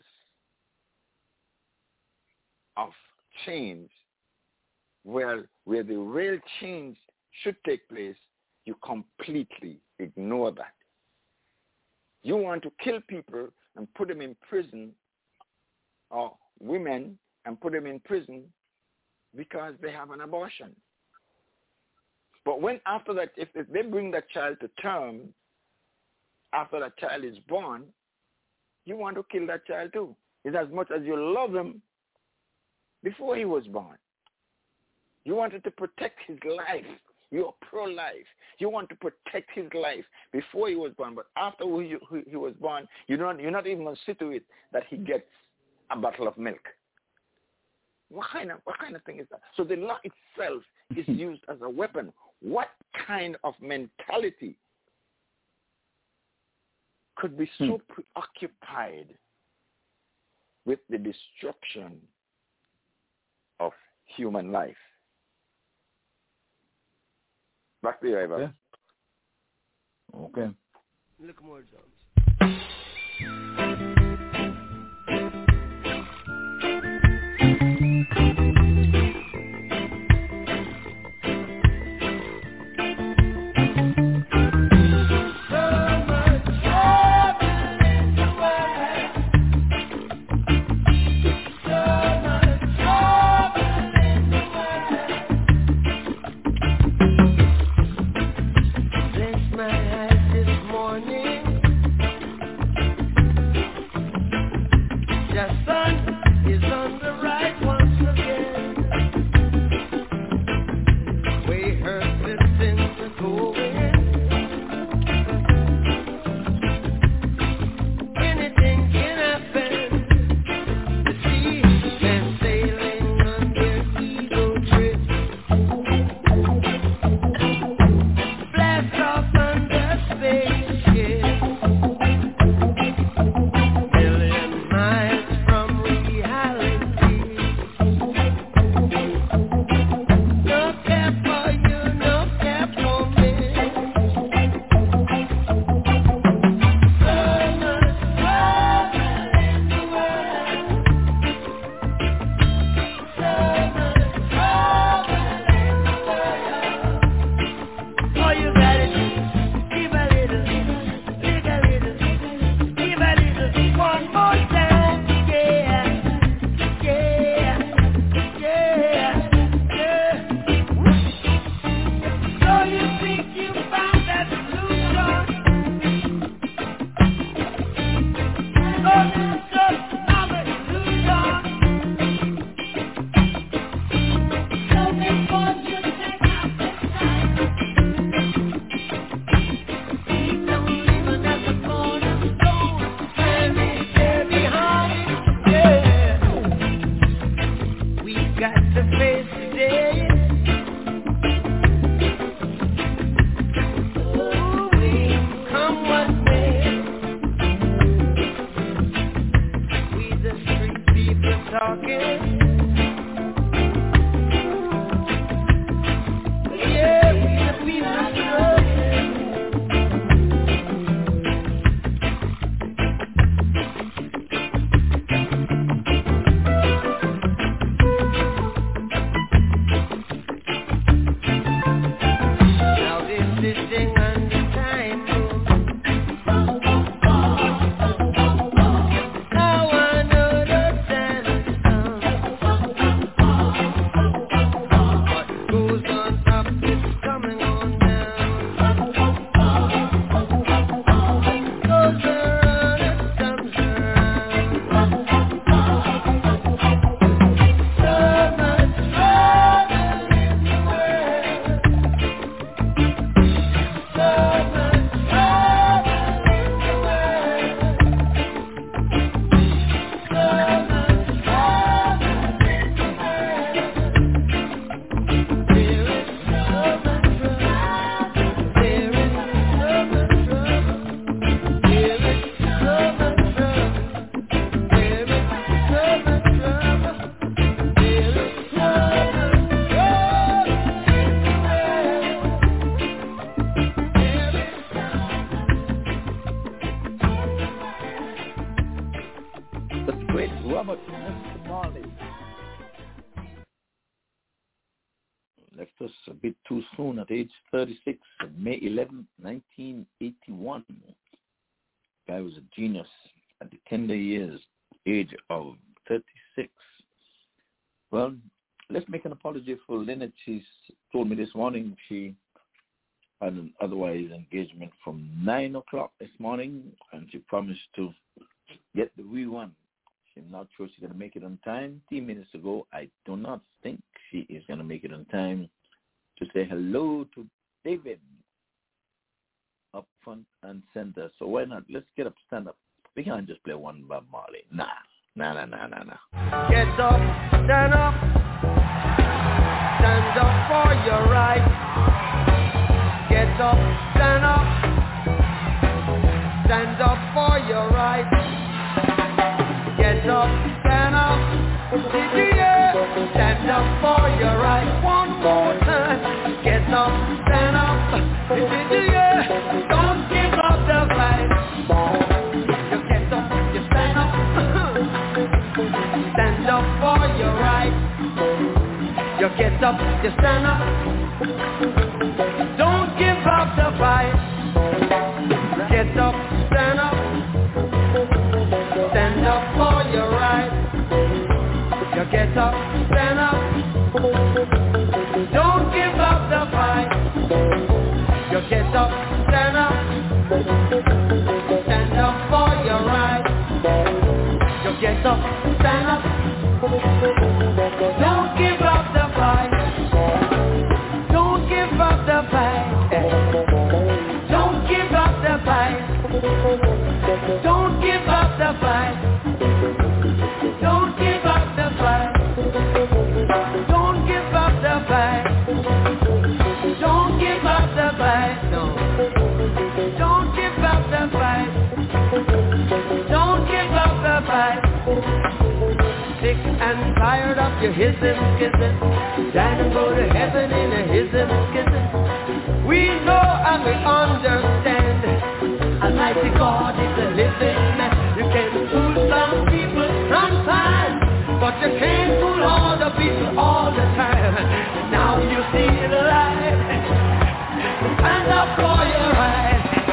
of change where the real change should take place. You completely ignore that. You want to kill people and put them in prison, or women and put them in prison because they have an abortion. But when after that, if they bring that child to term, after that child is born, you want to kill that child too. It's as much as you love him before he was born. You wanted to protect his life. You're pro-life. You want to protect his life before he was born, but after he was born, you're not even going to see to it that he gets a bottle of milk. What kind of thing is that? So the law itself is used as a weapon. What kind of mentality could be so preoccupied with the destruction of human life? Back to you, Ivan. Yeah. Okay. Look more Jones. left us a bit too soon at age 36, May 11, 1981. Guy was a genius at the tender years, age of 36. Well, let's make an apology for Lynette. She told me this morning she had an otherwise engagement from 9 o'clock this morning, and she promised to get the rerun. She's not sure she's going to make it on time. 10 minutes ago, I do not think she is going to make it on time to say hello to David up front and center. So why not? Let's get up, stand up. We can't just play one Bob Marley. Nah. Get up, stand up. Stand up for your right. Get up, stand up. Stand up for your right. Get up, stand up. Yeah. Stand up for your right. One more time. Get up, stand up. Yeah. Don't give up the fight. You get up, you stand up. Stand up for your right. You get up, you stand up. Don't give up the fight. Get up, stand up. Stand up for your right. You get up, stand up. Don't give up the fight. You get up, stand up. Stand up for your right. You get up, stand up. Don't give up the fight. Don't give up the fight. Don't give up the fight. Don't give up the fight. Don't give up the fight. Don't give up the fight. Don't give up the fight. No. Don't give up the fight. Don't give up the fight. Sick and tired of your hissing, kissing, trying to go to heaven in a hissing, kissing. We know and we understand Almighty God is a living man. You can fool some people sometimes, but you can't fool all the people all the time. Now you see the light. Stand up for your right.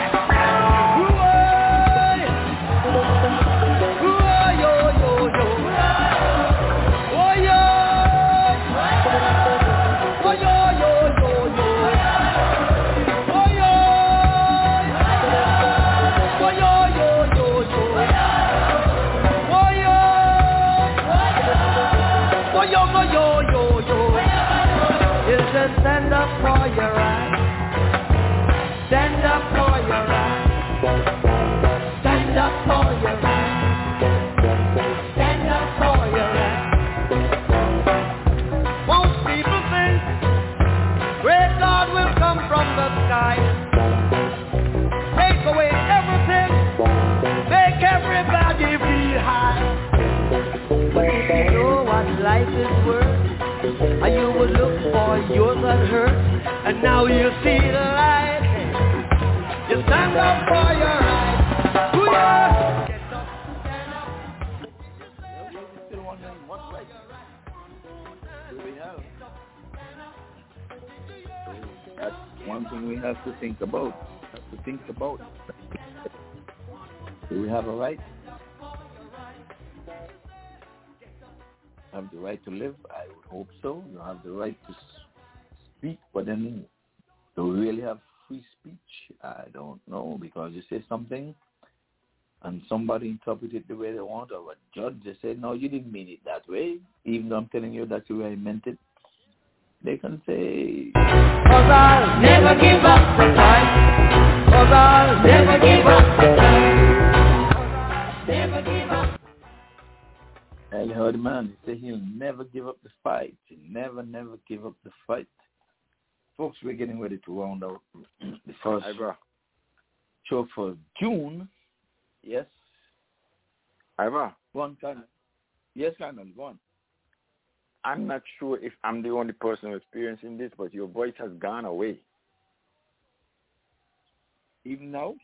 Stand up for your right. Stand up for your right. Stand up for your right. Stand up for your right. Most people think great God will come from the sky, take away everything, make everybody feel high. But if you know what life is worth, and you would look for yours unhurt, and now you see the light. You stand up for your right. Ooh, yeah. Get up, stand up. We're still wondering what right do we have? That's one thing we have to think about. Do we have a right? Have the right to live? I would hope so. You have the right to speak, but then do we really have free speech? I don't know, because you say something and somebody interprets it the way they want, or a judge, they say, no, you didn't mean it that way, even though I'm telling you that's the way I meant it. They can say, 'cause I'll never give up the fight. 'Cause I'll never give up the fight. Never give up. I heard a man say he'll never give up the fight. He'll never give up the fight. Folks, we're getting ready to round out the first show for June. Yes? Ivor? Go on, Colonel. Yes, Colonel, go on. I'm not sure if I'm the only person experiencing this, but your voice has gone away. Even now?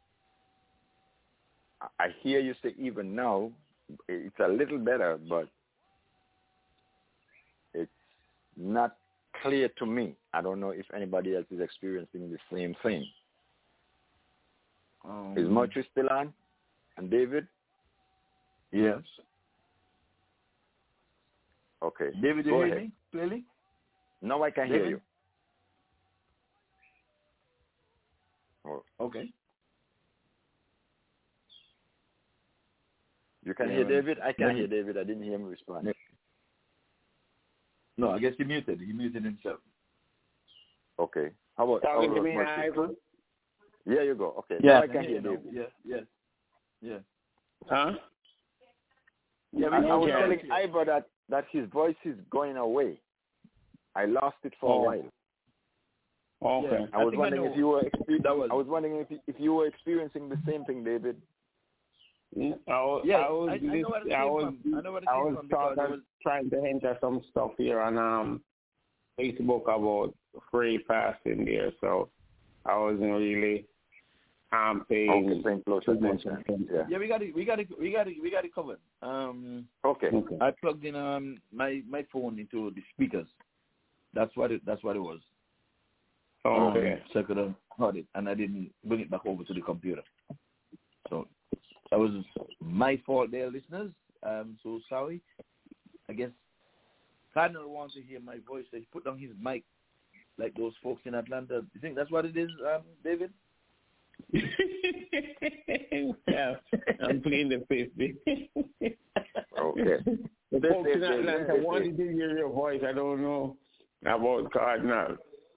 I hear you say even now. It's a little better, but it's not clear to me. I don't know if anybody else is experiencing the same thing. Is Marjorie still on? And David? Yes. Okay. David, you Go hear ahead. me clearly? No, I can David? hear you. Oh. Okay. You can hear David? I can hear David. I didn't hear him respond. No, I guess he muted. He muted himself. Okay. How about Marjorie? Yeah, you go. Okay. Yeah, now I can hear David. Yeah. Huh? Yeah, I was telling Ivor that his voice is going away. I lost it for a while. Okay. Yeah, I was wondering if you were if you were experiencing the same thing, David. I was trying to enter some stuff here on Facebook about free fasting there, so I wasn't really paying close attention. Yeah, we got it covered. Okay. I plugged in my phone into the speakers. That's what it was. Okay. So I could have heard it, and I didn't bring it back over to the computer. So that was my fault there, listeners. I'm so sorry. I guess Cardinal wants to hear my voice, so he put down his mic like those folks in Atlanta. You think that's what it is, David? Yeah, I'm playing the 50. Okay. The folks in Atlanta wanted to hear your voice. I don't know about Cardinal.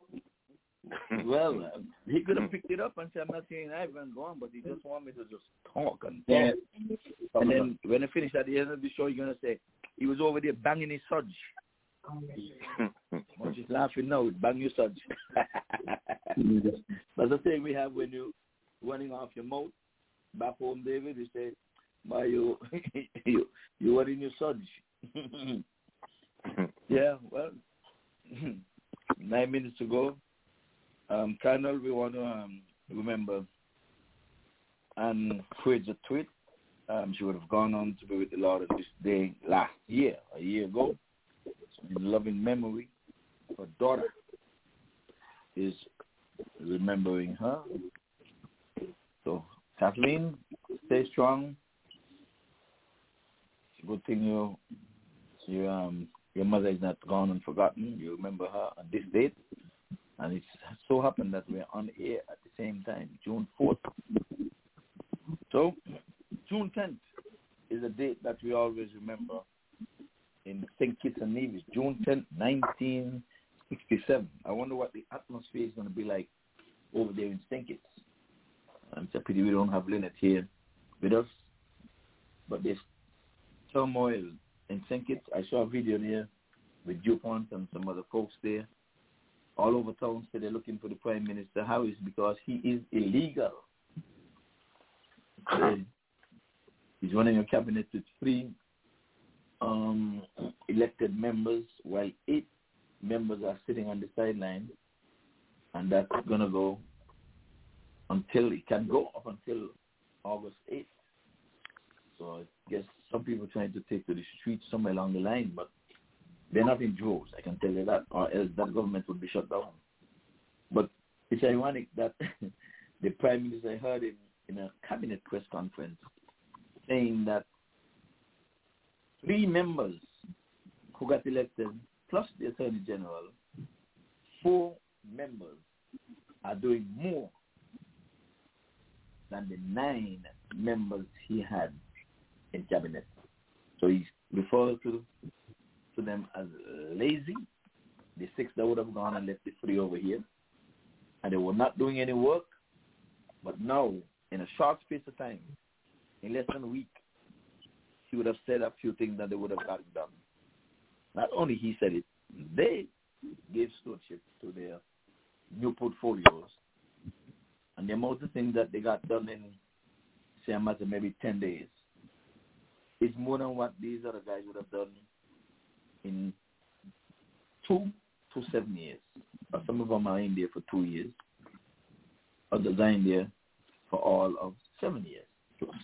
Well, he could have picked it up and said, I'm not saying Ivan go on, but he just want me to just talk and talk. Yeah. And then when I finish at the end of the show, you're going to say, he was over there banging his sudge. I'm just laughing now, bang your sudge. That's the thing we have when you're running off your mouth. Back home, David, you say, "By you running your sudge." Yeah, well, 9 minutes to go. Colonel, we want to remember Anne Fraser Tweet. She would have gone on to be with the Lord at this day a year ago. In loving memory, her daughter is remembering her. So, Kathleen, stay strong. It's a good thing your mother is not gone and forgotten. You remember her on this date. And it so happened that we're on air at the same time, June 4th. So, June 10th is a date that we always remember in St. Kitts and Nevis, June 10th, 1967. I wonder what the atmosphere is going to be like over there in St. Kitts. It's a pity we don't have Lynette here with us. But there's turmoil in St. Kitts. I saw a video there with DuPont and some other folks there. All over town say they're looking for the Prime Minister Harris because he is illegal. He's running a cabinet with 3 elected members, while 8 members are sitting on the sideline, and that's going to go until it can go up until August 8th. So I guess some people trying to take to the streets somewhere along the line, but they're not in droves, I can tell you that, or else that government would be shut down. But it's ironic that the Prime Minister heard in a cabinet press conference saying that 3 members who got elected, plus the Attorney General, 4 members are doing more than the 9 members he had in cabinet. So he refers to them as lazy. The 6 that would have gone and left the 3 over here. And they were not doing any work. But now, in a short space of time, in less than a week, he would have said a few things that they would have gotten done. Not only he said it, they gave stewardship to their new portfolios. And the amount of things that they got done in, say, a matter of maybe 10 days, is more than what these other guys would have done in 2 to 7 years. But some of them are in there for 2 years. Others are in there for all of 7 years plus.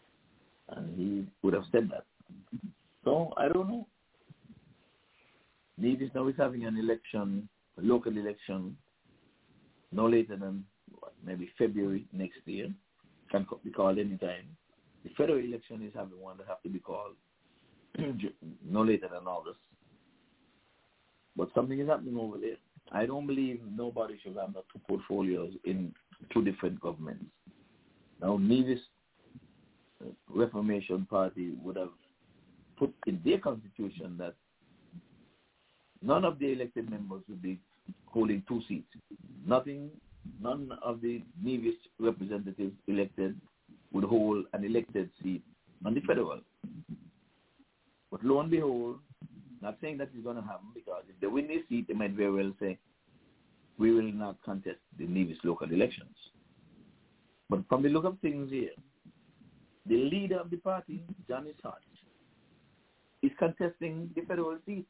And he would have said that. So, I don't know. Nevis now is having an election, a local election, no later than maybe February next year. Can be called anytime. The federal election is having one that have to be called no later than August. But something is happening over there. I don't believe nobody should have the two portfolios in two different governments. Now, Nevis Reformation Party would have put in their constitution that none of the elected members would be holding two seats. None of the Nevis representatives elected would hold an elected seat on the federal. But lo and behold, not saying that is going to happen, because if they win this seat, they might very well say, we will not contest the Nevis local elections. But from the look of things here, the leader of the party, Janice Hart, is contesting the federal seat.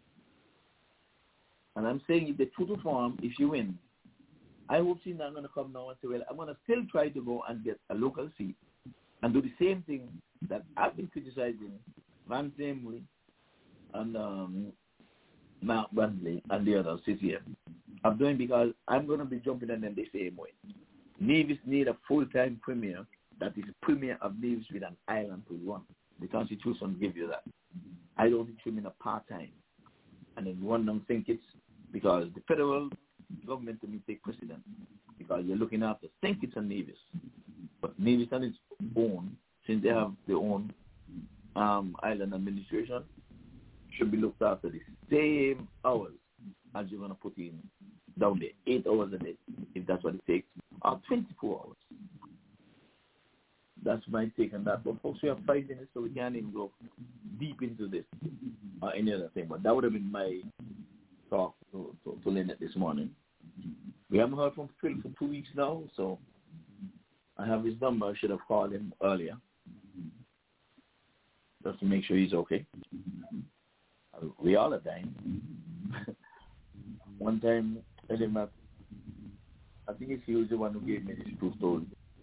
And I'm saying if the true to form, if you win, I hope she's not going to come now and say, well, I'm going to still try to go and get a local seat and do the same thing that I've been criticizing Van Zemley and Mark Bradley and the others this year. I'm doing because I'm going to be jumping on them the same way. Nevis need a full-time premier that is premier of Nevis with an island to run. The Constitution gives you that. I don't think him in a part-time. And then one don't think it's because the federal government will take precedent because you're looking after St. Kitts and Nevis. But Nevis on its own, since they have their own island administration, should be looked after the same hours as you're going to put in down there, 8 hours a day, if that's what it takes, or 24 hours. That's my take on that. But folks, we have 5 minutes, so we can't even go deep into this or any other thing. But that would have been my talk to Lynette this morning. We haven't heard from Phil for 2 weeks now, so I have his number. I should have called him earlier just to make sure he's okay. We all are dying. One time, Eddie Matt, I think he was the one who gave me this true story.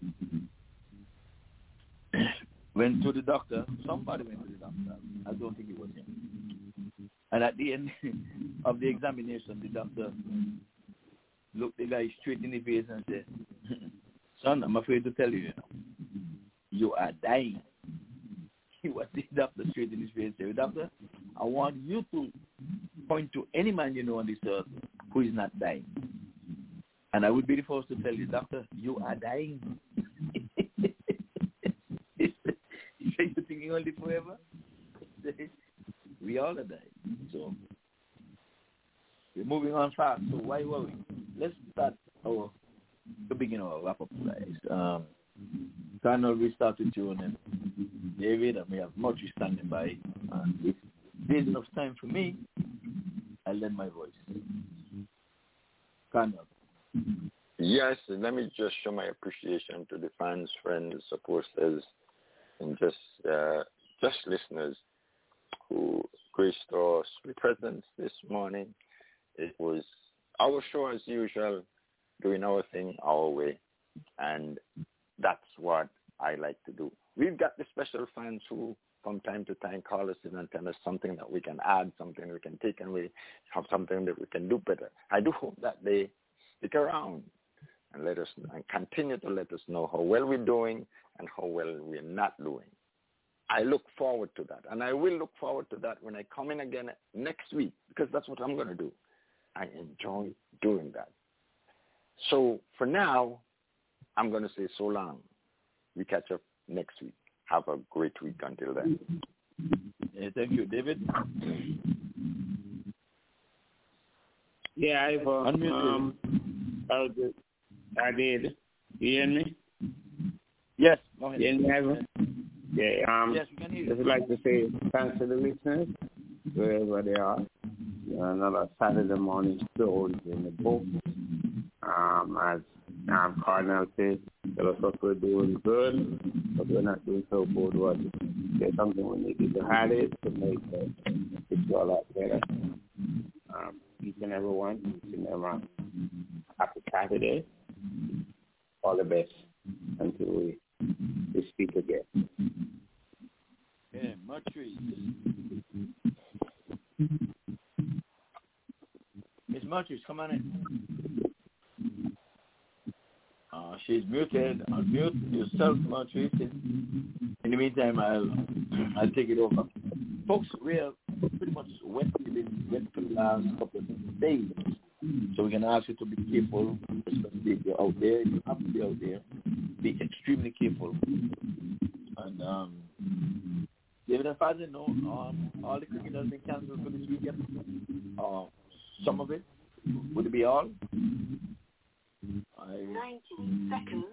Went to the doctor. Somebody went to the doctor. I don't think it was him. And at the end of the examination, the doctor looked the guy straight in the face and said, son, I'm afraid to tell you, you are dying. He was the doctor straight in his face and said, doctor, I want you to point to any man you know on this earth who is not dying. And I would be the first to tell you, doctor, you are dying. You think you only forever? We all are dying. So we're moving on fast. So why worry? Let's start to begin our wrap up, guys. Colonel, we start with you and then David, and we have much standing by. If there's enough time for me, I'll lend my voice. Colonel. Yes, let me just show my appreciation to the fans, friends, supporters, and just listeners who graced us with presence this morning. It was our show as usual, doing our thing our way, and that's what I like to do. We've got the special fans who from time to time call us in and tell us something that we can add, something we can take, and we have something that we can do better. I do hope that they stick around and let us and continue to let us know how well we're doing and how well we're not doing. I look forward to that, and I will look forward to that when I come in again next week, because that's what I'm going to do. I enjoy doing that. So for now, I'm going to say so long. We catch up next week. Have a great week until then. Yeah, thank you, David. Yeah, I did. You hear me? Yes, go ahead. You hear me? Yeah, yes, we can hear you. Just like to say thanks to the listeners, wherever they are. Another Saturday morning show in the book. As Cardinal said, tell us what we're doing good, but we're not doing so good. What there's something we need to have it to make it go a lot better. Each and every one, each and every one. Happy Saturday. All the best until we speak again. Yeah, much trees. Miss Marcus, come on in. She's muted. Unmute yourself, Marcus. In the meantime, I'll take it over. Folks, we are pretty much wet for the last couple of days. So we're going to ask you to be careful, especially if you're out there. If you have to be out there, be extremely careful. And David and Father, no, all the cricket has been cancelled for this weekend. Some of it. Would it be all? 19 seconds.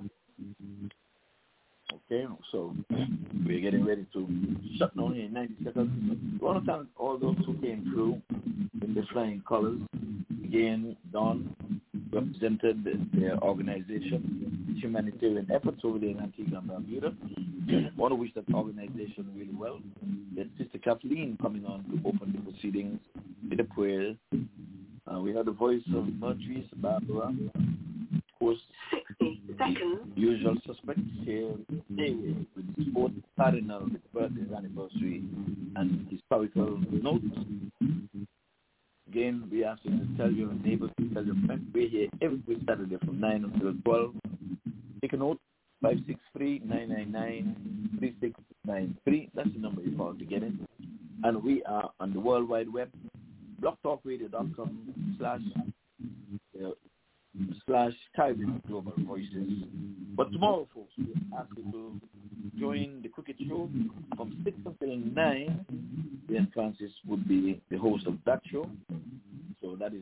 Okay, so we're getting ready to shut down in 90 seconds. We want to thank all those who came through in the flying colors. Again, Don represented their organization, humanitarian efforts over there in Antigua and Barbuda. Want to wish that organization really well. There's Sister Kathleen coming on to open the proceedings with a prayer. We had the voice of Martrice Barbara. Of course, 60 seconds. Usual suspects here today with the fourth cardinal, his birthday anniversary, and historical notes. Again, we ask you to tell your neighbors, to tell your friends. We're here every Saturday from 9 until 12. Take a note, 563-999-3693. That's the number you call to get in. And we are on the World Wide Web, blogtalkradio.com/Caribbean Global Voices. But tomorrow, folks, we ask you to join the cricket show from 6 until 9. Dan Francis would be the host of that show. So that is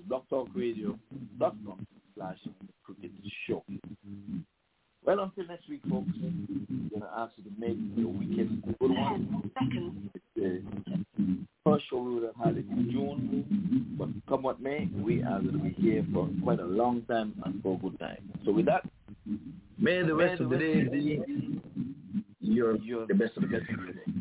blogtalkradio.com/cricket show. Well, until next week, folks, I'm going to ask you to make your weekend a good one. It's the first show we would have had in June, but come what may, we are going to be here for quite a long time and for a good time. So with that, may the rest of the day be the best of the best of the day.